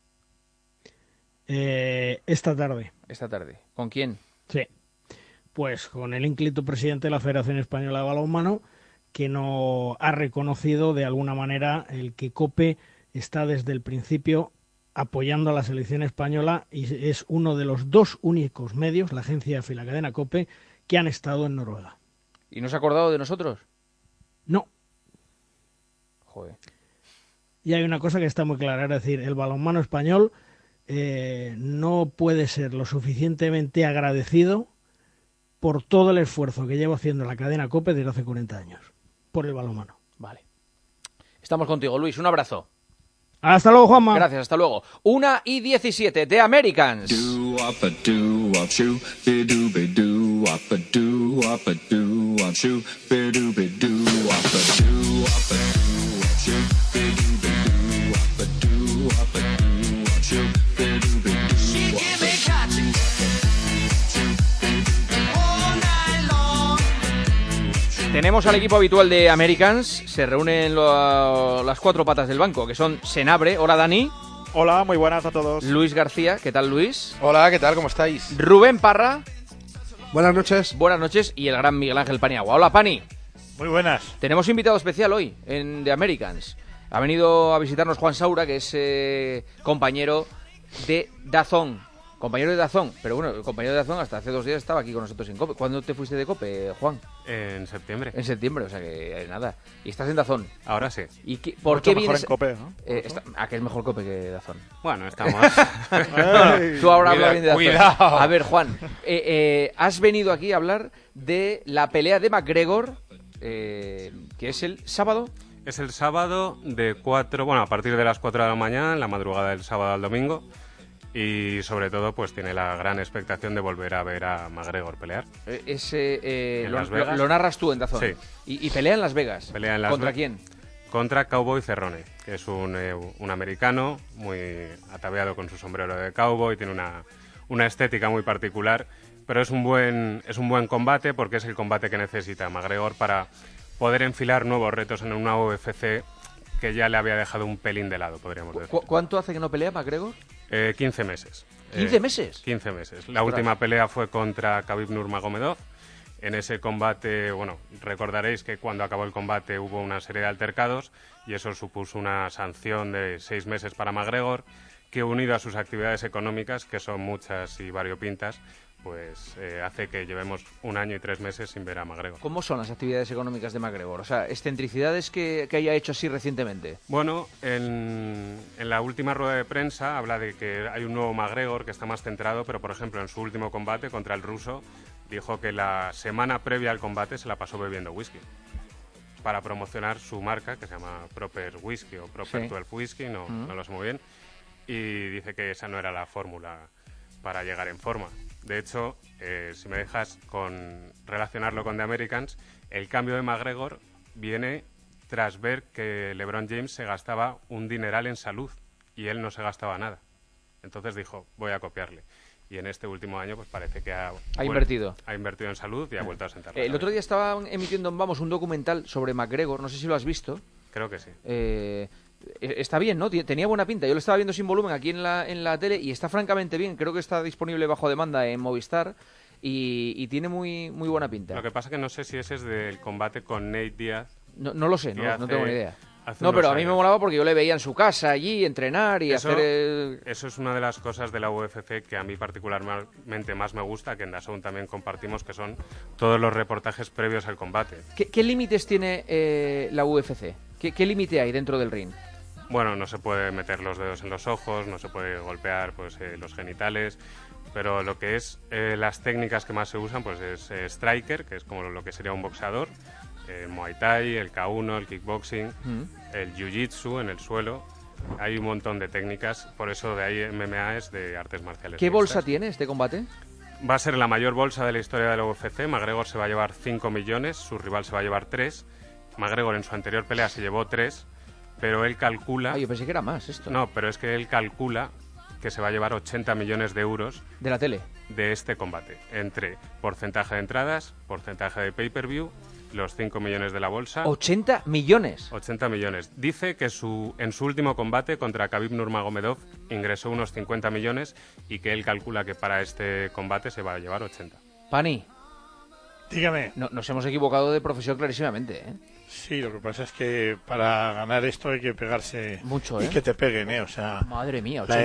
Esta tarde. Esta tarde. ¿Con quién? Sí. Pues con el ínclito presidente de la Federación Española de Balonmano, que no ha reconocido de alguna manera el que COPE está desde el principio apoyando a la selección española, y es uno de los 2 únicos medios, la agencia EFE y la cadena COPE, que han estado en Noruega. ¿Y no se ha acordado de nosotros? No. Joder. Y hay una cosa que está muy clara, es decir, el balonmano español no puede ser lo suficientemente agradecido por todo el esfuerzo que lleva haciendo la cadena COPE desde hace 40 años, por el balonmano. Vale. Estamos contigo, Luis. Un abrazo. Hasta luego, Juanma. Gracias, hasta luego. 1:17, The Americans. Tenemos al equipo habitual de Americans. Se reúnen las 4 patas del banco, que son Senabre. Hola, Dani. Hola, muy buenas a todos. Luis García. ¿Qué tal, Luis? Hola, ¿qué tal? ¿Cómo estáis? Rubén Parra. Buenas noches. Buenas noches. Y el gran Miguel Ángel Paniagua. Hola, Pani. Muy buenas. Tenemos invitado especial hoy en The Americans. Ha venido a visitarnos Juan Saura, que es compañero de DAZN. Compañero de DAZN, pero bueno, el compañero de DAZN hasta hace 2 días estaba aquí con nosotros en COPE. ¿Cuándo te fuiste de COPE, Juan? En septiembre. En septiembre, o sea que nada. Y estás en DAZN. Ahora sí. ¿Y por qué vienes? En COPE, ¿no? ¿A qué es mejor COPE que DAZN? Bueno, estamos... Tú ahora hablas bien de DAZN. Cuidado. A ver, Juan, has venido aquí a hablar de la pelea de McGregor, que es el sábado. Es el sábado a partir de las 4 de la mañana, en la madrugada del sábado al domingo. Y sobre todo pues tiene la gran expectación de volver a ver a McGregor pelear. Lo narras tú en DAZN. Sí. Y pelea en Las Vegas. Pelea en Las ¿Contra quién? contra Cowboy Cerrone, que es un americano muy ataviado con su sombrero de cowboy, tiene una estética muy particular, pero es un buen combate porque es el combate que necesita McGregor para poder enfilar nuevos retos en una UFC que ya le había dejado un pelín de lado, podríamos decir. ¿Cuánto hace que no pelea McGregor? 15 meses. ¿15 meses? 15 meses. La última pelea fue contra Khabib Nurmagomedov. En ese combate, bueno, recordaréis que cuando acabó el combate hubo una serie de altercados y eso supuso una sanción de 6 meses para McGregor, que unido a sus actividades económicas, que son muchas y variopintas, pues hace que llevemos 1 año y 3 meses sin ver a McGregor. ¿Cómo son las actividades económicas de McGregor? O sea, excentricidades que haya hecho así recientemente. Bueno, en la última rueda de prensa habla de que hay un nuevo McGregor que está más centrado, pero por ejemplo en su último combate contra el ruso dijo que la semana previa al combate se la pasó bebiendo whisky para promocionar su marca, que se llama Proper Whisky o Proper 12 Whisky, no lo sé muy bien, y dice que esa no era la fórmula para llegar en forma. De hecho, si me dejas relacionarlo con The Americans, el cambio de McGregor viene tras ver que LeBron James se gastaba un dineral en salud y él no se gastaba nada. Entonces dijo, voy a copiarle. Y en este último año pues parece que ha invertido en salud y ha vuelto a sentar. El otro día estaban emitiendo un documental sobre McGregor, no sé si lo has visto. Creo que sí. Está bien, ¿no? Tenía buena pinta. Yo lo estaba viendo sin volumen aquí en la tele y está francamente bien. Creo que está disponible bajo demanda en Movistar y tiene muy buena pinta. Lo que pasa que no sé si ese es del combate con Nate Diaz. No lo sé, no tengo ni idea. No, pero a mí me molaba porque yo le veía en su casa allí entrenar y hacer... Eso es una de las cosas de la UFC que a mí particularmente más me gusta, que en DAZN también compartimos, que son todos los reportajes previos al combate. ¿Qué límites tiene la UFC? ¿Qué límite hay dentro del ring? Bueno, no se puede meter los dedos en los ojos, no se puede golpear los genitales, pero lo que es las técnicas que más se usan pues es striker, que es como lo que sería un boxeador, el Muay Thai, el K1, el kickboxing, el Jiu-Jitsu en el suelo. Hay un montón de técnicas, por eso de ahí MMA es de artes marciales. ¿Qué bolsa tiene este combate? Va a ser la mayor bolsa de la historia de la UFC. McGregor se va a llevar 5 millones, su rival se va a llevar 3. McGregor en su anterior pelea se llevó 3, pero él calcula... yo pensé que era más esto. No, pero es que él calcula que se va a llevar 80 millones de euros... ¿De la tele? De este combate, entre porcentaje de entradas, porcentaje de pay-per-view, los 5 millones de la bolsa... ¿80 millones? 80 millones. Dice que en su último combate contra Khabib Nurmagomedov ingresó unos 50 millones y que él calcula que para este combate se va a llevar 80. Pani. Dígame. Nos hemos equivocado de profesión clarísimamente, ¿eh? Sí, lo que pasa es que para ganar esto hay que pegarse mucho, y que te peguen, ¿eh? O sea, madre mía, la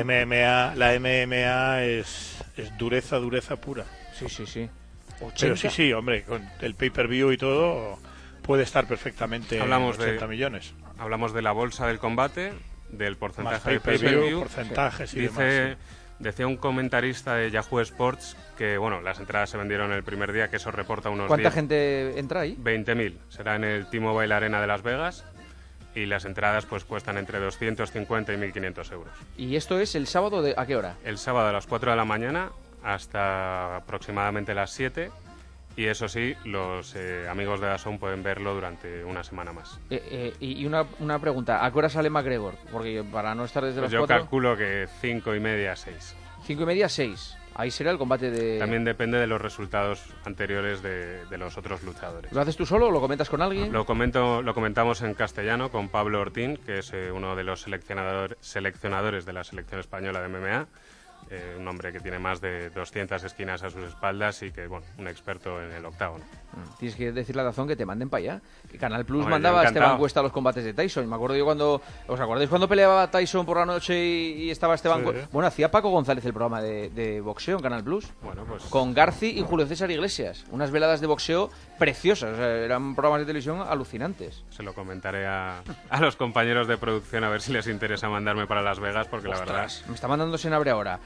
MMA es dureza pura. Sí. 80. Pero sí, hombre, con el pay-per-view y todo puede estar perfectamente en 80 millones. Hablamos de la bolsa del combate, del porcentaje de pay-per-view, porcentajes y demás. Decía un comentarista de Yahoo Sports que, bueno, las entradas se vendieron el primer día, que eso reporta unos ¿Cuánta gente entra ahí? 20.000. Será en el T-Mobile Arena de Las Vegas y las entradas pues cuestan entre 250 y 1.500 euros. ¿Y esto es el sábado a qué hora? El sábado a las 4 de la mañana hasta aproximadamente las 7. Y eso sí, los amigos de DAZN pueden verlo durante una semana más. Y una pregunta, ¿a qué hora sale McGregor? Porque para no estar desde las 4... Yo calculo que 5:30, 6. 5:30, 6. Ahí será el combate de... También depende de los resultados anteriores de los otros luchadores. ¿Lo haces tú solo o lo comentas con alguien? Lo comentamos en castellano con Pablo Ortín, que es uno de los seleccionadores de la selección española de MMA. Un hombre que tiene más de 200 esquinas a sus espaldas y que, bueno, un experto en el octágono. Tienes que decirle a DAZN que te manden para allá. Que Canal Plus mandaba a Esteban Cuesta a los combates de Tyson. Me acuerdo yo cuando... ¿Os acordáis cuando peleaba Tyson por la noche y estaba Esteban Cuesta? Bueno, hacía Paco González el programa de boxeo en Canal Plus. Bueno, pues... Con Garci y Julio César Iglesias. Unas veladas de boxeo preciosas. O sea, eran programas de televisión alucinantes. Se lo comentaré a los compañeros de producción a ver si les interesa mandarme para Las Vegas, porque la verdad... Me está mandando Senabre ahora.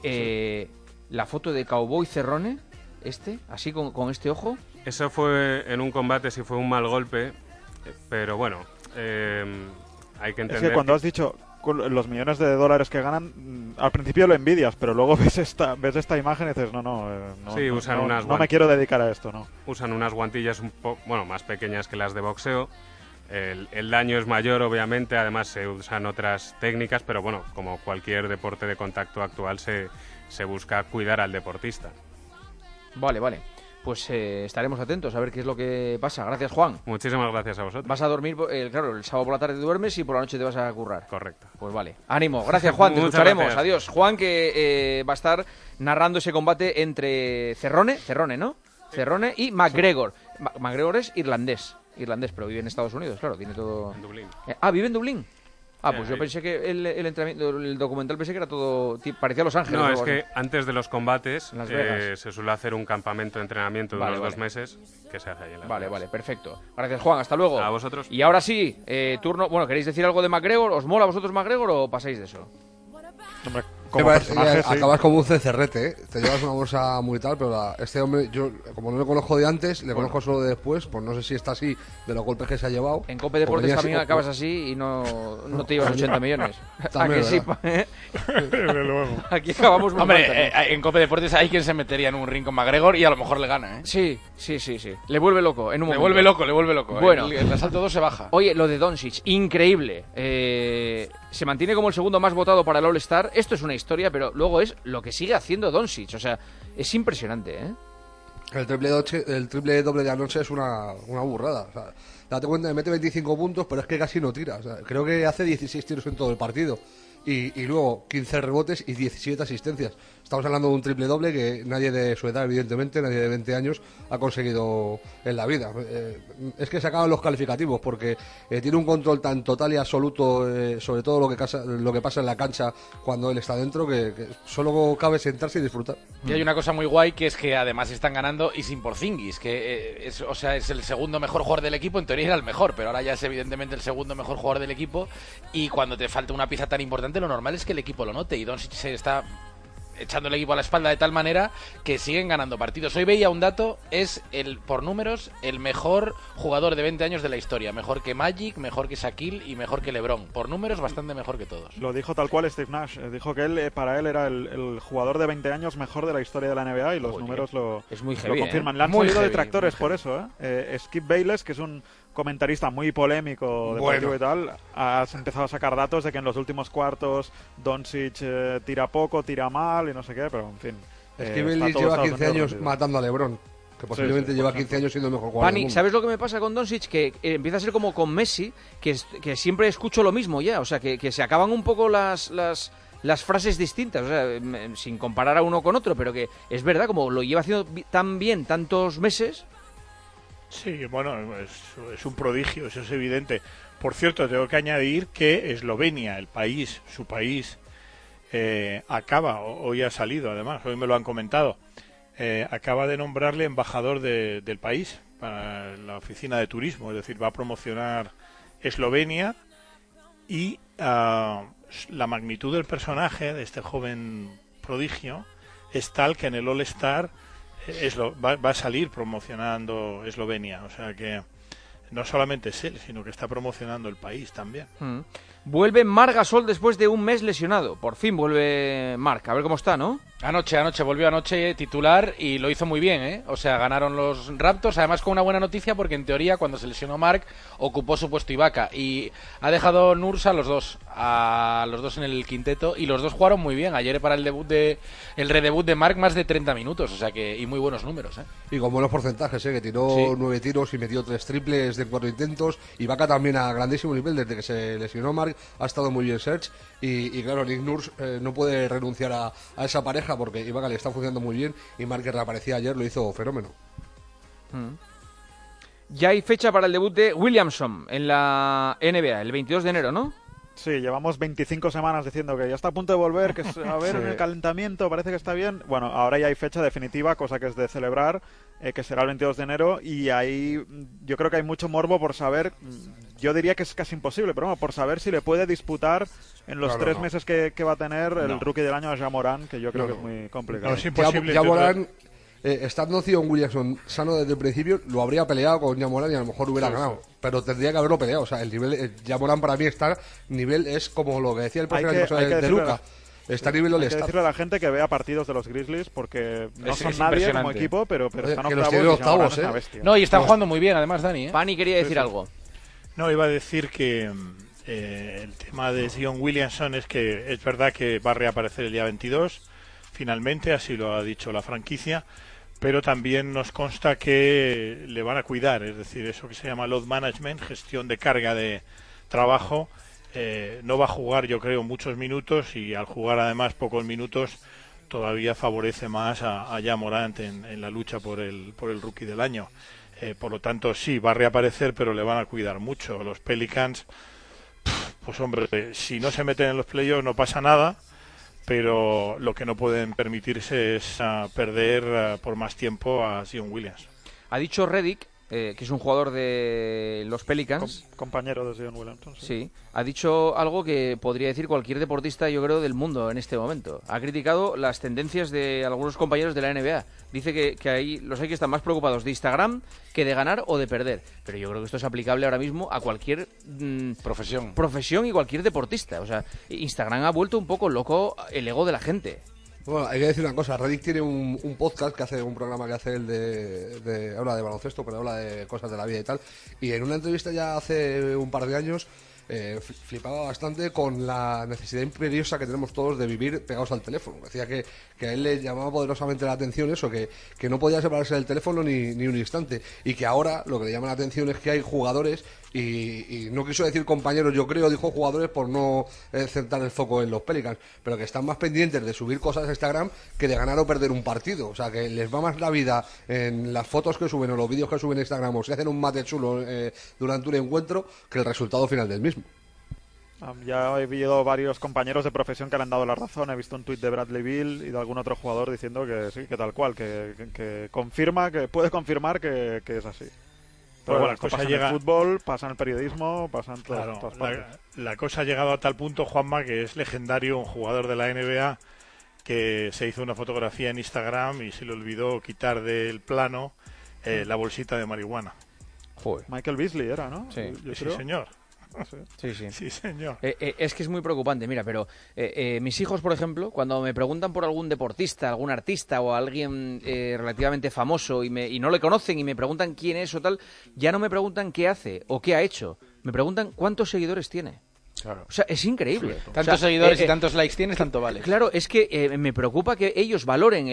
La foto de Cowboy Cerrone, así con este ojo. Eso fue en un combate, sí fue un mal golpe, pero bueno, hay que entender... Es que cuando has dicho los millones de dólares que ganan, al principio lo envidias, pero luego ves esta imagen y dices, no me quiero dedicar a esto, ¿no? Usan unas guantillas más pequeñas que las de boxeo. el daño es mayor, obviamente, además se usan otras técnicas, pero bueno, como cualquier deporte de contacto actual, se busca cuidar al deportista. Vale. Pues estaremos atentos a ver qué es lo que pasa. Gracias, Juan. Muchísimas gracias a vosotros. Vas a dormir, claro, el sábado por la tarde duermes y por la noche te vas a currar. Correcto. Pues vale. Ánimo. Gracias, Juan. Te escucharemos. Gracias. Adiós. Juan, que va a estar narrando ese combate entre Cerrone, ¿no? Sí. Cerrone y McGregor. McGregor es irlandés, pero vive en Estados Unidos, claro, tiene todo... En Dublín. ¿Vive en Dublín? Pues yo pensé que el entrenamiento, el documental pensé que era todo, parecía Los Ángeles. No, es que antes de los combates Las Vegas. se suele hacer un campamento de entrenamiento de unos 2 meses que se hace ahí en Las Vegas. Vale, perfecto. Gracias, Juan, hasta luego. A vosotros. Y ahora sí, turno, bueno, ¿queréis decir algo de McGregor? ¿Os mola a vosotros McGregor o pasáis de eso? Hombre, como personaje, sí. Acabas como un cencerrete, ¿eh? Te llevas una bolsa muy tal, pero este hombre, yo como no le conozco de antes, le conozco solo de después, pues no sé si está así de los golpes que se ha llevado. En Cope Deportes también acabas así y no te llevas 80 millones. También, ¿A que sí? Aquí acabamos muy Hombre, en Cope Deportes hay quien se metería en un ring con McGregor y a lo mejor le gana, ¿eh? Sí. Le vuelve loco en un momento. Le vuelve loco. Bueno, el asalto 2 se baja. Oye, lo de Doncic, increíble. Se mantiene como el segundo más votado para el All-Star. Esto es una historia, pero luego es lo que sigue haciendo Doncic. O sea, es impresionante, ¿eh? El triple doble de anoche es una burrada. O sea, date cuenta, mete 25 puntos, pero es que casi no tira. O sea, creo que hace 16 tiros en todo el partido. Y luego 15 rebotes y 17 asistencias. Estamos hablando de un triple doble que nadie de su edad, evidentemente, nadie de 20 años ha conseguido en la vida. Es que se acaban los calificativos porque tiene un control tan total y absoluto sobre todo lo que pasa en la cancha cuando él está dentro que solo cabe sentarse y disfrutar. Y hay una cosa muy guay que es que además están ganando y sin Porzingis, que es el segundo mejor jugador del equipo. En teoría era el mejor, pero ahora ya es evidentemente el segundo mejor jugador del equipo, y cuando te falta una pieza tan importante lo normal es que el equipo lo note, y Doncic se está echando el equipo a la espalda de tal manera que siguen ganando partidos. Hoy veía un dato, es por números el mejor jugador de 20 años de la historia, mejor que Magic, mejor que Shaquille y mejor que LeBron, por números bastante mejor que todos. Lo dijo tal cual Steve Nash, dijo que para él era el jugador de 20 años mejor de la historia de la NBA, y los números lo confirman. Le han salido detractores por eso, Skip Bayless, que es un comentarista muy polémico deportivo y tal, has empezado a sacar datos de que en los últimos cuartos Doncic tira poco, tira mal y no sé qué, pero en fin. Skip Bayless lleva 15 años matando a LeBron, que posiblemente lleva 15 años siendo el mejor jugador del mundo. ¿Sabes lo que me pasa con Doncic? Que empieza a ser como con Messi, que siempre escucho lo mismo ya, o sea, que se acaban un poco las frases distintas, o sea, sin comparar a uno con otro, pero que es verdad, como lo lleva haciendo tan bien tantos meses. Sí, bueno, es un prodigio, eso es evidente. Por cierto, tengo que añadir que Eslovenia, su país, acaba, hoy ha salido además, hoy me lo han comentado, acaba de nombrarle embajador del país para la oficina de turismo, es decir, va a promocionar Eslovenia, y la magnitud del personaje de este joven prodigio es tal que en el All-Star va a salir promocionando Eslovenia, o sea que no solamente es él, sino que está promocionando el país también. Vuelve Marc Gasol después de un mes lesionado. Por fin vuelve Marc, a ver cómo está, ¿no? Volvió anoche titular y lo hizo muy bien, ¿eh? O sea, ganaron los Raptors, además con una buena noticia, porque en teoría cuando se lesionó Marc ocupó su puesto Ibaka, y ha dejado Nurse a los dos en el quinteto, y los dos jugaron muy bien. Ayer para el redebut de Marc más de 30 minutos, o sea que, y muy buenos números, ¿eh? Y con buenos porcentajes, que tiró 9 tiros y metió 3 triples de 4 intentos. Ibaka también a grandísimo nivel, desde que se lesionó Marc ha estado muy bien Serge, y claro, Nick Nurse no puede renunciar a esa pareja porque Ibaka le está funcionando muy bien, y Marc, que reaparecía ayer, lo hizo fenómeno. Ya hay fecha para el debut de Williamson en la NBA, el 22 de enero, ¿no? Sí, llevamos 25 semanas diciendo que ya está a punto de volver, que a ver, en el calentamiento parece que está bien. Bueno, ahora ya hay fecha definitiva, cosa que es de celebrar, que será el 22 de enero, y ahí yo creo que hay mucho morbo por saber, yo diría que es casi imposible, pero bueno, por saber si le puede disputar en los 3 meses que va a tener el rookie del año a Ja Morant, que yo creo que es muy complicado. No, es imposible. Ja Morant, estando Zion Williamson sano desde el principio, lo habría peleado con Ja Morant y a lo mejor hubiera ganado. Pero tendría que haberlo peleado. O sea, el nivel, Ja Morant para mí nivel es como lo que decía el profe de Luka. Está a nivel All-Star. Hay que decirle a la gente que vea partidos de los Grizzlies, porque no son nadie como equipo, pero están octavos, y ¿eh? una bestia. No, y están jugando muy bien, además, Dani, ¿eh? Pani quería decir algo. No, iba a decir que el tema de Zion Williamson es que es verdad que va a reaparecer el día 22, finalmente, así lo ha dicho la franquicia, pero también nos consta que le van a cuidar, es decir, eso que se llama load management, gestión de carga de trabajo. No va a jugar, yo creo, muchos minutos, y al jugar además pocos minutos todavía favorece más a Ja Morant en la lucha por el rookie del año. Por lo tanto, sí, va a reaparecer, pero le van a cuidar mucho. Los Pelicans, pues hombre, si no se meten en los playoffs no pasa nada, pero lo que no pueden permitirse es perder por más tiempo a Zion Williams. Ha dicho Redick, que es un jugador de los Pelicans, compañero de Zion Williamson. Sí, ha dicho algo que podría decir cualquier deportista, yo creo, del mundo en este momento. Ha criticado las tendencias de algunos compañeros de la NBA. Dice que hay que están más preocupados de Instagram que de ganar o de perder. Pero yo creo que esto es aplicable ahora mismo a cualquier profesión y cualquier deportista. O sea, Instagram ha vuelto un poco loco el ego de la gente. Bueno, hay que decir una cosa. Redick tiene un podcast que hace, un programa que hace él habla de baloncesto, pero habla de cosas de la vida y tal. Y en una entrevista ya hace un par de años flipaba bastante con la necesidad imperiosa que tenemos todos de vivir pegados al teléfono. Decía que a él le llamaba poderosamente la atención eso, que no podía separarse del teléfono ni un instante, y que ahora lo que le llama la atención es que hay jugadores, y no quiso decir compañeros, yo creo, dijo jugadores por no centrar el foco en los Pelicans, pero que están más pendientes de subir cosas a Instagram que de ganar o perder un partido. O sea, que les va más la vida en las fotos que suben o los vídeos que suben a Instagram, o si hacen un mate chulo durante un encuentro, que el resultado final del mismo. Ya he visto varios compañeros de profesión que le han dado la razón. He visto un tuit de Bradley Beal y de algún otro jugador diciendo que sí, que tal cual, que confirma, que puede confirmar que es así. Pero bueno, esto pasa en el fútbol, pasa en el periodismo, pasa en todas partes. La cosa ha llegado a tal punto, Juanma, que es legendario un jugador de la NBA que se hizo una fotografía en Instagram y se le olvidó quitar del plano la bolsita de marihuana. Joder. Michael Beasley era, ¿no? Sí, sí, señor. Sí. Sí, señor. Es que es muy preocupante, mira, pero mis hijos, por ejemplo, cuando me preguntan por algún deportista, algún artista o alguien relativamente famoso y no le conocen y me preguntan quién es o tal, ya no me preguntan qué hace o qué ha hecho, me preguntan cuántos seguidores tiene. Claro. O sea, es increíble. Tantos seguidores y tantos likes tienes, tanto vale. Claro, es que me preocupa que ellos valoren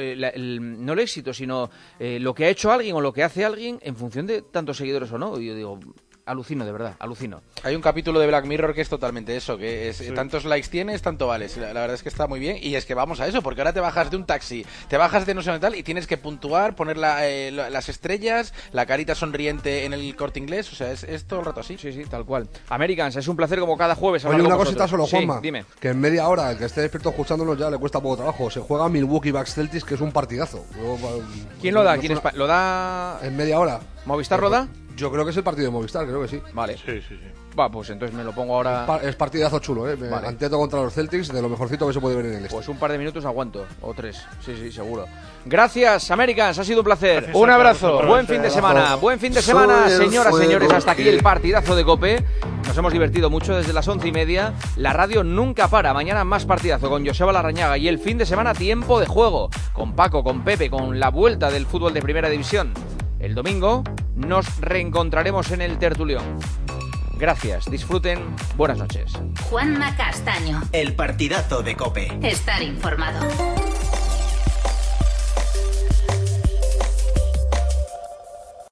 no el éxito, sino lo que ha hecho alguien o lo que hace alguien en función de tantos seguidores o no. Y yo digo, alucino, de verdad, alucino. Hay un capítulo de Black Mirror que es totalmente eso, que es tantos likes tienes, tanto vales. La verdad es que está muy bien, y es que vamos a eso, porque ahora te bajas de un taxi, te bajas de no sé dónde tal, y tienes que puntuar, poner las estrellas, la carita sonriente en el Corte Inglés, o sea, es todo el rato así. Sí, tal cual. Americans, es un placer como cada jueves. Oye, una cosita solo, Juanma, sí, dime. Que en media hora, el que esté despierto escuchándonos ya le cuesta poco trabajo. Se juega Milwaukee Bucks Celtics, que es un partidazo. ¿Quién lo da? ¿Lo da? En media hora. ¿Movistar lo da? Yo creo que es el partido de Movistar, creo que sí. Vale. Sí. Va, pues entonces me lo pongo ahora. Es partidazo chulo, ¿eh? Vale. Antieto contra los Celtics, de lo mejorcito que se puede ver en el este. Pues un par de minutos aguanto, o 3. Sí, seguro. Gracias, Americans, ha sido un placer. Gracias, un abrazo. Buen fin de semana. Buen fin de semana, señoras, señores. Hasta aquí el partidazo de COPE. Nos hemos divertido mucho desde las 11:30. La radio nunca para. Mañana más partidazo con Joseba Larrañaga. Y el fin de semana, tiempo de juego. Con Paco, con Pepe, con la vuelta del fútbol de Primera División. El domingo nos reencontraremos en el tertulión. Gracias, disfruten, buenas noches. Juanma Castaño. El partidazo de COPE. Estar informado.